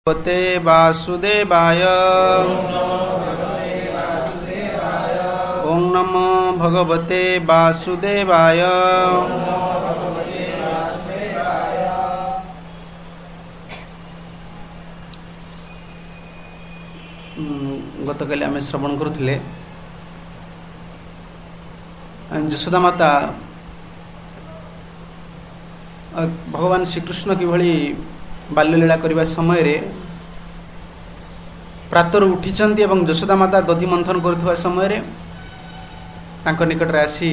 भगवते वासुदेवाय ओं नमो भगवते वासुदेवाय। गतकाली आम श्रवण करुले यशोदा माता भगवान श्रीकृष्ण किभली बाल्यलीला करने समय प्रातर उठिचंती एवं यशोदा माता दधि मंथन करुवा समय निकट आसी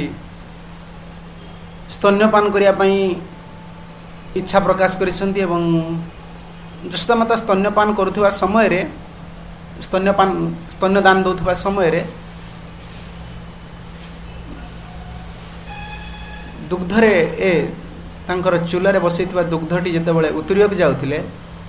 स्तन्यपान करने इच्छा प्रकाश करिसेंती एवं यशोदा माता स्तन्यपान करुवा समय स्तन्यदान दौथुवा समय दुग्धरे तांकर चूल्हे बसई दुग्धटी जितेबाला उतरिया जाऊले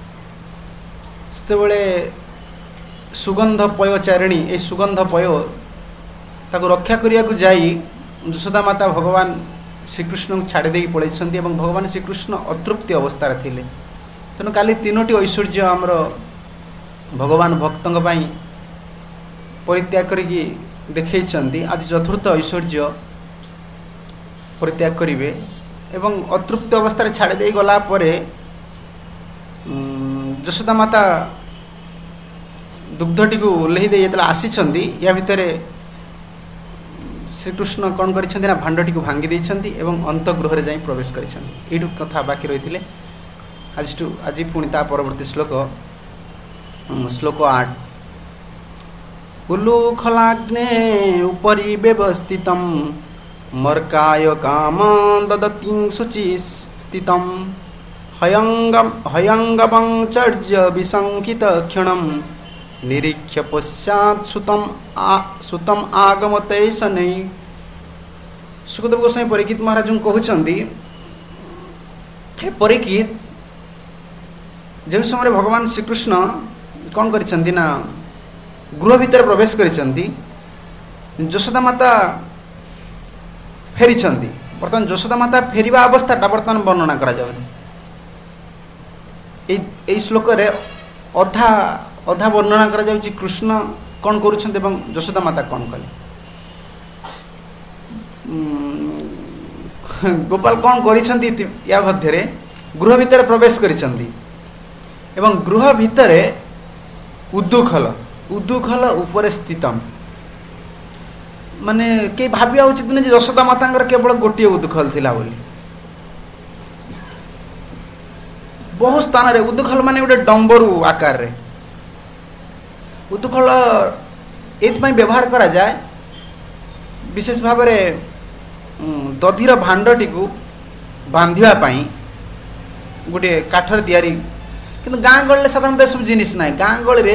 से सुगंध पयचारिणी ए सुगंध पय ताको रक्षा करने को जाई यशोदा माता भगवान श्रीकृष्ण को छाड़ी पलैंती भगवान श्रीकृष्ण अतृप्ति अवस्था थिले। तेणु काली तीनोटी ऐश्वर्य आमर भगवान भक्तों परित्याग करी देखते आज चतुर्थ ऐश्वर्य परित्याग करेंगे एवं अतृप्त अवस्था छाड़ी दे गला परे यशोदा माता दुग्धटी को ओह्लई दे आसी या भितर श्रीकृष्ण कौन कर भांडटी को भांगी देइछंती एवं अंतगृह जाई प्रवेश करिछंती। एठु कथा बाकी रही आज पुणी ता परवर्ती श्लोक श्लोक 8 उल्लूखलाग्ने उपरि व्यवस्थितं मर्काय काम ददति शुचि स्थितं हयंगवंचर्य विशंकित क्षणं निरीक्ष्य पश्चात् सुतम आगमते शनै। सुखदेव गोस्वामी परीक्षित महाराज कहते हे परीक्षित जो समय भगवान श्रीकृष्ण कौन करिसेंती ना गृह भितर प्रवेश करिसेंती यशोदा माता फेरी बर्तमान यशोदा माता फेरिबा अवस्थाटा बर्तमान वर्णना करा जाउनी। एई श्लोक रे अधा अधा वर्णना करा जाउची कृष्ण कौन करुछंती एवं यशोदा माता कौन कले। गोपाल कौन करिसेंती या मध्यरे गृह भितर प्रवेश करिसेंती एवं गृह भितर उद्दुखल उपरे स्थितम माने के भाबिया उचित नहीं यशोदा माता केवल गोटे उद्दुखल थिला बोली। बहु स्थान रे उद्दुखल माने गोटे डंबरू आकार रे उद्दुखल एथपाई व्यवहार करा जाए विशेष भाव में दधिर भांडटी को बांधिया पाई गोटे काठर तैयारी किंतु गाँ गहली साधारणतः सब जिनिस ना गाँ गहली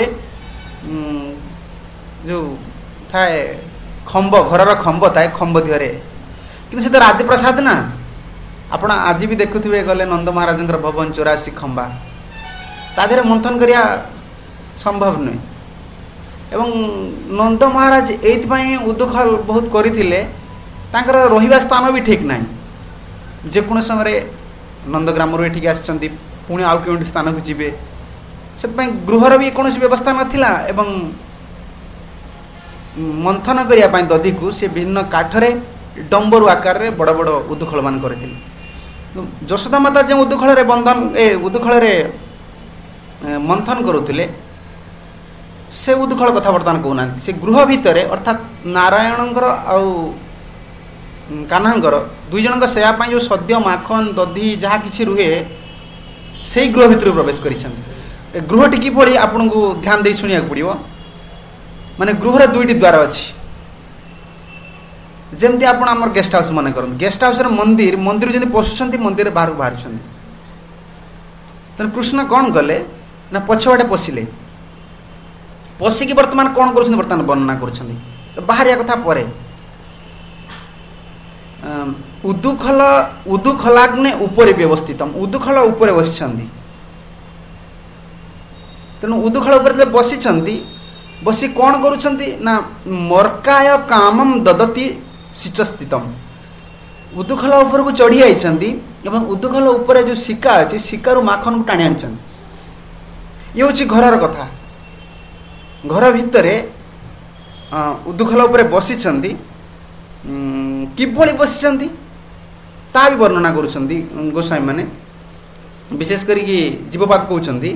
जो थाए खंब घर खंब थाए खंब दिहरे कि राजप्रसाद ना आपण आज भी देखुवे गले नंद महाराज भवन 84 खंबा ताधे मंथन करिया संभव नुहे एवं नंद महाराज एथपाई उद्दुखल बहुत करथिले तांकर रहिबा स्थान भी ठीक नाही जेकोन समय नंदग्राम रो एठिक आछंती पुणी आउ केउंटी स्थान को जीवे से गृहर भी कौन व्यवस्था नाथिला एवं मंथन करिया पाई दधि को से भिन्न काठरे डंबरू आकार रे बड़ बड़ उद्दुखल मान करथिले। यशोदा माता जो उद्दुखल रे बंधन उद्दुखल रे मंथन करुथिले से उद्दुखल कथा बर्तमान कहूना से गृह भितर अर्थात नारायणंकर आउ कान्हांकर दुई जनक सेवा पाई जो सद्य माखन दधि जहाँ किछि रुहे से गृह भितर प्रवेश करिसेंती। गृहटी किभली आपन को ध्यान दे सुनिया पड़िबो माने गृहर दुईटी द्वार अच्छी जमती आप आम गेस्ट हाउस मन कर गेस्ट हाउस मंदिर मंदिर जब पशुंट मंदिर बाहर बाहर तेना कृष्ण कौन कले ना पछवाटे पशिले पशिकी बर्तमान कौन कर बर्तमान वर्णना कर बाहर कथा पर उद्दुखलाग्ने उपरे व्यवस्थित उद्दुखल उपरे बसिछंती तेणु उद्दुखल उपरे बसी बसी कौन करुछंती ना मर्काय कामम ददति सिच स्थितम उद्दुखल उपर को चढ़ी आइछंती एवं उद्दुखल उपरे जो सिक्का अच्छी सिक्कारु माखन को टाणी आनी ଇଏ ହେଉଛି ଘରର କଥା। ଘର ଭିତରେ ଉଦୁଖଳ ଉପରେ ବସିଛନ୍ତି, କିଭଳି ବସିଛନ୍ତି ତାହା ବି ବର୍ଣ୍ଣନା କରୁଛନ୍ତି ଗୋସ୍ୱାମୀ ମାନେ। ବିଶେଷ କରିକି ଜୀବପାଦ କହୁଛନ୍ତି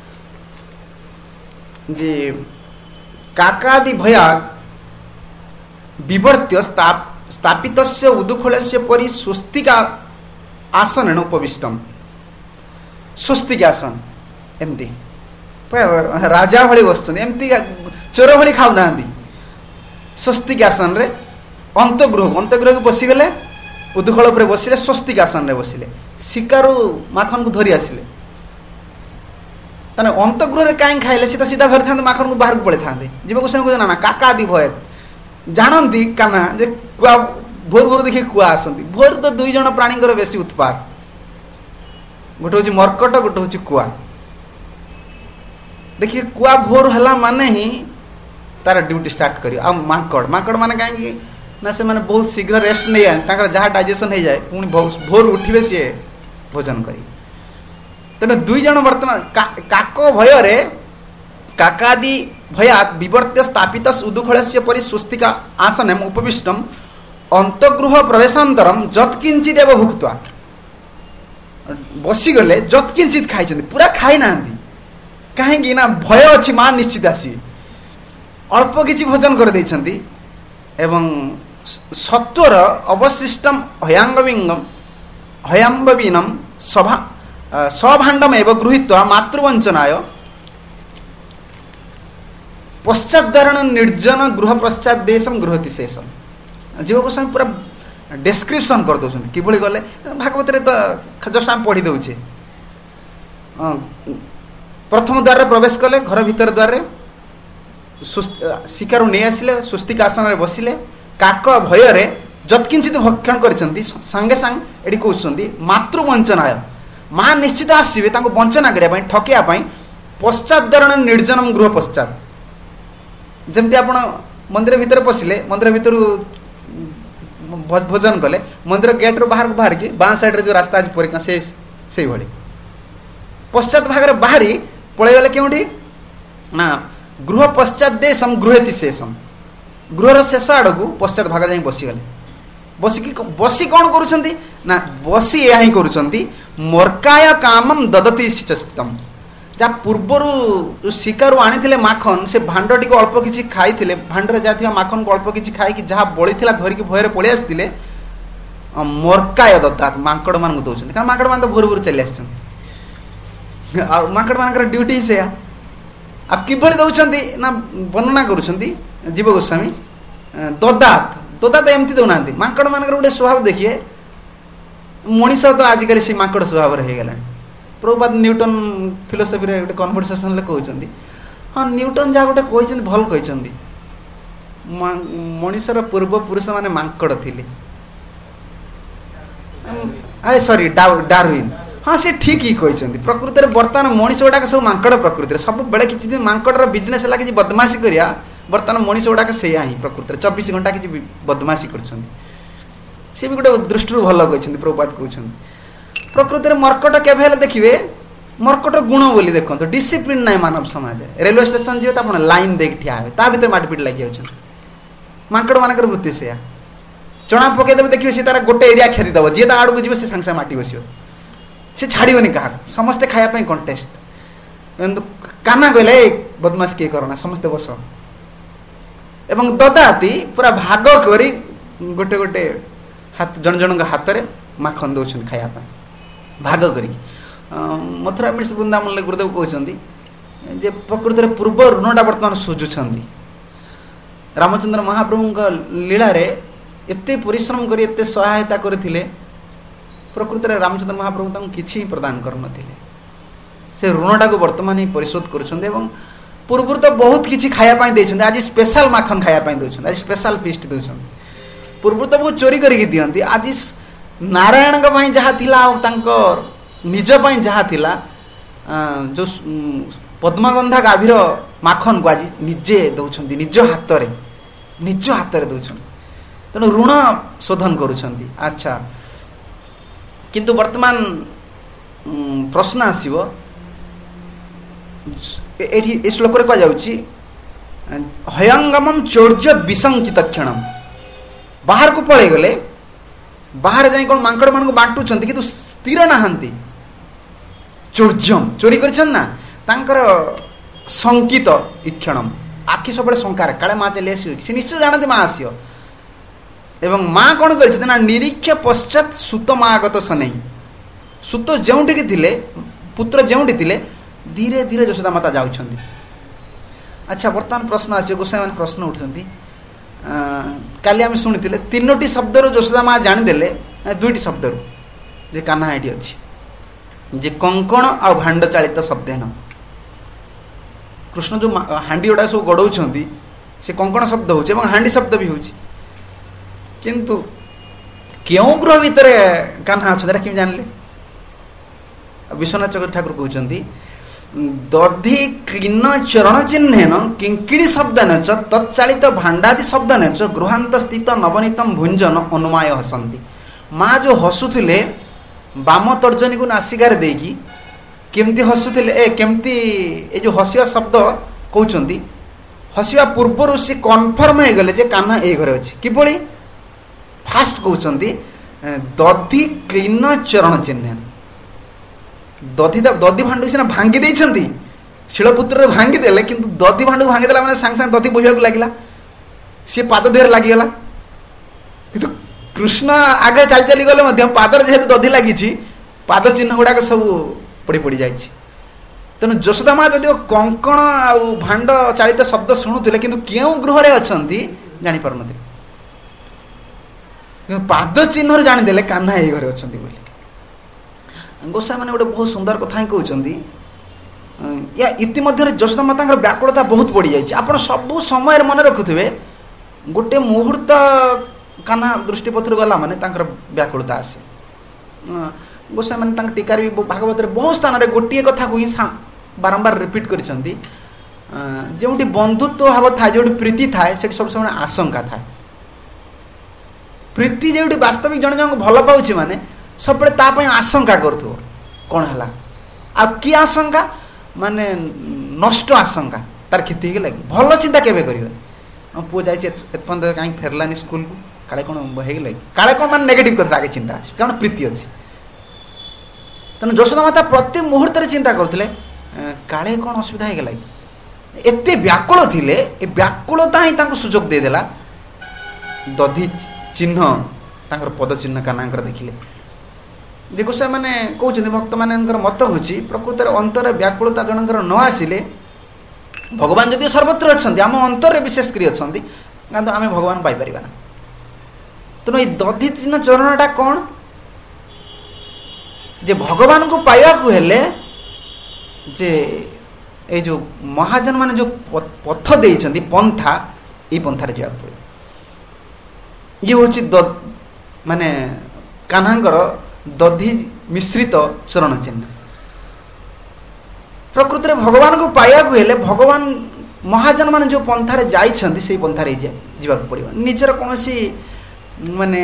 ଯେ କାକାଦି ଭୟାତ୍ ବିବର୍ତ୍ୟ ସ୍ଥାପିତସ୍ୟ ଉଦୁଖଳସ୍ୟ ପରି ସ୍ୱସ୍ତିକା ଆସନେନ ଉପବିଷ୍ଟମ୍। ସ୍ୱସ୍ତିକା ଆସନ ଏମିତି ରାଜା ଭଳି ବସୁଛନ୍ତି, ଏମିତି ଚୋର ଭଳି ଖାଉନାହାନ୍ତି। ସ୍ୱସ୍ତିକା ଆସନରେ ଅନ୍ତଗୃହକୁ ବସିଗଲେ, ଉଦୁଖଳ ଉପରେ ବସିଲେ, ସ୍ୱସ୍ତିକା ଆସନରେ ବସିଲେ, ଶିକାରୁ ମାଖନକୁ ଧରି ଆସିଲେ। ତାହେଲେ ଅନ୍ତଗୃହରେ କାହିଁ ଖାଇଲେ? ସେ ତ ସିଧା ଧରିଥାନ୍ତେ, ମାଖନକୁ ବାହାରକୁ ପଳେଇଥାନ୍ତେ। ଯିବାକୁ ସେ କହୁଛନ୍ତି ନା କାକା ଆଦି ଭୟ ଜାଣନ୍ତି କାନା ଯେ କୁଆ ଭୋର ଭୋର ଦେଖି କୁଆ ଆସନ୍ତି। ଭୋର ତ ଦୁଇ ଜଣ ପ୍ରାଣୀଙ୍କର ବେଶୀ ଉତ୍ପାତ, ଗୋଟେ ହଉଛି ମର୍କଟ, ଗୋଟେ ହଉଛି କୁଆ। ଦେଖିବେ କୁଆ ଭୋର ହେଲା ମାନେ ହିଁ ତାର ଡ୍ୟୁଟି ଷ୍ଟାର୍ଟ କରିବ। ଆଉ ମାଙ୍କଡ ମାନେ କାହିଁକି ନା ସେମାନେ ବହୁତ ଶୀଘ୍ର ରେଷ୍ଟ ନେଇଯାଆନ୍ତି, ତାଙ୍କର ଯାହା ଡାଇଜେସନ ହେଇଯାଏ ପୁଣି ଭୋର ଉଠିବେ ସିଏ ଭୋଜନ କରିବେ। ତେଣୁ ଦୁଇ ଜଣ ବର୍ତ୍ତମାନ କାକ ଭୟରେ କାକାଦି ଭୟାତ୍ ବିବର୍ତ୍ୟ ସ୍ଥାପିତ ଉଦୁଖଳସ୍ୟ ପରି ସ୍ୱସ୍ତିକା ଆସନେ ଉପବିଷ୍ଟମ୍ ଅନ୍ତଗୃହ ପ୍ରବେଶାନ୍ତରମ୍ ଯତ୍କିଞ୍ଚିତ୍ ଏବ ଭୁକ୍ତ୍ୱା। ବସିଗଲେ ଯତ୍କିଞ୍ଚିତ୍ ଖାଇଛନ୍ତି, ପୁରା ଖାଇନାହାନ୍ତି। କାହିଁକି ନା ଭୟ ଅଛି, ମା ନିଶ୍ଚିତ ଆସିବେ। ଅଳ୍ପ କିଛି ଭୋଜନ କରିଦେଇଛନ୍ତି ଏବଂ ସତ୍ୱର ଅବଶିଷ୍ଟମ୍ ହୟାମ୍ବୀନମ୍ ସଭାଣ୍ଡମ ଏବ ଗୃହୀତ୍ୱା ମାତୃବଞ୍ଚନାୟ ପଶ୍ଚାଦ୍ଧାରଣ ନିର୍ଜନ ଗୃହ ପଶ୍ଚାତ ଦେଶମ୍ ଗୃହତି ଶେଷମ୍। ଜୀବ ଗୋସ୍ୱାମୀ ପୁରା ଡେସ୍କ୍ରିପସନ୍ କରିଦେଉଛନ୍ତି କିଭଳି ଗଲେ। ଭାଗବତରେ ତ ଜଷ୍ଟ ଆମେ ପଢ଼ି ଦେଉଛେ। ପ୍ରଥମ ଦ୍ୱାରରେ ପ୍ରବେଶ କଲେ, ଘର ଭିତର ଦ୍ୱାରରେ ଶିକାରୁ ନେଇ ଆସିଲେ, ସ୍ୱସ୍ତିକା ଆସନରେ ବସିଲେ, କାକ ଭୟରେ ଯତ୍କିଞ୍ଚିତ୍ ଭକ୍ଷଣ କରିଛନ୍ତି। ସାଙ୍ଗେ ସାଙ୍ଗେ ଏଠି କହୁଛନ୍ତି ମାତୃବଞ୍ଚନାୟ, ମା ନିଶ୍ଚିତ ଆସିବେ ତାଙ୍କୁ ବଞ୍ଚନା କରିବା ପାଇଁ, ଠକିବା ପାଇଁ। ପଶ୍ଚାଦ୍ଧାରଣ ନିର୍ଜନମ ଗୃହ ପଶ୍ଚାତ, ଯେମିତି ଆପଣ ମନ୍ଦିର ଭିତରେ ପଶିଲେ, ମନ୍ଦିର ଭିତରୁ ଭୋଜନ କଲେ, ମନ୍ଦିର ଗେଟ୍ରୁ ବାହାରକୁ ବାହାରିକି ବାଁ ସାଇଡ୍ରେ ଯେଉଁ ରାସ୍ତା ଅଛି ପରିକ୍ରମା, ସେଇଭଳି ପଶ୍ଚାତ ଭାଗରେ ବାହାରି ପଳେଇଗଲେ କେଉଁଠି ନା ଗୃହ ପଶ୍ଚାତ ଦେଶମ୍ ଗୃହତି ଶେଷମ୍। ଗୃହର ଶେଷ ଆଡ଼କୁ ପଶ୍ଚାତ ଭାଗରେ ଯାଇ ବସିଗଲେ। ବସି କ'ଣ କରୁଛନ୍ତି ନା ବସି ଏହା ହିଁ କରୁଛନ୍ତି ମର୍କାୟ କାମମ୍ ଦଦତି ସିଚସ୍ତମ୍। ଯାହା ପୂର୍ବରୁ ଶିକାରୁ ଆଣିଥିଲେ ମାଖନ, ସେ ଭାଣ୍ଡଟିକୁ ଅଳ୍ପ କିଛି ଖାଇଥିଲେ, ଭାଣ୍ଡରେ ଯାହା ଥିବା ମାଖନକୁ ଅଳ୍ପ କିଛି ଖାଇକି ଯାହା ବଳିଥିଲା ଧରିକି ଭୟରେ ପଳେଇ ଆସିଥିଲେ, ମର୍କାୟ ଦଦାତ ମାଙ୍କଡ଼ ମାନଙ୍କୁ ଦଉଛନ୍ତି। କାରଣ ମାଙ୍କଡ଼ ମାନେ ତ ଭୋରୁ ଭୋରୁ ଚାଲି ଆସିଛନ୍ତି, ଆଉ ମାଙ୍କଡ଼ ମାନଙ୍କର ଡ୍ୟୁଟି ହିଁ ସେୟା। ଆଉ କିଭଳି ଦଉଛନ୍ତି ନା ବର୍ଣ୍ଣନା କରୁଛନ୍ତି ଜୀବ ଗୋସ୍ୱାମୀ। ଦଦାତ ଏମିତି ଦଉନାହାନ୍ତି। ମାଙ୍କଡ଼ ମାନଙ୍କର ଗୋଟେ ସ୍ୱଭାବ ଦେଖିଏ, ମଣିଷ ତ ଆଜିକାଲି ସେ ମାଙ୍କଡ଼ ସ୍ୱଭାବରେ ହେଇଗଲାଣି। ପ୍ରଭୁପାଦ ନ୍ୟୁଟନ ଫିଲୋସଫିରେ ଗୋଟେ କନଭରସେସନରେ କହୁଛନ୍ତି, ହଁ ନ୍ୟୁଟନ ଯାହା ଗୋଟେ କହିଛନ୍ତି ଭଲ କହିଛନ୍ତି, ମଣିଷର ପୂର୍ବପୁରୁଷ ମାନେ ମାଙ୍କଡ଼ ଥିଲେ। ସରି ଡାରୱିନ୍, ହଁ ସେ ଠିକ୍ ହିଁ କହିଛନ୍ତି। ପ୍ରକୃତରେ ବର୍ତ୍ତମାନ ମଣିଷ ଗୁଡ଼ାକ ସବୁ ମାଙ୍କଡ଼। ପ୍ରକୃତିରେ ସବୁବେଳେ କିଛି ଦିନ ମାଙ୍କଡ଼ର ବିଜନେସ୍ ହେଲା କିଛି ବଦମାସି କରିବା, ବର୍ତ୍ତମାନ ମଣିଷ ଗୁଡ଼ାକ ସେଇଆ ହିଁ ପ୍ରକୃତିରେ 24 ଘଣ୍ଟା କିଛି ବଦମାସି କରୁଛନ୍ତି। ସେ ବି ଗୋଟେ ଦୃଷ୍ଟିରୁ ଭଲ କହିଛନ୍ତି। ପ୍ରଭୁପାଦ କହୁଛନ୍ତି ପ୍ରକୃତିରେ ମର୍କଟ କେବେ ହେଲେ ଦେଖିବେ, ମର୍କଟ ଗୁଣ ବୋଲି ଦେଖନ୍ତୁ, ଡିସିପ୍ଲିନ୍ ନାହିଁ ମାନବ ସମାଜରେ। ରେଲୱେ ଷ୍ଟେସନ ଯିବେ ତ ଆପଣ ଲାଇନ୍ ଦେଇକି ଠିଆ ହେବେ, ତା ଭିତରେ ମାଟିପିଟି ଲାଗି ଯାଉଛନ୍ତି। ମାଙ୍କଡ଼ ମାନଙ୍କର ବୃତ୍ତି ସେଇଆ। ଚଣା ପକେଇଦେବେ, ଦେଖିବେ ସେ ତାର ଗୋଟେ ଏରିଆ ଖେଦି ଦେବ, ଯିଏ ତା ଆଡ଼କୁ ଯିବ ସେ ସାଙ୍ଗେ ସାଙ୍ଗେ ମାଟି ବସିବ, ସେ ଛାଡ଼ିବନି କାହାକୁ। ସମସ୍ତେ ଖାଇବା ପାଇଁ କଣ୍ଟେଷ୍ଟ। କିନ୍ତୁ କାହ୍ନା କହିଲେ ଏ ବଦମାସ କିଏ କରନା, ସମସ୍ତେ ବସ। ଏବଂ ଦଦାତି ପୁରା ଭାଗ କରି ଗୋଟେ ଗୋଟେ ଜଣ ଜଣଙ୍କ ହାତରେ ମାଖନ ଦେଉଛନ୍ତି ଖାଇବା ପାଇଁ, ଭାଗ କରିକି। ମଥୁରା ମିଶ୍ର ବୃନ୍ଦାବନରେ ଗୁରୁଦେବ କହୁଛନ୍ତି ଯେ ପ୍ରକୃତରେ ପୂର୍ବ ଋଣଟା ବର୍ତ୍ତମାନ ସୁଝୁଛନ୍ତି। ରାମଚନ୍ଦ୍ର ମହାପ୍ରଭୁଙ୍କ ଲୀଳାରେ ଏତେ ପରିଶ୍ରମ କରି ଏତେ ସହାୟତା କରିଥିଲେ, ପ୍ରକୃତରେ ରାମଚନ୍ଦ୍ର ମହାପ୍ରଭୁ ତାଙ୍କୁ କିଛି ହିଁ ପ୍ରଦାନ କରିନଥିଲେ। ସେ ଋଣଟାକୁ ବର୍ତ୍ତମାନ ହିଁ ପରିଶୋଧ କରୁଛନ୍ତି। ଏବଂ ପୂର୍ବରୁ ତ ବହୁତ କିଛି ଖାଇବା ପାଇଁ ଦେଇଛନ୍ତି, ଆଜି ସ୍ପେଶାଲ ମାଖନ ଖାଇବା ପାଇଁ ଦେଉଛନ୍ତି, ଆଜି ସ୍ପେଶାଲ ଫିଷ୍ଟ ଦେଉଛନ୍ତି। ପୂର୍ବରୁ ତ ବହୁତ ଚୋରି କରିକି ଦିଅନ୍ତି, ଆଜି ନାରାୟଣଙ୍କ ପାଇଁ ଯାହା ଥିଲା ଆଉ ତାଙ୍କ ନିଜ ପାଇଁ ଯାହା ଥିଲା, ଯେଉଁ ପଦ୍ମଗନ୍ଧା ଗାଭୀର ମାଖନକୁ ଆଜି ନିଜେ ଦେଉଛନ୍ତି, ନିଜ ହାତରେ ଦେଉଛନ୍ତି। ତେଣୁ ଋଣ ଶୋଧନ କରୁଛନ୍ତି। ଆଚ୍ଛା, କିନ୍ତୁ ବର୍ତ୍ତମାନ ପ୍ରଶ୍ନ ଆସିବ ଏଠି ଏ ଶ୍ଲୋକରେ କୁହାଯାଉଛି ହୟଙ୍ଗମମ୍ ଚୌର୍ଯ୍ୟ ବିସଙ୍କିତ କ୍ଷଣମ୍, ବାହାରକୁ ପଳେଇ ଗଲେ, ବାହାରେ ଯାଇ କ'ଣ ମାଙ୍କଡ଼ ମାନଙ୍କୁ ବାଣ୍ଟୁଛନ୍ତି କିନ୍ତୁ ସ୍ଥିର ନାହାନ୍ତି। ଚୌର୍ଯ୍ୟମ୍, ଚୋରି କରିଛନ୍ତି ନା, ତାଙ୍କର ଶଙ୍କିତ ଇକ୍ଷଣମ୍, ଆଖି ସବୁବେଳେ ଶଙ୍କାରେ କାଳେ ମା ଚାଲି ଆସିବ, ସେ ନିଶ୍ଚୟ ଜାଣନ୍ତି ମା ଆସିବ। ଏବଂ ମା କ'ଣ କରିଛନ୍ତି ନା ନିରୀକ୍ଷ ପଶ୍ଚାତ୍ ସୁତ ମାଗତ ସନେଇ, ସୁତ ଯେଉଁଠିକି ଥିଲେ, ପୁତ୍ର ଯେଉଁଠି ଥିଲେ, ଧୀରେ ଧୀରେ ଯଶୋଦା ମାତା ଯାଉଛନ୍ତି। ଆଚ୍ଛା, ବର୍ତ୍ତମାନ ପ୍ରଶ୍ନ ଆସିବ, ଗୋସାଇଁମାନେ ପ୍ରଶ୍ନ ଉଠୁଛନ୍ତି। କାଲି ଆମେ ଶୁଣିଥିଲେ 3ଟି ଶବ୍ଦରୁ ଯଶୋଦା ମା ଜାଣିଦେଲେ, 2ଟି ଶବ୍ଦରୁ ଯେ କାହ୍ନା ଏଠି ଅଛି, ଯେ କଙ୍କଣ ଆଉ ଭାଣ୍ଡ ଚାଳିତ ଶବ୍ଦେନ। କୃଷ୍ଣ ଯେଉଁ ହାଣ୍ଡି ଗୁଡ଼ାକ ସବୁ ଗଡ଼ଉଛନ୍ତି ସେ କଙ୍କଣ ଶବ୍ଦ ହେଉଛି ଏବଂ ହାଣ୍ଡି ଶବ୍ଦ ବି ହେଉଛି। କିନ୍ତୁ କେଉଁ ଗୃହ ଭିତରେ କାହ୍ନା ଅଛନ୍ତି ଏଟା କେମିତି ଜାଣିଲେ? ବିଶ୍ୱନାଥ ଚକ୍ରବର୍ତ୍ତୀ ଠାକୁର କହୁଛନ୍ତି ଦଧି କ୍ଳୀନ ଚରଣ ଚିହ୍ନେନ କିଙ୍କିଣୀ ଶବ୍ଦନ ଚ ତତ୍ଚାଳିତ ଭାଣ୍ଡାଦି ଶବ୍ଦନ ଚ ଗୃହାନ୍ତ ସ୍ଥିତ ନବନୀତମ ଭୁଞ୍ଜନ ଅନୁମାୟ ହସନ୍ତି। ମା ଯେଉଁ ହସୁଥିଲେ ବାମ ତର୍ଜନୀକୁ ନାସିକାରେ ଦେଇକି କେମିତି ହସୁଥିଲେ, କେମିତି ଏ ଯେଉଁ ହସିବା ଶବ୍ଦ କହୁଛନ୍ତି, ହସିବା ପୂର୍ବରୁ ସେ କନଫର୍ମ ହେଇଗଲେ ଯେ କାହ୍ନା ଏଇ ଘରେ ଅଛି। କିଭଳି? ଫାଷ୍ଟ କହୁଛନ୍ତି ଦଧି କ୍ଳୀନ ଚରଣ ଚିହ୍ନେନ। ଦଧି ଭାଣ୍ଡକୁ ସିନା ଭାଙ୍ଗି ଦେଇଛନ୍ତି, ଶିଳପୁତ୍ରରେ ଭାଙ୍ଗିଦେଲେ, କିନ୍ତୁ ଦଧି ଭାଣ୍ଡକୁ ଭାଙ୍ଗିଦେଲା ମାନେ ସାଙ୍ଗେ ସାଙ୍ଗେ ଦଧି ବୋହିବାକୁ ଲାଗିଲା, ସିଏ ପାଦ ଦେହରେ ଲାଗିଗଲା। କିନ୍ତୁ କୃଷ୍ଣ ଆଗେ ଚାଲି ଚାଲି ଗଲେ ମଧ୍ୟ ପାଦରେ ଯେହେତୁ ଦଧି ଲାଗିଛି, ପାଦ ଚିହ୍ନ ଗୁଡ଼ାକ ସବୁ ପଡ଼ି ପଡ଼ି ଯାଇଛି। ତେଣୁ ଯଶୋଦା ମା ଯଦିଓ କଙ୍କଣ ଆଉ ଭାଣ୍ଡ ଚାଳିତ ଶବ୍ଦ ଶୁଣୁଥିଲେ, କିନ୍ତୁ କେଉଁ ଗୃହରେ ଅଛନ୍ତି ଜାଣିପାରୁନଥିଲେ। କିନ୍ତୁ ପାଦ ଚିହ୍ନରୁ ଜାଣିଦେଲେ କାହ୍ନା ଏଇ ଘରେ ଅଛନ୍ତି ବୋଲି। ଗୋସାଇଁମାନେ ଗୋଟେ ବହୁତ ସୁନ୍ଦର କଥା ହିଁ କହୁଛନ୍ତି। ୟା ଇତିମଧ୍ୟରେ ଯଶୋଦା ମାତାଙ୍କର ବ୍ୟାକୁଳତା ବହୁତ ବଢ଼ିଯାଇଛି। ଆପଣ ସବୁ ସମୟରେ ମନେ ରଖୁଥିବେ, ଗୋଟେ ମୁହୂର୍ତ୍ତ କାହ୍ନା ଦୃଷ୍ଟିପଥରୁ ଗଲା ମାନେ ତାଙ୍କର ବ୍ୟାକୁଳତା ଆସେ। ଗୋସାଇଁମାନେ ତାଙ୍କ ଟୀକାରେ ବି ଭାଗବତରେ ବହୁ ସ୍ଥାନରେ ଗୋଟିଏ କଥାକୁ ହିଁ ବାରମ୍ବାର ରିପିଟ୍ କରିଛନ୍ତି। ଯେଉଁଠି ବନ୍ଧୁତ୍ୱ ଭାବ ଥାଏ, ଯେଉଁଠି ପ୍ରୀତି ଥାଏ, ସେଠି ସବୁ ସମୟରେ ଆଶଙ୍କା ଥାଏ। ପ୍ରୀତି ଯେଉଁଠି ବାସ୍ତବିକ ଜଣେ ଜଣଙ୍କୁ ଭଲ ପାଉଛି ମାନେ ସବୁବେଳେ ତା ପାଇଁ ଆଶଙ୍କା କରୁଥିବ, କ'ଣ ହେଲା। ଆଉ କି ଆଶଙ୍କା? ମାନେ ନଷ୍ଟ ଆଶଙ୍କା, ତାର କ୍ଷତି ହେଇଗଲା କି। ଭଲ ଚିନ୍ତା କେବେ କରିବ? ଆମ ପୁଅ ଯାଇଛି ଏପର୍ଯ୍ୟନ୍ତ କାହିଁକି ଫେରିଲାନି ସ୍କୁଲକୁ, କାଳେ କ'ଣ ହେଇଗଲା କି, କାଳେ କ'ଣ, ମାନେ ନେଗେଟିଭ୍ କଥା ଆଗେ ଚିନ୍ତା ଆସିବ, କାରଣ ପ୍ରୀତି ଅଛି। ତେଣୁ ଯଶୋଦା ମାତା ପ୍ରତି ମୁହୂର୍ତ୍ତରେ ଚିନ୍ତା କରୁଥିଲେ କାଳେ କ'ଣ ଅସୁବିଧା ହେଇଗଲା କି। ଏତେ ବ୍ୟାକୁଳ ଥିଲେ, ଏ ବ୍ୟାକୁଳତା ହିଁ ତାଙ୍କୁ ସୁଯୋଗ ଦେଇଦେଲା। ଦଧି ଚିହ୍ନ, ତାଙ୍କର ପଦ ଚିହ୍ନ କାହ୍ନାଙ୍କର ଦେଖିଲେ। ଯେ ଗୋସାଇଁମାନେ କହୁଛନ୍ତି, ଭକ୍ତମାନଙ୍କର ମତ ହେଉଛି ପ୍ରକୃତରେ ଅନ୍ତରରେ ବ୍ୟାକୁଳତା ଜଣଙ୍କର ନ ଆସିଲେ, ଭଗବାନ ଯଦି ସର୍ବତ୍ର ଅଛନ୍ତି, ଆମ ଅନ୍ତରରେ ବିଶେଷ କରି ଅଛନ୍ତି, କିନ୍ତୁ ଆମେ ଭଗବାନ ପାଇପାରିବା ନା। ତେଣୁ ଏଇ ଦଧି ଚିହ୍ନ ଚରଣଟା କ'ଣ? ଯେ ଭଗବାନଙ୍କୁ ପାଇବାକୁ ହେଲେ ଯେ ଏଇ ଯେଉଁ ମହାଜନ ମାନେ ଯେଉଁ ପଥ ଦେଇଛନ୍ତି, ପନ୍ଥା, ଏଇ ପନ୍ଥାରେ ଯିବାକୁ ପଡ଼ିବ। ଇଏ ହେଉଛି ମାନେ କାହ୍ନାଙ୍କର ଦଧି ମିଶ୍ରିତ ଚରଣ ଚିହ୍ନ। ପ୍ରକୃତରେ ଭଗବାନଙ୍କୁ ପାଇବାକୁ ହେଲେ ଭଗବାନ ମହାଜନ ମାନେ ଯେଉଁ ପନ୍ଥାରେ ଯାଇଛନ୍ତି ସେଇ ପନ୍ଥାରେ ଯିବାକୁ ପଡ଼ିବ। ନିଜର କୌଣସି ମାନେ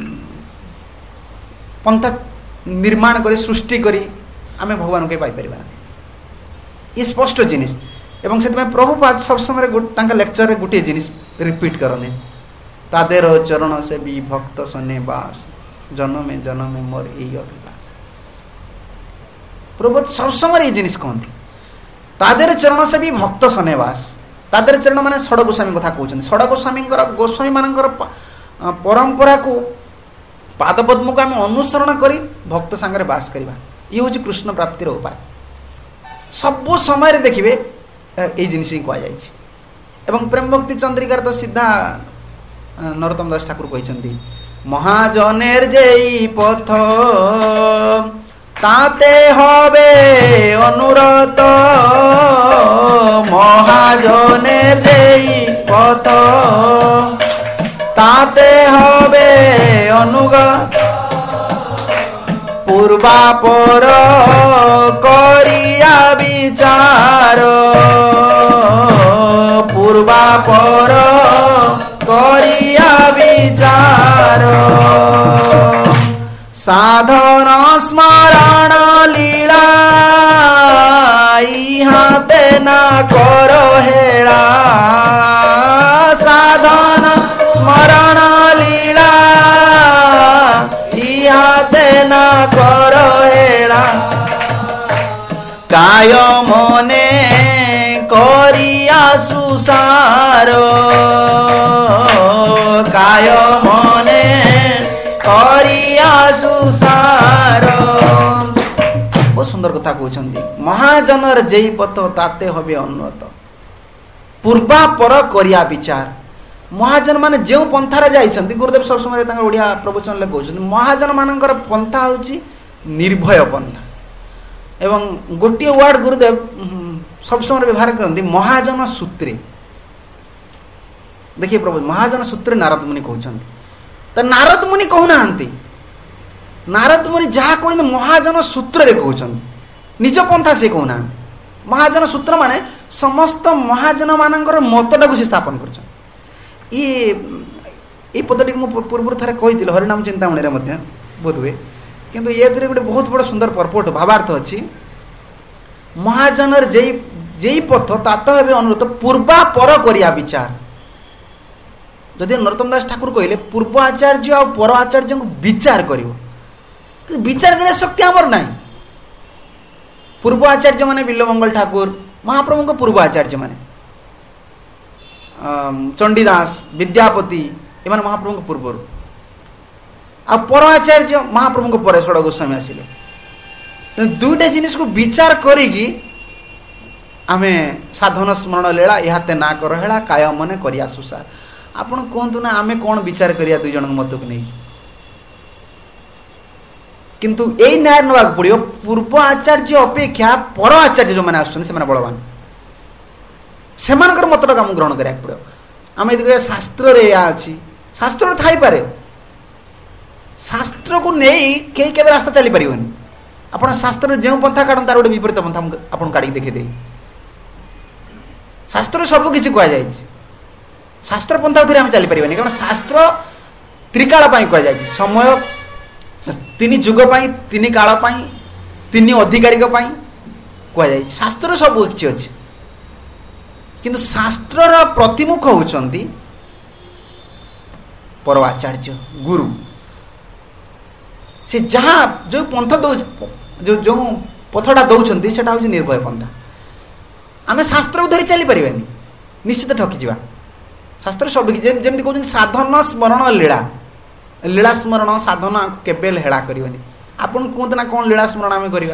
ପନ୍ଥା ନିର୍ମାଣ କରି ସୃଷ୍ଟି କରି ଆମେ ଭଗବାନଙ୍କୁ ପାଇପାରିବା ନାହିଁ। ଏ ସ୍ପଷ୍ଟ ଜିନିଷ। ଏବଂ ସେଥିପାଇଁ ପ୍ରଭୁପାଦ ସବୁ ସମୟରେ ତାଙ୍କ ଲେକ୍ଚରରେ ଗୋଟିଏ ଜିନିଷ ରିପିଟ୍ କରନ୍ତି, ତାଦେର ଚରଣ ସେ ବି ଭକ୍ତ ସନେ ବାସ, ଜନମେ ଜନମେ ମୋର ଏଇ ଅଭିଳାଷ। ପ୍ରଭୁ ସବୁ ସମୟରେ ଏଇ ଜିନିଷ କହନ୍ତି, ତାଦେର ଚରଣ ସେ ବି ଭକ୍ତ ସନେ ବାସ। ତାଦେର ଚରଣ ମାନେ ଷଡ଼ ଗୋସ୍ୱାମୀ କଥା କହୁଛନ୍ତି। ଷଡ଼ ଗୋସ୍ୱାମୀଙ୍କର, ଗୋସ୍ୱାମୀ ମାନଙ୍କର ପରମ୍ପରାକୁ, ପାଦପଦ୍ମକୁ ଆମେ ଅନୁସରଣ କରି ଭକ୍ତ ସାଙ୍ଗରେ ବାସ କରିବା। ଇଏ ହେଉଛି କୃଷ୍ଣ ପ୍ରାପ୍ତିର ଉପାୟ। ସବୁ ସମୟରେ ଦେଖିବେ ଏଇ ଜିନିଷ ହିଁ କୁହାଯାଇଛି। ଏବଂ ପ୍ରେମ ଭକ୍ତି ଚନ୍ଦ୍ରିକାର ତ ସିଧା ନରୋତ୍ତମ ଦାସ ଠାକୁର କହିଛନ୍ତି, মহাজনের যেই পথ তাতে হবে অনুরত, মহাজনের যেই পথ তাতে হবে অনুগত, পূর্বাপর করিয়া বিচার, পূর্বাপর করিয়া বিচার, সাধন স্মরণ লীলা ইহাতে না কর হেলা সাধন স্মরণ লীলা ইহাতে না কর হেলা কায় মনে করিয়া সুসার কায় মনে করিয়া সুসার। ବହୁତ ସୁନ୍ଦର କଥା କହୁଛନ୍ତି। ମହାଜନର ଯେଇ ପଥ ତାତେ ହବେ ଅନ୍ନତ ପୂର୍ବା ପର କରିବା ବିଚାର। ମହାଜନ ମାନେ ଯେଉଁ ପନ୍ଥାରେ ଯାଇଛନ୍ତି, ଗୁରୁଦେବ ସବୁ ସମୟରେ ତାଙ୍କର ଓଡ଼ିଆ ପ୍ରବଚନରେ କହୁଛନ୍ତି ମହାଜନ ମାନଙ୍କର ପନ୍ଥା ହେଉଛି ନିର୍ଭୟ ପନ୍ଥା। ଏବଂ ଗୋଟିଏ ୱାର୍ଡ ଗୁରୁଦେବ ସବୁ ସମୟରେ ବ୍ୟବହାର କରନ୍ତି ମହାଜନ ସୂତ୍ରେ। ଦେଖିଏ ପ୍ରଭୁ ମହାଜନ ସୂତ୍ରେ ନାରଦ ମୁନି କହୁଛନ୍ତି। ତ ନାରଦ ମୁନି କହୁନାହାନ୍ତି, ନାରଦ ମୁନି ଯାହା କହୁଛନ୍ତି ମହାଜନ ସୂତ୍ରରେ କହୁଛନ୍ତି, ନିଜ ପନ୍ଥା ସେ କହୁନାହାନ୍ତି। ମହାଜନ ସୂତ୍ର ମାନେ ସମସ୍ତ ମହାଜନ ମାନଙ୍କର ମତଟାକୁ ସେ ସ୍ଥାପନ କରୁଛନ୍ତି। ଏଇ ପଦଟିକୁ ମୁଁ ପୂର୍ବରୁ ଥରେ କହିଥିଲି ହରିନାମ ଚିନ୍ତାମଣିରେ ମଧ୍ୟ ବୋଧ ହୁଏ, କିନ୍ତୁ ଏଥିରେ ଗୋଟେ ବହୁତ ବଡ଼ ସୁନ୍ଦର ପର୍ପଟ ଭାବାର୍ଥ ଅଛି। ମହାଜନର ଯେଇ ପଥ ତାତ ହେବେ ଅନୁରୋଧ ପୂର୍ବା ପର କରିବା ବିଚାର। ଯଦି ନରୋତ୍ତମ ଦାସ ଠାକୁର କହିଲେ ପୂର୍ବ ଆଚାର୍ଯ୍ୟ ଆଉ ପର ଆଚାର୍ଯ୍ୟଙ୍କୁ ବିଚାର କରିବ, ବିଚାର କରିବା ଶକ୍ତି ଆମର ନାହିଁ। ପୂର୍ବ ଆଚାର୍ଯ୍ୟ ମାନେ ବିଲ୍ୱମଙ୍ଗଳ ଠାକୁର ମହାପ୍ରଭୁଙ୍କ ପୂର୍ବ ଆଚାର୍ଯ୍ୟ ମାନେ ଚଣ୍ଡୀଦାସ ବିଦ୍ୟାପତି ଏମାନେ ମହାପ୍ରଭୁଙ୍କ ପୂର୍ବରୁ, ଆଉ ପର ଆଚାର୍ଯ୍ୟ ମହାପ୍ରଭୁଙ୍କ ପରେ ଷୋଡ଼ ଗୋସ୍ୱାମୀ ଆସିଲେ। ଦୁଇଟା ଜିନିଷକୁ ବିଚାର କରିକି ଆମେ ସାଧନ ସ୍ମରଣ ଲୀଳା ଇହାତେ ନା କର ହେଳା କାୟ ମନେ କରିବା ସୁସାର। ଆପଣ କୁହନ୍ତୁ ନା ଆମେ କ'ଣ ବିଚାର କରିବା ଦୁଇ ଜଣଙ୍କ ମତକୁ ନେଇକି? କିନ୍ତୁ ଏଇ ନ୍ୟାୟ ନେବାକୁ ପଡ଼ିବ ପୂର୍ବ ଆଚାର୍ଯ୍ୟ ଅପେକ୍ଷା ପର ଆଚାର୍ଯ୍ୟ ଯେଉଁମାନେ ଆସୁଛନ୍ତି ସେମାନେ ବଳବାନ, ସେମାନଙ୍କର ମତଟାକୁ ଆମକୁ ଗ୍ରହଣ କରିବାକୁ ପଡ଼ିବ। ଆମେ ଯଦି କହିବା ଶାସ୍ତ୍ରରେ ଏହା ଅଛି, ଶାସ୍ତ୍ରରେ ଥାଇପାରେ, ଶାସ୍ତ୍ରକୁ ନେଇ କେହି କେବେ ରାସ୍ତା ଚାଲିପାରିବନି। ଆପଣ ଶାସ୍ତ୍ରରେ ଯେଉଁ ପନ୍ଥା କାଢ଼ନ୍ତି ତାର ଗୋଟେ ବିପରୀତ ପନ୍ଥା ଆପଣଙ୍କୁ କାଢ଼ିକି ଦେଖେଇଦେବି। ଶାସ୍ତ୍ରରେ ସବୁ କିଛି କୁହାଯାଇଛି, ଶାସ୍ତ୍ର ପନ୍ଥା ଧରି ଆମେ ଚାଲିପାରିବାନି, କାରଣ ଶାସ୍ତ୍ର ତ୍ରିକାଳ ପାଇଁ କୁହାଯାଇଛି। ସମୟ ତିନି ଯୁଗ ପାଇଁ, ତିନି କାଳ ପାଇଁ, ତିନି ଅଧିକାରୀଙ୍କ ପାଇଁ କୁହାଯାଇଛି। ଶାସ୍ତ୍ରରେ ସବୁ କିଛି ଅଛି, କିନ୍ତୁ ଶାସ୍ତ୍ରର ପ୍ରତିମୁଖ ହେଉଛନ୍ତି ପର ଆଚାର୍ଯ୍ୟ ଗୁରୁ। ସେ ଯାହା ଯେଉଁ ପନ୍ଥ ଯେଉଁ ପଥଟା ଦେଉଛନ୍ତି ସେଟା ହେଉଛି ନିର୍ଭୟ ପନ୍ଥା। ଆମେ ଶାସ୍ତ୍ରକୁ ଧରି ଚାଲିପାରିବାନି, ନିଶ୍ଚିତ ଠକିଯିବା। ଶାସ୍ତ୍ର ସବୁ କିଛି ଯେମିତି କହୁଛନ୍ତି ସାଧନ ସ୍ମରଣ ଲୀଳା, ଲୀଳା ସ୍ମରଣ ସାଧନ କେବେ ହେଳା କରିବନି। ଆପଣ କୁହନ୍ତୁ ନା କ'ଣ ଲୀଳା ସ୍ମରଣ ଆମେ କରିବା?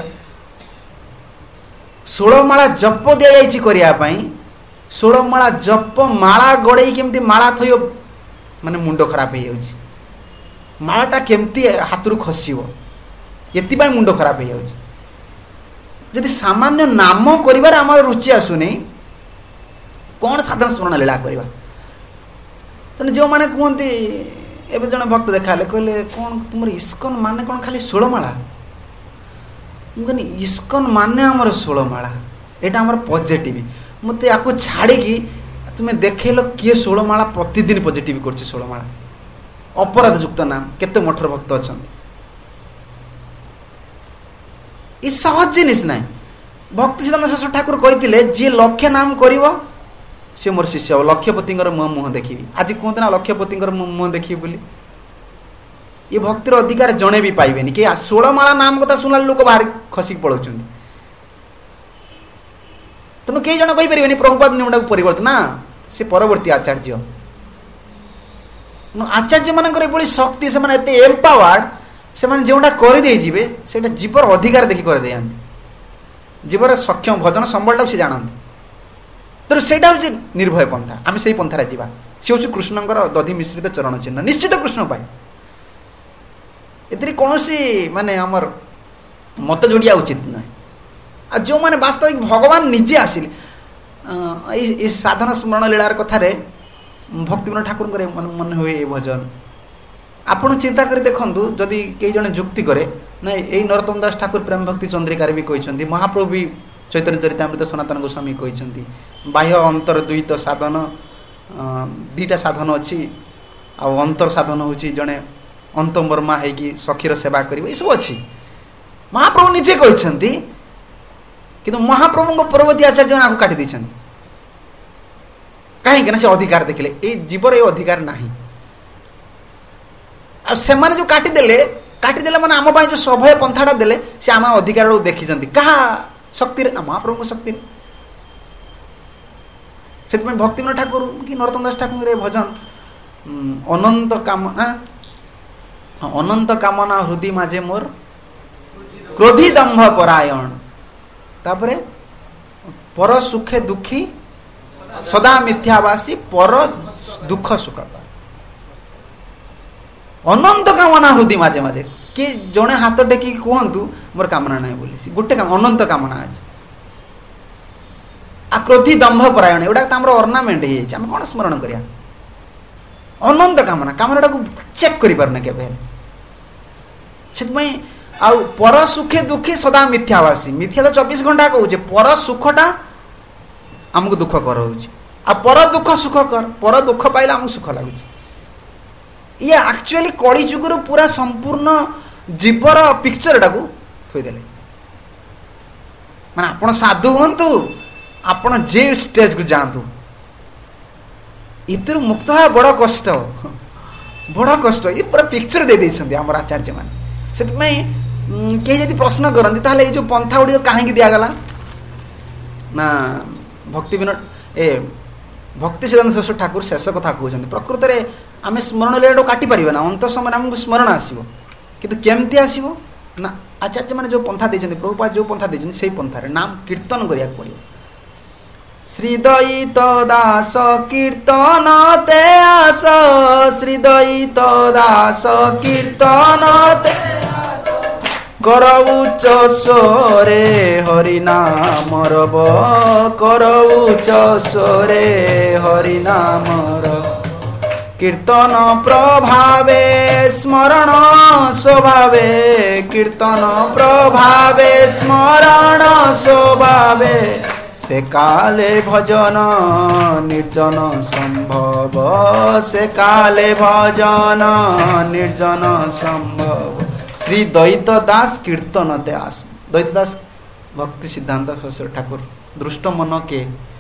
16 ମାଳା ଜପ ଦିଆଯାଇଛି କରିବା ପାଇଁ, 16 ମାଳା ଜପ ମାଳା ଗଡ଼େଇ କେମିତି ମାଳା ଥୋଇବ ମାନେ ମୁଣ୍ଡ ଖରାପ ହେଇଯାଉଛି। ମାଳାଟା କେମିତି ହାତରୁ ଖସିବ ଏଥିପାଇଁ ମୁଣ୍ଡ ଖରାପ ହେଇଯାଉଛି। ଯଦି ସାମାନ୍ୟ ନାମ କରିବାରେ ଆମର ରୁଚି ଆସୁନି, କ'ଣ ସାଧନ ସ୍ମରଣ ଲୀଳା କରିବା? ତେଣୁ ଯେଉଁମାନେ କୁହନ୍ତି, ଏବେ ଜଣେ ଭକ୍ତ ଦେଖାହେଲେ କହିଲେ କ'ଣ ତୁମର ଇସ୍କନ ମାନେ କ'ଣ ଖାଲି 16 ମାଳା? ମୁଁ କହିଲି ଇସ୍କନ ମାନେ ଆମର 16 ମାଳା, ଏଇଟା ଆମର ପଜିଟିଭ। ମୋତେ ୟାକୁ ଛାଡ଼ିକି ତୁମେ ଦେଖେଇଲ କିଏ 16 ମାଳା ପ୍ରତିଦିନ ପଜିଟିଭ କରୁଛି? 16 ମାଳା ଅପରାଧ ଯୁକ୍ତ ନାମ, କେତେ ମଠର ଭକ୍ତ ଅଛନ୍ତି। ଏ ସହଜ ଜିନିଷ ନାହିଁ। ଭକ୍ତି ସିଦ୍ଧାନ୍ତ ଶାସ୍ତ୍ର ଠାକୁର କହିଥିଲେ ଯିଏ ଲକ୍ଷେ ନାମ କରିବ ସେ ମୋର ଶିଷ୍ୟ ହେବ। ଲକ୍ଷପତିଙ୍କର ମୁହଁ ଦେଖିବି। ଆଜି କୁହନ୍ତୁ ନା ଲକ୍ଷପତିଙ୍କର ମୁହଁ ଦେଖିବି ବୋଲି। ଏ ଭକ୍ତିର ଅଧିକାର ଜଣେ ବି ପାଇବେନି। କି 16 ମାଳା ନାମ କଥା ଶୁଣିଲା ଲୋକ ବାହାରି ଖସିକି ପଳାଉଛନ୍ତି। ତେଣୁ କେହି ଜଣେ କହିପାରିବେନି ପ୍ରଭୁପାଦ ନିୟମଟାକୁ ପରିବର୍ତ୍ତନ, ନା ସେ ପରବର୍ତ୍ତୀ ଆଚାର୍ଯ୍ୟ। ଆଚାର୍ଯ୍ୟ ମାନଙ୍କର ଏଭଳି ଶକ୍ତି, ସେମାନେ ଏତେ ଏମ୍ପାୱାର୍ଡ, ସେମାନେ ଯେଉଁଟା କରିଦେଇଯିବେ ସେଇଟା ଜୀବର ଅଧିକାର ଦେଖି କରିଦେଇଯାନ୍ତି। ଜୀବର ସକ୍ଷମ ଭଜନ ସମ୍ବଳଟାକୁ ସେ ଜାଣନ୍ତି। ତେଣୁ ସେଇଟା ହେଉଛି ନିର୍ଭୟ ପନ୍ଥା। ଆମେ ସେଇ ପନ୍ଥାରେ ଯିବା। ସେ ହେଉଛି କୃଷ୍ଣଙ୍କର ଦଧି ମିଶ୍ରିତ ଚରଣ ଚିହ୍ନ, ନିଶ୍ଚିତ କୃଷ୍ଣ ପାଇଁ। ଏଥିରେ କୌଣସି ମାନେ ଆମର ମତ ଯୋଡ଼ିବା ଉଚିତ ନୁହେଁ। ଆଉ ଯେଉଁମାନେ ବାସ୍ତବିକ ଭଗବାନ ନିଜେ ଆସିଲେ, ଏଇ ସାଧନ ସ୍ମରଣ ଲୀଳାର କଥାରେ ଭକ୍ତିବିନୋଦ ଠାକୁରଙ୍କର ମନେ ହୁଏ ଏ ଭଜନ। ଆପଣ ଚିନ୍ତା କରି ଦେଖନ୍ତୁ, ଯଦି କେହି ଜଣେ ଯୁକ୍ତି କରେ ନାଇଁ ଏଇ ନରୋତ୍ତମ ଦାସ ଠାକୁର ପ୍ରେମ ଭକ୍ତି ଚନ୍ଦ୍ରିକାରେ ବି କହିଛନ୍ତି, ମହାପ୍ରଭୁ ବି ଚୈତନ୍ୟ ଚରିତାମୃତ ସନାତନ ଗୋସ୍ୱାମୀ କହିଛନ୍ତି, ବାହ୍ୟ ଅନ୍ତର ଦୁଇତ ସାଧନ, ଦୁଇଟା ସାଧନ ଅଛି। ଆଉ ଅନ୍ତର ସାଧନ ହେଉଛି ଜଣେ ଅନ୍ତର୍ମା ହେଇକି ସଖୀର ସେବା କରିବ, ଏସବୁ ଅଛି। ମହାପ୍ରଭୁ ନିଜେ କହିଛନ୍ତି କିନ୍ତୁ ମହାପ୍ରଭୁଙ୍କ ପରବର୍ତ୍ତୀ ଆଚାର୍ଯ୍ୟ ଆକୁ କାଟି ଦେଇଛନ୍ତି। କାହିଁକି ନା ସେ ଅଧିକାର ଦେଖିଲେ ଏଇ ଜୀବର ଏ ଅଧିକାର ନାହିଁ। ଆଉ ସେମାନେ ଯୋଉ କାଟିଦେଲେ ମାନେ ଆମ ପାଇଁ ଯୋଉ ସଭୟ ପନ୍ଥାଟା ଦେଲେ ସେ ଆମ ଅଧିକାରକୁ ଦେଖିଛନ୍ତି କାହା ଶକ୍ତିରେ ନା ମହାପ୍ରଭୁଙ୍କ ଶକ୍ତିରେ। ସେଥିପାଇଁ ଭକ୍ତିବିନୋଦ ଠାକୁର କି ନରୋତ୍ତମ ଦାସ ଠାକୁରଙ୍କର ଏ ଭଜନ ଅନନ୍ତ କାମନା ହୃଦୟ ମାଝେ ମୋର କ୍ରୋଧୀ ଦମ୍ଭ ପରାୟଣ, ତାପରେ ପର ସୁଖେ ଦୁଃଖୀ ସଦା ମିଥ୍ୟାବାସୀ ପର ଦୁଃଖ ସୁଖ, ଅନନ୍ତ କାମନା ହୃଦୟ ମାଝେ ମାଝେ। କି ଜଣେ ହାତ ଟେକିକି କୁହନ୍ତୁ ମୋର କାମନା ନାହିଁ ବୋଲି, ଗୋଟେ ଅନନ୍ତ କାମନା ଅଛି। କ୍ରୋଧୀ ଦମ୍ଭ ପରାୟଣ ଏଗୁଡା ତ ଆମର ଅର୍ଣ୍ଣାମେଣ୍ଟ ହେଇଯାଇଛି, ଆମେ କଣ ସ୍ମରଣ କରିବା? ଅନନ୍ତ କାମନାଟାକୁ ଚେକ୍ କରିପାରୁନା କେବେ ହେଲେ। ସେଥିପାଇଁ ଆଉ ପର ସୁଖେ ଦୁଃଖୀ ସଦା ମିଥ୍ୟାବାସୀ, ମିଥ୍ୟା ତ 24 ଘଣ୍ଟା କହୁଛେ, ପର ସୁଖଟା ଆମକୁ ଦୁଃଖ କରାଉଛି, ଆଉ ପର ଦୁଃଖ ସୁଖ କର, ପର ଦୁଃଖ ପାଇଲେ ଆମକୁ ସୁଖ ଲାଗୁଛି। ଇଏ ଆକ୍ଚୁଆଲି କଳି ଯୁଗରୁ ପୁରା ସମ୍ପୂର୍ଣ୍ଣ ଜୀବର ପିକ୍ଚରଟାକୁ ଥୋଇଦେଲେ। ମାନେ ଆପଣ ସାଧୁ ହୁଅନ୍ତୁ, ଆପଣ ଯେ ଷ୍ଟେଜକୁ ଯାଆନ୍ତୁ, ଏଥିରୁ ମୁକ୍ତ ହେବା ବଡ଼ କଷ୍ଟ। ଇଏ ପୁରା ପିକ୍ଚର ଦେଇଦେଇଛନ୍ତି ଆମର ଆଚାର୍ଯ୍ୟ ମାନେ। ସେଥିପାଇଁ କେହି ଯଦି ପ୍ରଶ୍ନ କରନ୍ତି ତାହେଲେ ଏଇ ଯୋଉ ପନ୍ଥା ଗୁଡ଼ିକ କାହିଁକି ଦିଆଗଲା ନା ଭକ୍ତି ସିଦ୍ଧାନ୍ତ ସରସ୍ୱତୀ ଠାକୁର ଶେଷ କଥା କହୁଛନ୍ତି। ପ୍ରକୃତରେ ଆମେ ସ୍ମରଣ ଲୀଳାଟାକୁ କାଟି ପାରିବା ନା, ଅନ୍ତ ସମୟରେ ଆମକୁ ସ୍ମରଣ ଆସିବ, କିନ୍ତୁ କେମିତି ଆସିବ ନା ଆଚାର୍ଯ୍ୟ ମାନେ ଯୋଉ ପନ୍ଥା ଦେଇଛନ୍ତି, ପ୍ରଭୁପାଦ ଯୋଉ ପନ୍ଥା ଦେଇଛନ୍ତି ସେଇ ପନ୍ଥାରେ ନାମ କୀର୍ତ୍ତନ କରିବାକୁ ପଡ଼ିବ। ଶ୍ରୀଦୟିତ ଦାସ କୀର୍ତ୍ତନ ତେ ଆସ, ଶ୍ରୀଦୟିତ ଦାସ କୀର୍ତ୍ତନ ତେ କର ଉଚ୍ଚ ସ୍ୱରେ ହରିନାମର, କର ଉଚ୍ଚ ସ୍ୱରେ ହରିନାମର, কীর্তন প্রভাবে স্মরণ স্বভাবে, কীর্তন প্রভাবে স্মরণ স্বভাবে, সে কালে ভজন নির্জন সম্ভব, সে কালে ভজন নির্জন সম্ভব। শ্রী দ্বৈত দাস কীর্তন দাস, দ্বৈত দাস ভক্তি সিদ্ধান্ত সরস্বতী ঠাকুর দৃষ্ট মন কে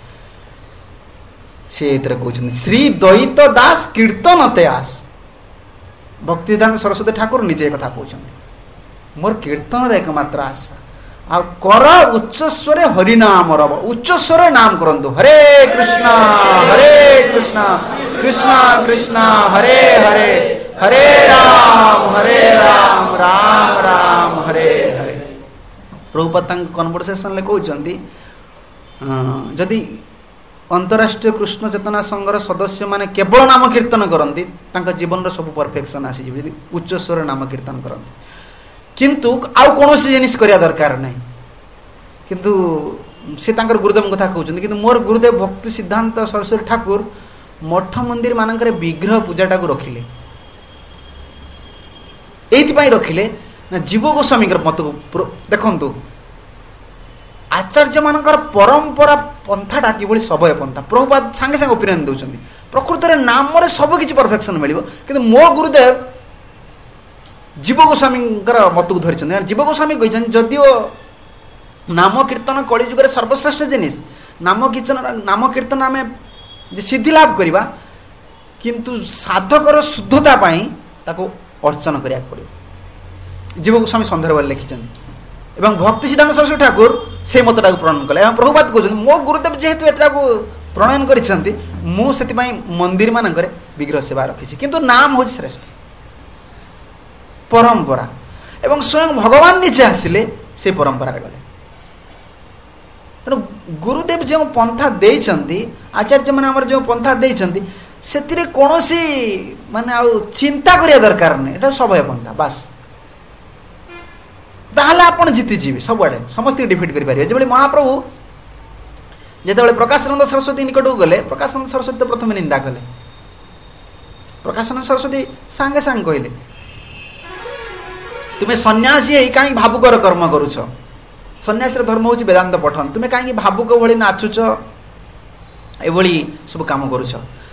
সে এতে কହୁଛନ୍ତି শ্রী দ্বৈত দাস কীর্তন তেয়াস। ভক্তি সিদ্ধান্ত সরস্বতী ঠাকুর নিজে কথা কହୁଛନ୍ତି মোর কীর্তনের একমাত্র আশা। আর কর উচ্চস্বরে হরিনাম রব, উচ্চস্বরে নাম করন্তু হরে কৃষ্ণ কৃষ্ণ কৃষ্ণ হরে হরে, হরে রাম রাম রাম হরে হরে। প্রভুপাদ তাଙ୍କ কনଭରସେସନରେ କହୁଛନ୍ତି ଯଦି अंतरराष्ट्रीय कृष्ण चेतना संघर सदस्य माने केवल नाम कीर्तन करती जीवन सब परफेक्शन आसीज, उच्च स्वर नाम कीर्तन करती, किंतु आउ कौन जिनिस करिया दरकार नहीं। किंतु से तांकर गुरुदेव कथा कहउछन, किंतु मोर गुरुदेव भक्ति सिद्धांत सरस्वती ठाकुर मठ मंदिर मानकर विग्रह पूजाटा को रखिले। एथि पई रखिले ना जीव गोस्वामी मत को देखंतु, आचार्य मानकर परंपरा पंथाटा किभଳି सभय पंथा। प्रभुपाद सांगे सांगे ओपिनियन दउछन्ती प्रकृत रे नाम रे सब किछि परफेक्शन मिलिबो, किंतु मो गुरुदेव जीव गोस्वामी मत को धरिछन्ती। जीव गोस्वामी कहिछन जदिओ नाम कीर्तन कली जुग रे सर्वश्रेष्ठ जिनिस, नाम कीर्तन आमे जे सिद्धि लाभ करिबा, किंतु साधकर शुद्धता पई ताको अर्चना करिया पड़िबो। जीव गोस्वामी संदर्भ लिखिछन्ती एवं भक्ति सिद्धांत सरस्वती ठाकुर से मतटा को प्रणयन कले। प्रभुपाद कहते मो गुरुदेव जेहेतु एटा को प्रणयन करिसेंती मु सेति पई मंदिर मानकर विग्रह सेवा रखिछि, किंतु नाम हो श्रेष्ठ परंपरा। एवं स्वयं भगवान निजे आसिले से परंपरा रे गले। तेणु गुरुदेव जो पंथा देइछन्ती, आचार्य माने हमर जो पंथा देइछन्ती सेतिरे कोनोसी माने आ चिंता करिया दरकार नै, एटा सभय पंथा बस। ताहले आपण जीतिଯିबे सबआडे, समस्त डिफिट करि पारिबे। जेबे महाप्रभु जेतेबेले प्रकाशानंद सरस्वती निकट गले, प्रकाशानंद सरस्वती तो प्रथम निंदा कले। प्रकाशानंद सरस्वती सांगे सांग कहले तुमे सन्यासी है काई भावुकर कर्म करूछ, सन्यासी धर्म होची वेदांत पठन, तुमे काई भावुक भली नाचुछ ए भली सब काम करूछ।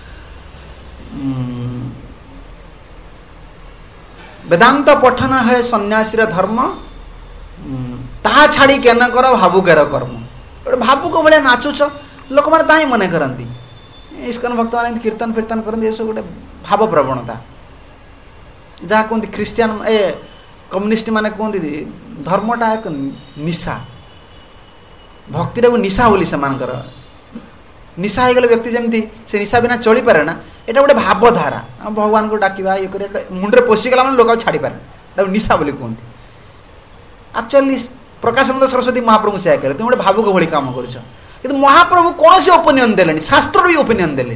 वेदांत पठन है सन्यासी धर्म, ताहा छाड़ी केन कर भावुकर कर्म। गोटे भावुक भाया नाचुच लोक मैंने ता ही मन करती इस्कन भक्त मैंने कीर्तन फीर्तन करते ये सब गोटे भाव प्रवणता जहाँ कहते ख्रीस्टियान ए कम्युनिस्ट माने कहते धर्मटा एक निशा भक्ति निशा बोली से निशा हो गले व्यक्ति जमी से निशा बिना चली पारे ना यहाँ गोटे भावधारा भगवान को डाकिबा ये कर मुंडे पशिगला मैंने लोक छाड़ी पारे निशा बोली कहते एक्चुअली प्रकाशानंद सरस्वती महाप्रभु से कहे तुम गोटे भावुक भली काम कर महाप्रभु कौन से ओपिनियन देले शास्त्र भी ओपिनियन देले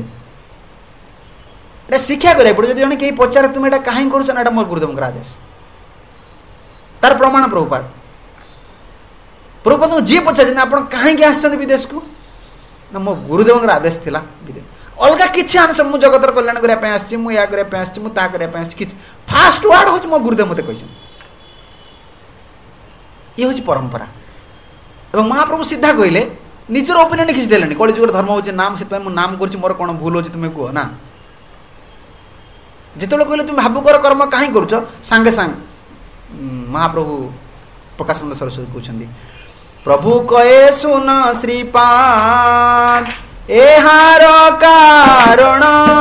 शिक्षा करा पड़े जब कहीं पचारे तुम यहाँ कहीं कर मोर गुरुदेव आदेश तार प्रमाण प्रभुपाद प्रभुपाद जी पचार आप कहीं आसते विदेश को ना मो गुरुदेव आदेश थिला विदेश अलग किसी आनस मुझे जगतर कल्याण करने आसी मुझे फास्ट वार्ड हूँ मो गुरुदेव मत कही ये हूँ परंपरा एवं महाप्रभु सीधा कहले निजर ओपिनियन किसी देले कलिजुगर धर्म हूँ नाम से नाम कर मोर कौन भूल हो तुम्हें कह ना जिते कहले तुम भावुकर कर्म कहीं कर सांगे सांग महाप्रभु प्रकाशानंद सरस्वती कहते प्रभु कहे सुन श्रीपाद एहार कारण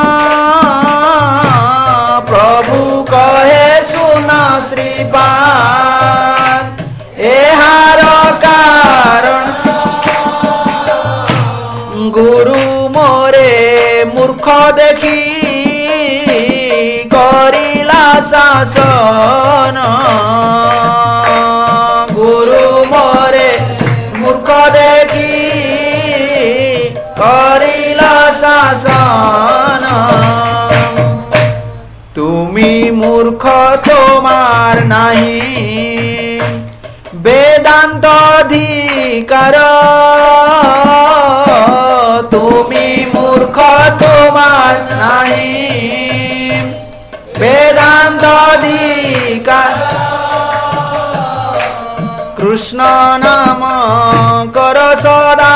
प्रभु कहे सुन श्रीपाद एहार कारण गुरु मोरे मूर्ख देखी करिला शासन गुरु मोरे मूर्ख देखी करिला शासन तुमी मूर्ख तोमार नहीं वेदांत अधिकार तुमी मूर्ख तोमार नहीं वेदांत अधिकार कृष्ण नाम कर सदा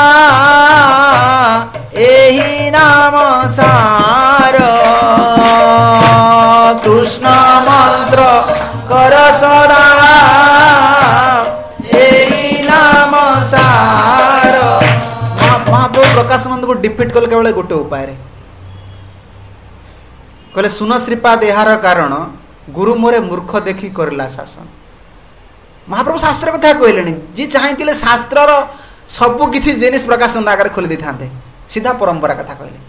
एही नाम सार कृष्ण मंत्र कर सदा एही नाम सार महाप्रभु प्रकाशानंद को डिफिट कल केवल गोटे उपाय कहले सुन श्रीपाद यार कारण गुरु मोरे मूर्ख देखी करला शासन महाप्रभु शास्त्र कथा कहले जी चाहते शास्त्र सबु किसी जिनिस प्रकाशानंद आगे खोली देते सीधा परंपरा कथा कहले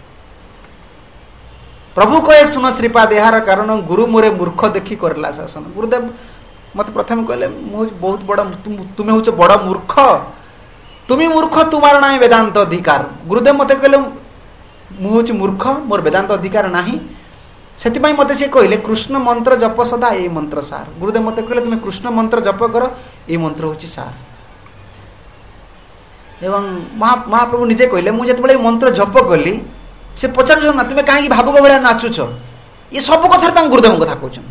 प्रभु कहे सुन श्रीपाद यार कारण गुरु मोरे मूर्ख देखी करला शासन गुरुदेव मत प्रथम कहले बहुत बड़ तुम्हें हूँ बड़ मूर्ख तुम्हें मूर्ख तुम्हार ना वेदांत अधिकार गुरुदेव मत कहले मुझे मूर्ख मोर वेदांत अधिकार नाही से मत सी कहले कृष्ण मंत्र जप सदा ये मंत्र सार गुरुदेव मत कहले तुम्हें कृष्ण मंत्र जप कर ये मंत्र हूँ सार एवं महाप्रभु निजे कहले मुझे मंत्र जप कली से पचार ना तुम्हें कहीं भावुक भाया नाचुच ये सब कथा गुरुदेव कथा कहते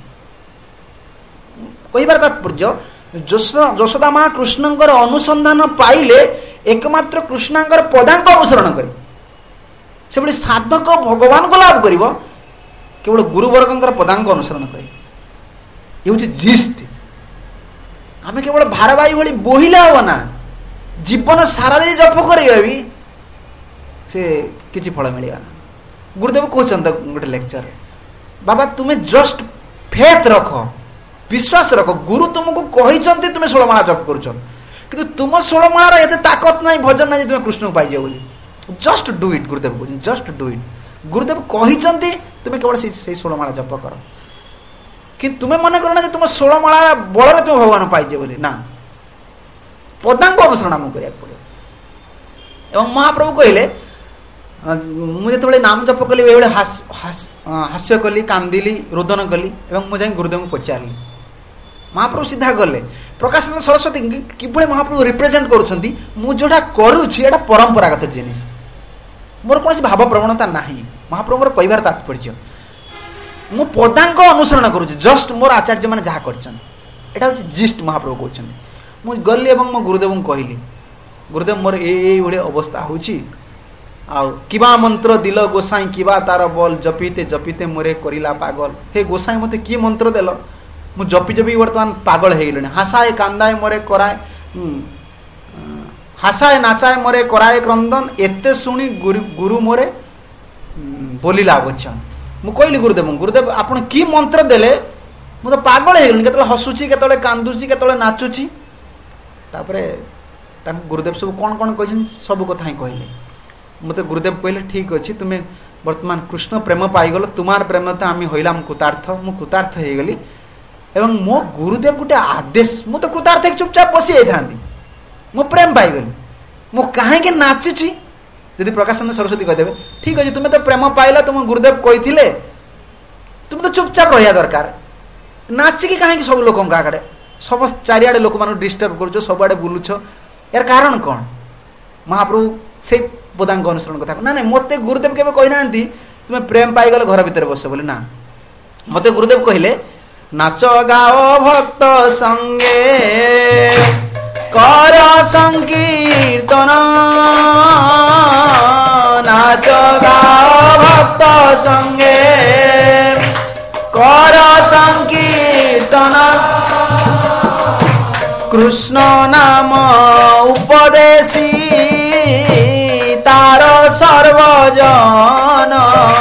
कहबार तात्पर्य यशोदा माँ कृष्ण अनुसंधान पाइले एकमात्र कृष्ण पदांक अनुसरण कर से भाई साधक भगवान को लाभ कर केवल गुरुवर्ग पदांक अनुसरण करे ये हूँ जिस्ट आम केवल भारवाही भाई बोहिले हम ना जीवन सारा जप कर से किसी फल मिलवा ना गुरुदेव कहते गोटे लेक्चर बाबा तुम्हें जस्ट फेथ रख विश्वास रख गुरु तुमको कहते तुम्हें 16 माला जप कर तुम 16 मालार एत ताकत ना भजन ना तुम्हें कृष्ण को पाइज बोली जस्ट डू इट गुरुदेव कहते जस्ट डू इट गुरुदेव कहते तुम्हें केवल से 16 माला जप कर कि तुम्हें मन करना तुम 16 माला बल तुम भगवान पाइजे बोली ना पदांक अनुसरण आमको करा पड़े एवं महाप्रभु कहले मुझे जो नाम जप कली ये हास्य कली कांदिली रोदन कली मुझे गुरुदेव को पचारि महाप्रभु सीधा गले प्रकाशानंद सरस्वती किभली महाप्रभु रिप्रेजेंट करुँचा करुँचा परंपरागत जिनिस मोर कौन भाव प्रवणता ना महाप्रभुर कहबार तात्पर्य मु पदांक अनुसरण करुँच जस्ट मोर आचार्य मैंने जहाँ कर जिस्ट महाप्रभु कहते मुझे गली और मो गुरुदेव कहली गुरुदेव मोर ये अवस्था हो किबा मंत्र दिल गोसाई किबा तार बल जपीते जपीते मोरे करिला पागल हे गोसाई मते कि मंत्र देल मु जपी जपी वर्तमान पागल हो गले हासाए कांदाए मोरे कराए ହାସାଏ ନାଚାଏ ମରେ କରାଏ କ୍ରନ୍ଦନ ଏତେ ଶୁଣି ଗୁରୁ ମୋରେ ବୋଲିଲା ବଚନ। ମୁଁ କହିଲି ଗୁରୁଦେବ ଆପଣ କି ମନ୍ତ୍ର ଦେଲେ, ମୁଁ ତ ପାଗଳ ହେଇଗଲିଣି, କେତେବେଳେ ହସୁଛି, କେତେବେଳେ କାନ୍ଦୁଛି, କେତେବେଳେ ନାଚୁଛି। ତାପରେ ତାଙ୍କୁ ଗୁରୁଦେବ ସବୁ କ'ଣ କ'ଣ କହିଛନ୍ତି ସବୁ କଥା ହିଁ କହିଲେ। ମୋତେ ଗୁରୁଦେବ କହିଲେ ଠିକ୍ ଅଛି, ତୁମେ ବର୍ତ୍ତମାନ କୃଷ୍ଣ ପ୍ରେମ ପାଇଗଲ, ତୁମାର ପ୍ରେମ ତ ଆମେ ହଇଲା ମୁଁ କୃତାର୍ଥ ହେଇଗଲି। ଏବଂ ମୋ ଗୁରୁଦେବ ଗୋଟେ ଆଦେଶ, ମୁଁ ତ କୃତାର୍ଥ ହେଇକି ଚୁପଚାପ ବସି ଯାଇଥାନ୍ତି, ମୁଁ ପ୍ରେମ ପାଇଗଲି, ମୁଁ କାହିଁକି ନାଚିଛି? ଯଦି ପ୍ରକାଶାନନ୍ଦ ସରସ୍ୱତୀ କହିଦେବେ ଠିକ୍ ଅଛି, ତୁମେ ତ ପ୍ରେମ ପାଇଲ, ତୁମ ଗୁରୁଦେବ କହିଥିଲେ, ତୁମେ ତ ଚୁପଚାପ ରହିବା ଦରକାର, ନାଚିକି କାହିଁକି ସବୁ ଲୋକଙ୍କ ଆଗରେ ସମସ୍ତ ଚାରିଆଡ଼େ ଲୋକମାନଙ୍କୁ ଡିଷ୍ଟର୍ବ କରୁଛ, ସବୁଆଡ଼େ ବୁଲୁଛ, ଏହାର କାରଣ କ'ଣ? ମହାପ୍ରଭୁ ସେଇ ପଦାଙ୍କ ଅନୁସରଣ କଥା ନା ନାଇଁ, ମୋତେ ଗୁରୁଦେବ କେବେ କହିନାହାନ୍ତି ତୁମେ ପ୍ରେମ ପାଇଗଲେ ଘର ଭିତରେ ବସ ବୋଲି। ନା, ମୋତେ ଗୁରୁଦେବ କହିଲେ ନାଚ ଗାଅ ଭକ୍ତ ସଙ୍ଗେ କର ସଂକୀର୍ତ୍ତନ, ନାଚ ଗାଅ ଭକ୍ତ ସଙ୍ଗେ କର ସଂକୀର୍ତ୍ତନ, কৃষ্ণ নাম উপদেশী তার সর্বজন,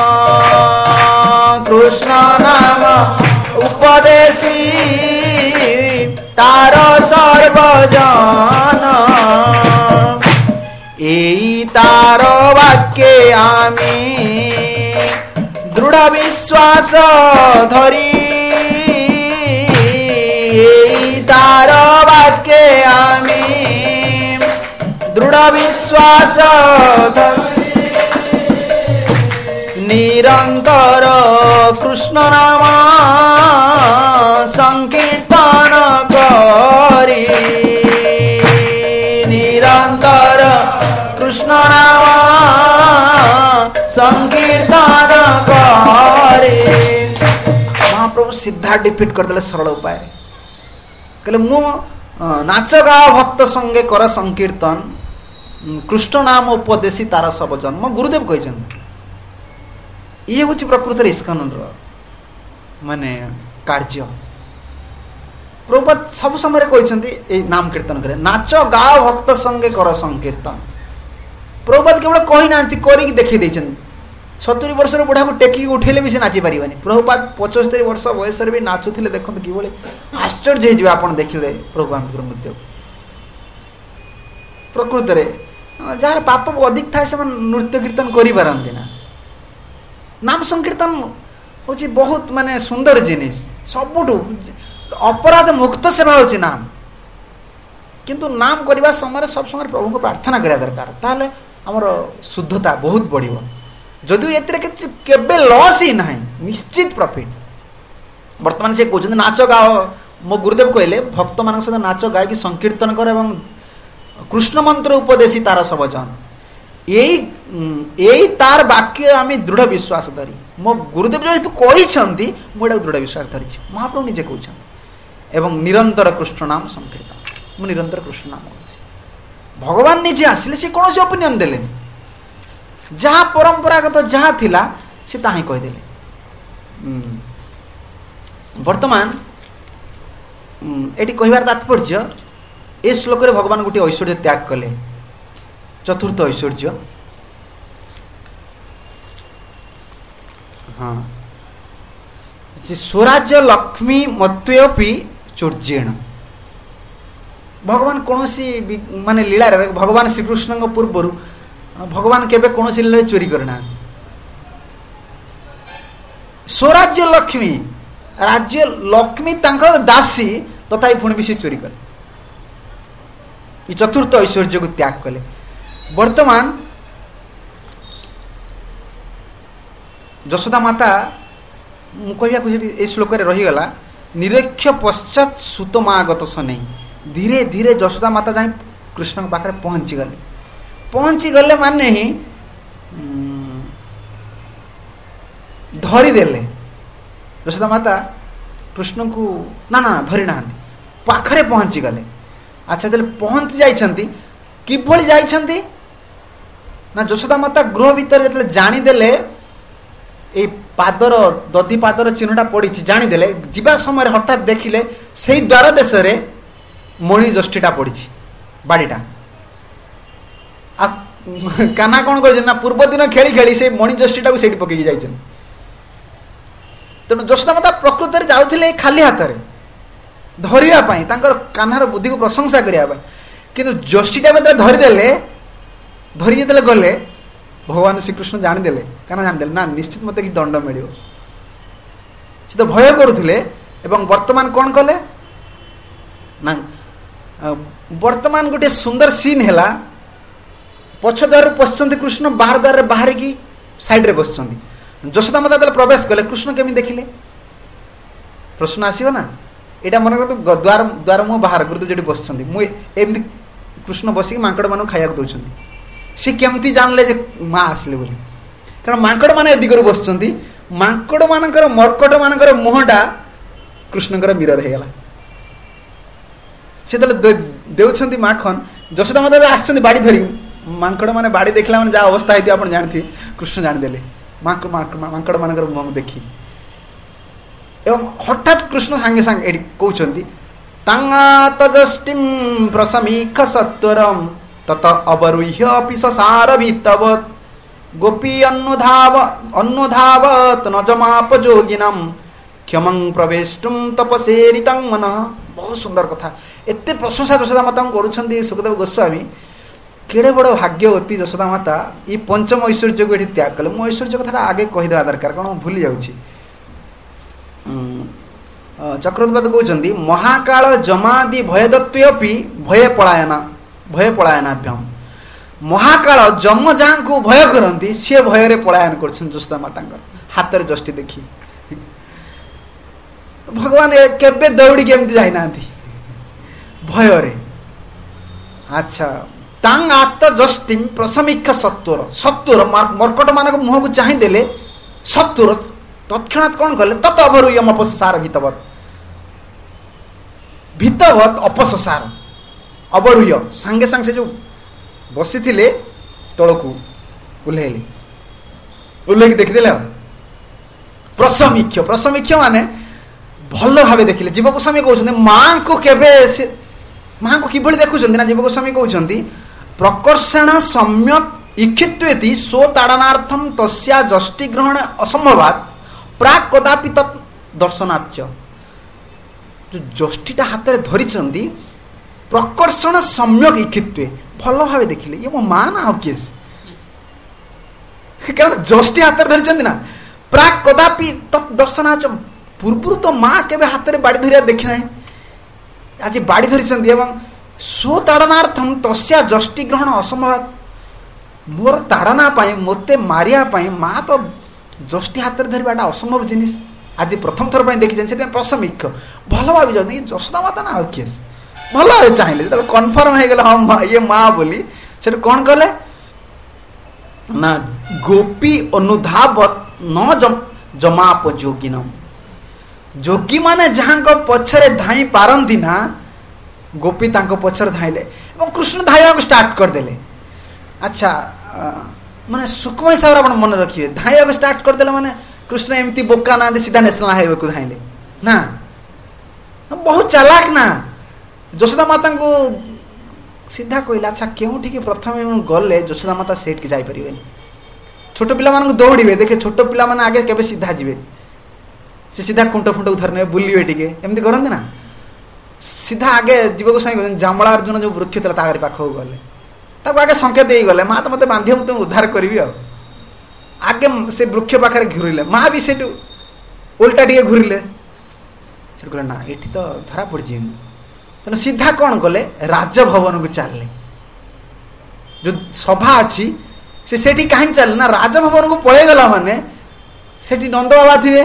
কৃষ্ণ নাম উপদেশী তার সর্বজন, এই তার বাক্যে আমি দৃঢ় বিশ্বাস ধরি, এই তার বাক্যে আমি দৃঢ় বিশ্বাস ধরি, নিরন্তর কৃষ্ণ নাম সংকীর্তন করি, নিরন্তর কৃষ্ণ নাম সংকীর্তন করি। মহাপ্রভু সিদ্ধা ডিফিট କରିଦେଲେ ସରଳ ଉପାୟରେ, କହିଲେ ମୁଁ ନାଚ ଗାଅ ଭକ୍ତ ସଙ୍ଗେ କର ସଂକୀର୍ତ୍ତନ, କୃଷ୍ଣ ନାମ ଉପଦେଶୀ ତାର ସବଜନ। ମୋ ଗୁରୁଦେବ କହିଛନ୍ତି ଇଏ ହେଉଛି ପ୍ରକୃତରେ ଇସ୍କନର ମାନେ କାର୍ଯ୍ୟ। ପ୍ରଭୁପାଦ ସବୁ ସମୟରେ କହିଛନ୍ତି ଏଇ ନାମ କୀର୍ତ୍ତନ କରେ, ନାଚ ଗାଅ ଭକ୍ତ ସଙ୍ଗେ କର ସଂକୀର୍ତ୍ତନ। ପ୍ରଭୁପାଦ କେବଳ କହିନାହାନ୍ତି, କରିକି ଦେଖେଇ ଦେଇଛନ୍ତି। 70 ବର୍ଷର ବୁଢ଼ାକୁ ଟେକିକି ଉଠେଇଲେ ବି ସେ ନାଚି ପାରିବନି। ପ୍ରଭୁପାଦ 75 ବର୍ଷ ବୟସରେ ବି ନାଚୁଥିଲେ। ଦେଖନ୍ତୁ କିଭଳି ଆଶ୍ଚର୍ଯ୍ୟ ହେଇଯିବେ ଆପଣ ଦେଖିଲେ ପ୍ରଭୁପାଦଙ୍କର ନୃତ୍ୟ। ପ୍ରକୃତରେ ଯାହାର ପାପ ଅଧିକ ଥାଏ ସେମାନେ ନୃତ୍ୟ କୀର୍ତ୍ତନ କରିପାରନ୍ତି ନା। ନାମ ସଂକୀର୍ତ୍ତନ ହେଉଛି ବହୁତ ମାନେ ସୁନ୍ଦର ଜିନିଷ, ସବୁଠୁ ଅପରାଧ ମୁକ୍ତ ସେବା ହେଉଛି ନାମ। କିନ୍ତୁ ନାମ କରିବା ସମୟରେ ସବୁ ସମୟରେ ପ୍ରଭୁଙ୍କୁ ପ୍ରାର୍ଥନା କରିବା ଦରକାର, ତାହେଲେ ଆମର ଶୁଦ୍ଧତା ବହୁତ ବଢ଼ିବ। ଯଦିଓ ଏଥିରେ କେବେ ଲସ୍ ହିଁ ନାହିଁ, ନିଶ୍ଚିତ ପ୍ରଫିଟ୍। ବର୍ତ୍ତମାନ ସେ କହୁଛନ୍ତି ନାଚ ଗାଅ, ମୋ ଗୁରୁଦେବ କହିଲେ ଭକ୍ତମାନଙ୍କ ସହିତ ନାଚ ଗାଇକି ସଂକୀର୍ତ୍ତନ କର ଏବଂ କୃଷ୍ଣ ମନ୍ତ୍ର ଉପଦେଶୀ ତାର ସବଜନ, ଏଇ ତାର ବାକ୍ୟ ଆମେ ଦୃଢ଼ ବିଶ୍ୱାସ ଧରି। ମୋ ଗୁରୁଦେବ ଯେହେତୁ କହିଛନ୍ତି ମୁଁ ଏଟାକୁ ଦୃଢ଼ ବିଶ୍ୱାସ ଧରିଛି, ମହାପ୍ରଭୁ ନିଜେ କହୁଛନ୍ତି। ଏବଂ ନିରନ୍ତର କୃଷ୍ଣ ନାମ ସଂକୀର୍ତ୍ତନ, ମୁଁ ନିରନ୍ତର କୃଷ୍ଣ ନାମ କହୁଛି। ଭଗବାନ ନିଜେ ଆସିଲେ ସେ କୌଣସି ଓପିନିଅନ ଦେଲେନି, ଯାହା ପରମ୍ପରାଗତ ଯାହା ଥିଲା ସେ ତାହା ହିଁ କହିଦେଲେ। ବର୍ତ୍ତମାନ ଏଠି କହିବାର ତାତ୍ପର୍ଯ୍ୟ, ଏ ଶ୍ଲୋକରେ ଭଗବାନ ଗୋଟିଏ ଐଶ୍ୱର୍ଯ୍ୟ ତ୍ୟାଗ କଲେ, ଚତୁର୍ଥ ଐଶ୍ୱର୍ଯ୍ୟ। ହଁ, ସ୍ୱରାଜ୍ୟ ଲକ୍ଷ୍ମୀ ମତ୍ୱେପି ଚୋର୍ଯ୍ୟେଣ। ଭଗବାନ କୌଣସି ମାନେ ଲୀଳାରେ, ଭଗବାନ ଶ୍ରୀକୃଷ୍ଣଙ୍କ ପୂର୍ବରୁ ଭଗବାନ କେବେ କୌଣସି ଲୀଳାରେ ଚୋରି କରିନାହାନ୍ତି। ସ୍ୱରାଜ୍ୟ ଲକ୍ଷ୍ମୀ, ରାଜ୍ୟ ଲକ୍ଷ୍ମୀ ତାଙ୍କର ଦାସୀ, ତଥାପି ପୁଣି ବି ସେ ଚୋରି କଲେ। ଏ ଚତୁର୍ଥ ଐଶ୍ୱର୍ଯ୍ୟକୁ ତ୍ୟାଗ କଲେ। ବର୍ତ୍ତମାନ ଯଶୋଦା ମାତା, ମୁଁ କହିବାକୁ ସେଠି ଏଇ ଶ୍ଲୋକରେ ରହିଗଲା, ନିରକ୍ଷ ପଶ୍ଚାତ ସୁତ ମାଗତ ସନେଇ, ଧୀରେ ଧୀରେ ଯଶୋଦା ମାତା ଯାଇ କୃଷ୍ଣଙ୍କ ପାଖରେ ପହଞ୍ଚିଗଲେ ମାନେ ହିଁ ଧରିଦେଲେ। ଯଶୋଦା ମାତା କୃଷ୍ଣଙ୍କୁ ନା ଧରି ନାହାନ୍ତି, ପାଖରେ ପହଞ୍ଚିଗଲେ। ଆଚ୍ଛା, ତାହେଲେ ପହଞ୍ଚି ଯାଇଛନ୍ତି, କିଭଳି ଯାଇଛନ୍ତି ନା ଯଶୋଦା ମାତା ଗୃହ ଭିତରେ ଯେତେବେଳେ ଜାଣିଦେଲେ ଏଇ ପାଦର ଦଧି ପାଦର ଚିହ୍ନଟା ପଡ଼ିଛି, ଜାଣିଦେଲେ, ଯିବା ସମୟରେ ହଠାତ୍ ଦେଖିଲେ ସେଇ ଦ୍ୱାର ଦେଶରେ ମଣି ଯଷ୍ଟିଟା ପଡ଼ିଛି, ବାଡ଼ିଟା। କାହ୍ନା କ'ଣ କରିଛନ୍ତି ନା ପୂର୍ବ ଦିନ ଖେଳି ଖେଳି ସେ ମଣିଯଷ୍ଟିଟାକୁ ସେଇଠି ପକେଇକି ଯାଇଛନ୍ତି। ତେଣୁ ଯଶୋଦା ମାତା ପ୍ରକୃତରେ ଯାଉଥିଲେ ଖାଲି ହାତରେ ଧରିବା ପାଇଁ, ତାଙ୍କର କାହ୍ନାର ବୁଦ୍ଧିକୁ ପ୍ରଶଂସା କରିବା ପାଇଁ। କିନ୍ତୁ ଯଷ୍ଟିଟା ଯେତେବେଳେ ଧରିଦେଲେ, ଧରି ଯେତେବେଳେ ଗଲେ, ଭଗବାନ ଶ୍ରୀକୃଷ୍ଣ ଜାଣିଦେଲେ, କାହ୍ନା ଜାଣିଦେଲେ ନା ନିଶ୍ଚିତ ମୋତେ କିଛି ଦଣ୍ଡ ମିଳିବ। ସେ ତ ଭୟ କରୁଥିଲେ। ଏବଂ ବର୍ତ୍ତମାନ କ'ଣ କଲେ ନା, ବର୍ତ୍ତମାନ ଗୋଟିଏ ସୁନ୍ଦର ସିନ୍ ହେଲା। ପଛ ଦ୍ୱାରରୁ ପଶିଛନ୍ତି କୃଷ୍ଣ, ବାହାର ଦ୍ୱାରରେ ବାହାରିକି ସାଇଡ୍ରେ ବସିଛନ୍ତି। ଯଶୋଦା ମାତା ଯେତେବେଳେ ପ୍ରବେଶ କଲେ, କୃଷ୍ଣ କେମିତି ଦେଖିଲେ? ପ୍ରଶ୍ନ ଆସିବ ନା। ଏଇଟା ମନେ କରନ୍ତୁ ଦ୍ୱାର ମୁହଁ ବାହାର ଗୁରୁଦେବ ଯୋଉଠି ବସିଛନ୍ତି, ମୁଁ ଏମିତି କୃଷ୍ଣ ବସିକି ମାଙ୍କଡ଼ ମାନଙ୍କୁ ଖାଇବାକୁ ଦଉଛନ୍ତି। ସେ କେମିତି ଜାଣିଲେ ଯେ ମା ଆସିଲେ ବୋଲି? କାରଣ ମାଙ୍କଡ଼ ମାନେ ଏ ଦିଗରୁ ବସିଛନ୍ତି। ମାଙ୍କଡ଼ ମାନଙ୍କର, ମର୍କଟ ମାନଙ୍କର ମୁହଁଟା କୃଷ୍ଣଙ୍କର ମିରର ହେଇଗଲା। ସେ ଯେତେବେଳେ ଦେଉଛନ୍ତି ମାଖନ, ଯଶୋଦା ମାତା ଆସିଛନ୍ତି ବାଡ଼ି ଧରି, ମାଙ୍କଡ଼ ମାନେ ବାଡ଼ି ଦେଖିଲା ମାନେ ଯାହା ଅବସ୍ଥା ହେଇଥିବ ଆପଣ ଜାଣିଥିବେ। କୃଷ୍ଣ ଜାଣିଦେଲେ ମାଙ୍କଡ଼ ମାନଙ୍କର ମୁହଁକୁ ଦେଖି। ଏବଂ ହଠାତ୍ କୃଷ୍ଣ ସାଙ୍ଗେ ସାଙ୍ଗେ ଏଠି କହୁଛନ୍ତି, ତାଙ୍ଗତଜଷ୍ଟିଂ ପ୍ରସମୀଖ ସତ୍ୱରମ୍ ତତ ଅବରୁହ୍ୟ ପିସସାର ଭିତବତ୍ ଗୋପୀ ଅନୁଧାବତ୍ ନଜମାପ ଯୋଗିନମ୍ କ୍ଷମଂ ପ୍ରବେଷ୍ଟୁଂ ତପସେରିତଂ ମନଃ। ବହୁତ ସୁନ୍ଦର କଥା। ଏତେ ପ୍ରଶଂସା ଯଶୋଦା ମାତାଙ୍କୁ କରୁଛନ୍ତି ସୁଖଦେବ ଗୋସ୍ୱାମୀ। କେଡ଼େ ବଡ଼ ଭାଗ୍ୟବତୀ ଯଶୋଦା ମାତା, ଏଇ ପଞ୍ଚମ ଐଶ୍ୱର୍ଯ୍ୟକୁ ଏଠି ତ୍ୟାଗ କଲେ। ମୁଁ ଐଶ୍ୱର୍ଯ୍ୟ କଥାଟା ଆଗେ କହିଦେବା ଦରକାର, କାରଣ ମୁଁ ଭୁଲି ଯାଉଛି। ଚକ୍ରବର୍ତ୍ତୀ କହୁଛନ୍ତି, ମହାକାଳ ଜମାଦି ଭୟଦତ୍ୱପି ଭୟ ପଳାୟନାଭ୍ୟମ୍। ମହାକାଳ ଯମ ଯାହାଙ୍କୁ ଭୟ କରନ୍ତି, ସିଏ ଭୟରେ ପଳାୟନ କରୁଛନ୍ତି ଯଶୋଦା ମାତାଙ୍କର ହାତରେ ଯଷ୍ଟି ଦେଖି। ଭଗବାନ କେବେ ଦୌଡ଼ିକି ଏମିତି ଯାଇନାହାନ୍ତି ଭୟରେ। ଆଚ୍ଛା, ତାଙ୍ଗ ଆତ ଜଷ୍ଟିମ୍ ପ୍ରସମୀକ୍ଷ ସତ୍ୱର ମର୍କଟ ମାନଙ୍କ ମୁହଁକୁ ଚାହିଁଦେଲେ ସତ୍ୱର ତତ୍କ୍ଷଣାତ୍ କ'ଣ କଲେ? ତତ ଅବରୁହ୍ୟମ ଅପସସାର ଭିତବତ୍ ଅପସସାର ଅବରୁହ୍ୟ, ସାଙ୍ଗେ ସାଙ୍ଗେ ସେ ଯୋଉ ବସିଥିଲେ ତଳକୁ ଓହ୍ଲେଇକି ଦେଖିଦେଲେ। ଆଉ ପ୍ରସମୀକ୍ଷ ମାନେ ଭଲ ଭାବେ ଦେଖିଲେ। ଜୀବ ଗୋସ୍ୱାମୀ କହୁଛନ୍ତି ମାଙ୍କୁ କେବେ ସେ ମାଙ୍କୁ କିଭଳି ଦେଖୁଛନ୍ତି ନା, ଜୀବ ଗୋସ୍ୱାମୀ କହୁଛନ୍ତି ପ୍ରକର୍ଷଣ ସମ୍ୟକ୍ ଇକ୍ଷିତ୍ୱେତି ସ୍ୱତାଡ଼ନାର୍ଥମ୍ ତସ୍ୟା ଯଷ୍ଟି ଗ୍ରହଣ ଅସମ୍ଭବାତ୍ ପ୍ରାକ୍ କଦାପି ତତ୍ ଦର୍ଶନାଚ୍ୟ। ଯୋଉ ଯଷ୍ଟିଟା ହାତରେ ଧରିଛନ୍ତି, ପ୍ରକର୍ଷଣ ସମ୍ୟକ୍ ଇକ୍ଷିତ୍ୱେ, ଭଲ ଭାବେ ଦେଖିଲେ ଇଏ ମୋ ମା ନା ଆଉ କିଏ? କାରଣ ଯଷ୍ଟି ହାତରେ ଧରିଛନ୍ତି ନା। ପ୍ରାକ୍ କଦାପି ତତ୍ ଦର୍ଶନାଚ୍ୟ, ପୂର୍ବରୁ ତ ମା କେବେ ହାତରେ ବାଡ଼ି ଧରିବା ଦେଖି ନାହିଁ, ଆଜି ବାଡ଼ି ଧରିଛନ୍ତି। ଏବଂ ସ୍ୱତାଡ଼ନାର୍ଥମ୍ ତସ୍ୟା ଯଷ୍ଟି ଗ୍ରହଣ ଅସମ୍ଭବାତ୍, ମୋର ତାଡ଼ନା ପାଇଁ, ମୋତେ ମାରିବା ପାଇଁ ମା ତ ଯଷ୍ଟି ହାତରେ ଧରିବାଟା ଅସମ୍ଭବ ଜିନିଷ, ଆଜି ପ୍ରଥମ ଥର ପାଇଁ ଦେଖିଛନ୍ତି। ସେଥିପାଇଁ ପ୍ରସମୀକ୍ଷ ଭଲ ଭାବିଛନ୍ତି ଯଶୋଦା ମାତା ନା ଆଉ କିଏ? ଭଲ ଭାବେ ଚାହିଁଲେ। ଯେତେବେଳେ କନଫର୍ମ ହେଇଗଲା ହଁ ଇଏ ମା ବୋଲି, ସେଠୁ କ'ଣ କଲେ ନା ଗୋପୀ ଅନୁଧାବତ୍ ନ ଜମାପ ଯୋଗିନମ୍। ଯୋଗୀ ମାନେ ଯାହାଙ୍କ ପଛରେ ଧାଇଁ ପାରନ୍ତି ନା, ଗୋପୀ ତାଙ୍କ ପଛରେ ଧାଇଁଲେ ଏବଂ କୃଷ୍ଣ ଧାଇବାକୁ ଷ୍ଟାର୍ଟ କରିଦେଲେ। ଆଚ୍ଛା, ମାନେ ସୂକ୍ଷ୍ମ ହିସାବରେ ଆପଣ ମନେ ରଖିବେ, ଧାଇବାକୁ ଷ୍ଟାର୍ଟ କରିଦେଲେ ମାନେ କୃଷ୍ଣ ଏମିତି ବୋକା ନାହାନ୍ତି ସିଧା ନ୍ୟାସନାଲ ହାଇୱେକୁ ଧାଇଁଲେ ନା, ବହୁତ ଚାଲାକ ନା। ଯଶୋଦା ମାତାଙ୍କୁ ସିଧା କହିଲେ, ଆଚ୍ଛା କେଉଁଠିକି ପ୍ରଥମେ ଗଲେ ଯଶୋଦା ମାତା ସେଇଠିକି ଯାଇପାରିବେନି। ଛୋଟ ପିଲାମାନଙ୍କୁ ଦୌଡ଼ିବେ, ଦେଖେ ଛୋଟ ପିଲାମାନେ ଆଗେ କେବେ ସିଧା ଯିବେ, ସେ ସିଧା ଖୁଣ୍ଟ ଫୁଣ୍ଟକୁ ଧରି ନେବେ, ବୁଲିବେ ଟିକେ, ଏମିତି କରନ୍ତି ନା। ସିଧା ଆଗେ ଜୀବ ଗୋସ୍ୱାମୀ କହୁଛନ୍ତି ଜାମଳା ଅର୍ଜୁନ ଯୋଉ ବୃକ୍ଷ ଥିଲା ତାହାରି ପାଖକୁ ଗଲେ, ତାକୁ ଆଗେ ସଂକେତ ଦେଇଗଲେ ମା ତ ମୋତେ ବାନ୍ଧିବ, ମୁଁ ତୁମକୁ ଉଦ୍ଧାର କରିବି। ଆଉ ଆଗେ ସେ ବୃକ୍ଷ ପାଖରେ ଘୁରିଲେ, ମା ବି ସେଠୁ ଓଲଟା ଟିକେ ଘୁରିଲେ, ସେଠୁ କହିଲେ ନା ଏଠି ତ ଧରା ପଡ଼ିଯିବି। ତେଣୁ ସିଧା କ'ଣ କଲେ, ରାଜଭବନକୁ ଚାଲିଲେ। ଯୋଉ ସଭା ଅଛି ସେ ସେଠି କାହିଁକି ଚାଲିଲେ ନା, ରାଜଭବନକୁ ପଳେଇଗଲା ମାନେ ସେଠି ନନ୍ଦ ବାବା ଥିବେ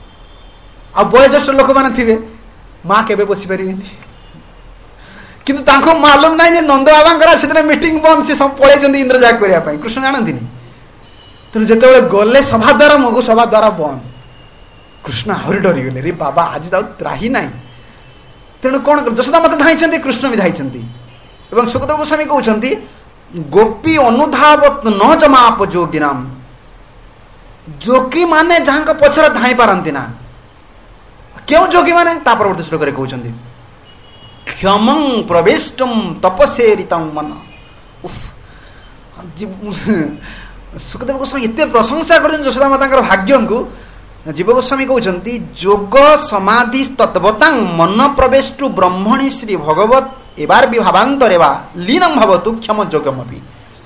ଆଉ ବୟୋଜ୍ୟେଷ୍ଠ ଲୋକମାନେ ଥିବେ, ମା କେବେ ବସିପାରିବେନି। କିନ୍ତୁ ତାଙ୍କୁ ମାଲୁମ ନାହିଁ ଯେ ନନ୍ଦ ବାବାଙ୍କର ସେଦିନ ମିଟିଂ ବନ୍ଦ, ସେ ସବୁ ପଳେଇଛନ୍ତି ଇନ୍ଦ୍ରଜାଗ କରିବା ପାଇଁ, କୃଷ୍ଣ ଜାଣନ୍ତିନି। ତେଣୁ ଯେତେବେଳେ ଗଲେ ସଭାଦ୍ୱାର ମୁହଁକୁ, ସଭାଦ୍ୱାର ବନ୍ଦ, କୃଷ୍ଣ ଆହୁରି ଡରିଗଲେ, ରେ ବାବା ଆଜି ତାକୁ ତ୍ରାହି ନାହିଁ। ତେଣୁ କ'ଣ କଲେ, ଯଶୋଦା ମାତା ଧାଇଁଛନ୍ତି, କୃଷ୍ଣ ବି ଧାଇଁଛନ୍ତି। ଏବଂ ସୁଖଦେବ ଗୋସ୍ୱାମୀ କହୁଛନ୍ତି ଗୋପୀ ଅନୁଧାବତ୍ ନ ଜମାପ ଯୋଗିନାମ୍। ଯୋଗୀ ମାନେ ଯାହାଙ୍କ ପଛରେ ଧାଇଁ ପାରନ୍ତି ନା। କେଉଁ ଯୋଗୀ ମାନେ? ତା ପରବର୍ତ୍ତୀ ଶ୍ଲୋକରେ କହୁଛନ୍ତି କ୍ଷମଂ ପ୍ରବେଷ୍ଟୁମ୍ ତପସେରିତଂ ମନ। ସୁଖଦେବ ଗୋସ୍ୱାମୀ ଏତେ ପ୍ରଶଂସା କରୁଛନ୍ତି ଯଶୋଦା ମାତାଙ୍କର ଭାଗ୍ୟଙ୍କୁ। ଜୀବ ଗୋସ୍ୱାମୀ କହୁଛନ୍ତି ଯୋଗ ସମାଧି ତତ୍ବତାଂ ମନ ପ୍ରବେଷ୍ଟୁ ବ୍ରହ୍ମଣୀ ଶ୍ରୀ ଭଗବତ ଏବାର ବିଭାବାନ୍ତରେ ବା ଲୀନଂ ଭବତୁ କ୍ଷମ ଯୋଗମପି।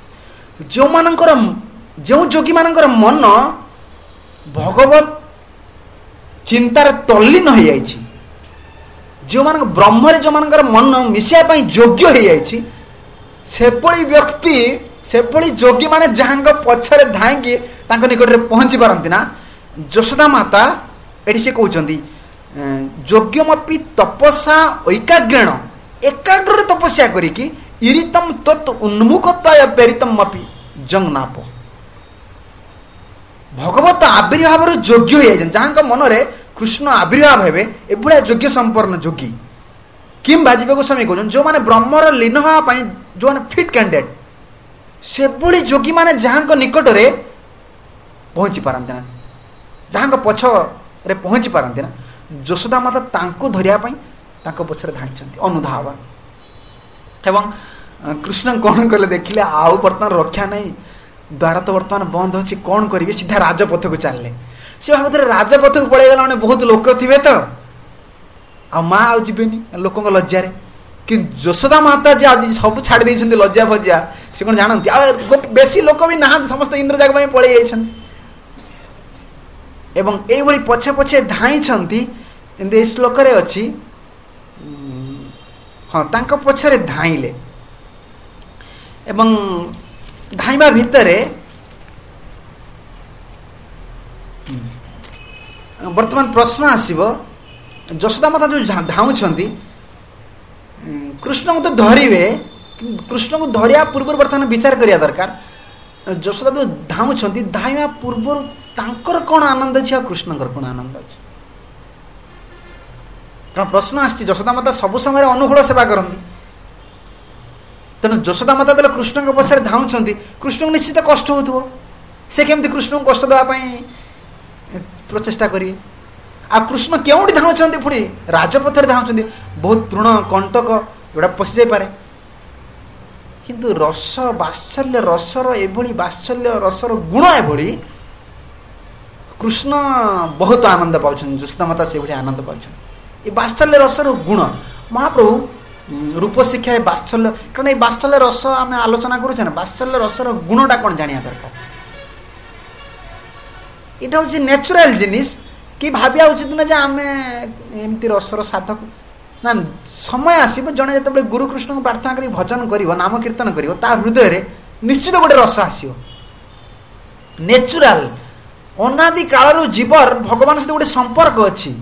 ଯେଉଁ ଯୋଗୀମାନଙ୍କର ମନ ଭଗବତ ଚିନ୍ତାରେ ତଲ୍ଲୀନ ହେଇଯାଇଛି, ଯେଉଁମାନଙ୍କ ବ୍ରହ୍ମରେ ଯେଉଁମାନଙ୍କର ମନ ମିଶିବା ପାଇଁ ଯୋଗ୍ୟ ହେଇଯାଇଛି, ସେଭଳି ବ୍ୟକ୍ତି ସେଭଳି ଯୋଗୀମାନେ ଯାହାଙ୍କ ପଛରେ ଧାଇଁକି ତାଙ୍କ ନିକଟରେ ପହଞ୍ଚି ପାରନ୍ତି ନା। ଯଶୋଦା ମାତା ଏଠି ସେ କହୁଛନ୍ତି ଯୋଗ୍ୟମପି ତପସା ଐକାଗ୍ରେଣ, ଏକାଗ୍ରରେ ତପସ୍ୟା କରିକି ଇରିତମ ତତ୍ ଉନ୍ମୁଖତାୟ ପ୍ରେରିତମ ଅପି ଜଙ୍ଗନାପ। ଭଗବତ ଆବିର୍ଭାବରୁ ଯୋଗ୍ୟ ହେଇଯାଇଛନ୍ତି, ଯାହାଙ୍କ ମନରେ କୃଷ୍ଣ ଆବିର୍ଭାବ ହେବେ ଏଭଳିଆ ଯୋଗ୍ୟ ସମ୍ପନ୍ନ ଯୋଗୀ। କିମ୍ବା ଜୀବ ଗୋସ୍ୱାମୀ କହୁଛନ୍ତି ଯେଉଁମାନେ ବ୍ରହ୍ମର ଲୀନ ହେବା ପାଇଁ ଯେଉଁମାନେ ଫିଟ୍ କ୍ୟାଣ୍ଡିଡେଟ୍, ସେଭଳି ଯୋଗୀମାନେ ଯାହାଙ୍କ ନିକଟରେ ପହଞ୍ଚି ପାରନ୍ତି ନା, ଯାହାଙ୍କ ପଛରେ ପହଞ୍ଚି ପାରନ୍ତି ନା, ଯଶୋଦା ମାତା ତାଙ୍କୁ ଧରିବା ପାଇଁ ତାଙ୍କ ପଛରେ ଧାଇଁଛନ୍ତି ଅନୁଧାବନ। ଏବଂ କୃଷ୍ଣ କ'ଣ କଲେ ଦେଖିଲେ, ଆଉ ବର୍ତ୍ତମାନ ରକ୍ଷା ନାହିଁ, ଦ୍ୱାର ତ ବର୍ତ୍ତମାନ ବନ୍ଦ ଅଛି, କ'ଣ କରିବେ, ସିଧା ରାଜପଥକୁ ଚାଲିଲେ। ସେ ଭାବୁଥିଲେ ରାଜପଥକୁ ପଳେଇଗଲା ମାନେ ବହୁତ ଲୋକ ଥିବେ ତ, ଆଉ ମା ଆଉ ଯିବେନି ଲୋକଙ୍କ ଲଜ୍ଜାରେ। କିନ୍ତୁ ଯଶୋଦା ମାତା ଯେ ଆଜି ସବୁ ଛାଡ଼ି ଦେଇଛନ୍ତି ଲଜ୍ଜା ଫଜ୍ଜା, ସେ କ'ଣ ଜାଣନ୍ତି? ଆଉ ବେଶୀ ଲୋକ ବି ନାହାନ୍ତି, ସମସ୍ତେ ଇନ୍ଦ୍ରଜାଗ ପାଇଁ ପଳେଇ ଯାଇଛନ୍ତି। ଏବଂ ଏଇଭଳି ପଛେ ପଛେ ଧାଇଁଛନ୍ତି। କିନ୍ତୁ ଏଇ ଶ୍ଲୋକରେ ଅଛି ହଁ ତାଙ୍କ ପଛରେ ଧାଇଁଲେ। ଏବଂ ଧାଇଁବା ଭିତରେ ବର୍ତ୍ତମାନ ପ୍ରଶ୍ନ ଆସିବ, ଯଶୋଦା ମାତା ଯେଉଁ ଧାଉଁଛନ୍ତି କୃଷ୍ଣଙ୍କୁ ତ ଧରିବେ, କୃଷ୍ଣଙ୍କୁ ଧରିବା ପୂର୍ବରୁ ବର୍ତ୍ତମାନ ବିଚାର କରିବା ଦରକାର। ଯଶୋଦା ଯେଉଁ ଧାଉଁଛନ୍ତି, ଧାଇଁବା ପୂର୍ବରୁ ତାଙ୍କର କ'ଣ ଆନନ୍ଦ ଅଛି ଆଉ କୃଷ୍ଣଙ୍କର କ'ଣ ଆନନ୍ଦ ଅଛି? କାରଣ ପ୍ରଶ୍ନ ଆସିଛି, ଯଶୋଦା ମାତା ସବୁ ସମୟରେ ଅନୁକୂଳ ସେବା କରନ୍ତି, ତେଣୁ ଯଶୋଦା ମାତା ଯେତେବେଳେ କୃଷ୍ଣଙ୍କ ପଛରେ ଧାଉଁଛନ୍ତି, କୃଷ୍ଣଙ୍କୁ ନିଶ୍ଚିତ କଷ୍ଟ ହେଉଥିବ। ସେ କେମିତି କୃଷ୍ଣଙ୍କୁ କଷ୍ଟ ଦେବା ପାଇଁ ପ୍ରଚେଷ୍ଟା କରିବେ? ଆଉ କୃଷ୍ଣ କେଉଁଠି ଧାଉଁଛନ୍ତି? ପୁଣି ରାଜପଥରେ ଧାଉଁଛନ୍ତି, ବହୁତ ତୃଣ କଣ୍ଟକ ଏଗୁଡ଼ା ପଶି ଯାଇପାରେ। କିନ୍ତୁ ରସ ବାତ୍ସଲ୍ୟ ରସର ଏଭଳି ବାତ୍ସଲ୍ୟ ରସର ଗୁଣ ଏଭଳି, କୃଷ୍ଣ ବହୁତ ଆନନ୍ଦ ପାଉଛନ୍ତି, ଯଶୋଦା ମାତା ସେଭଳି ଆନନ୍ଦ ପାଉଛନ୍ତି। ଏ ବାତ୍ସଲ୍ୟ ରସର ଗୁଣ ମହାପ୍ରଭୁ ରୂପ ଶିକ୍ଷାରେ ବାତ୍ସଲ୍ୟ, କାରଣ ଏଇ ବାତ୍ସଲ୍ୟ ରସ ଆମେ ଆଲୋଚନା କରୁଛେ ନା, ବାତ୍ସଲ୍ୟ ରସର ଗୁଣଟା କ'ଣ ଜାଣିବା ଦରକାର। এটা হচ্ছে ন্যাচুরাল জিনিস। কি ভাবিয়া উচিত না যে আমি এমতি রসর সাধক না। সময় আসব জনে যেতবে গুরু কৃষ্ণ প্রার্থনা করি ভজন করব, নাম কীর্তন করব, তা হৃদয় নিশ্চিত গোটে রস আসব। ন্যাচুরাল অনাদি কালর জীবর ভগবান সহ গোটে সম্পর্ক অছি।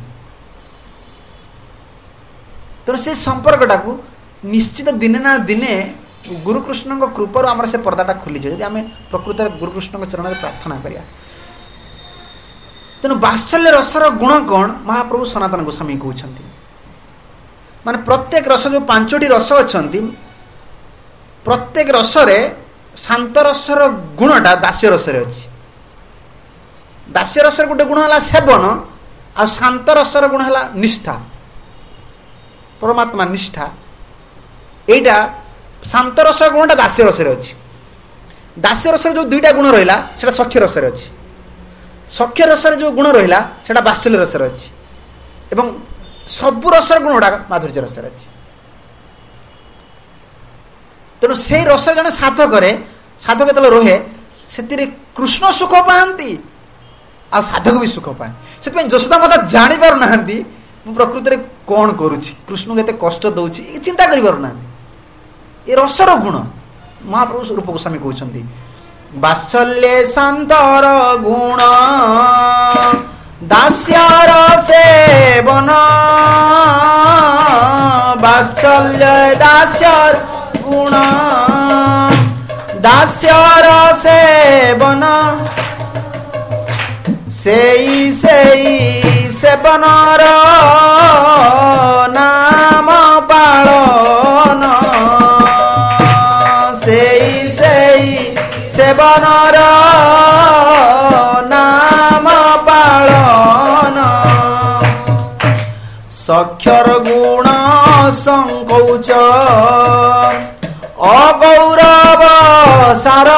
তেমন সেই সম্পর্কটা নিশ্চিত দিনে না দিনে গুরুকৃষ্ণ কৃপার আমার সে পর্দাটা খুলিଯିବ যদি আমি প্রকৃত গুরুকৃষ্ণ চরণে প্রার্থনা করিয়া। তেমন বাৎসল্য রসর গুণ কণ মহাপ্রভু সনাতন গোস্বামী কହୁଛନ୍ତି। মানে প্রত্যেক রস যে 5টি রস অছন্তি, প্রত্যেক রসরে শান্ত রসর গুণটা দাস্য রসরে অছি। দাস্য রসর গোটে গুণ হলা সেবন, আর শান্ত রসর গুণ হলা নিষ্ঠা, পরমাত্মা নিষ্ঠা। এইটা শান্ত রসর গুণটা দাস্য রসরে অছি। দাস্য রসর যে 2টা গুণ রহিলা সেটা সখ্য রসরে অছি। সখ্য রসরে যে গুণ রহিলা সেটা বাৎসল্য রসরে অছি। এবং সবু রসর গুণটা মাধুর্য রসরে আছে। তেণু সেই রসরে জনে সাধকরে সাধক যেতবে রহে সেতিরে কৃষ্ণ সুখ পাআନ୍ତି আর সাধক বি সুখ পায়। সেপাই যশোদা মাতা জানি পারু নাহাନ୍ତି মু প্রকৃତରେ কোন করুছি, কৃষ্ণকে এতে কষ্ট দউছি এই চিন্তা করি পারু নাহাନ୍ତି। এ রসর গুণ মহাপ্রভু রূপ গোস্বামী কହୁଛନ୍ତି। বাৎসল্যে শান্তর গুণ দাস্যর সেবন, বাৎসল্য দাস্যর গুণ দাস্যর সেবন, সেই সেই সেবনর নাম পালন, সেই সেই সেবনর নাম পালন, সখ্যর গুণ সংকোচ অগৌরব सार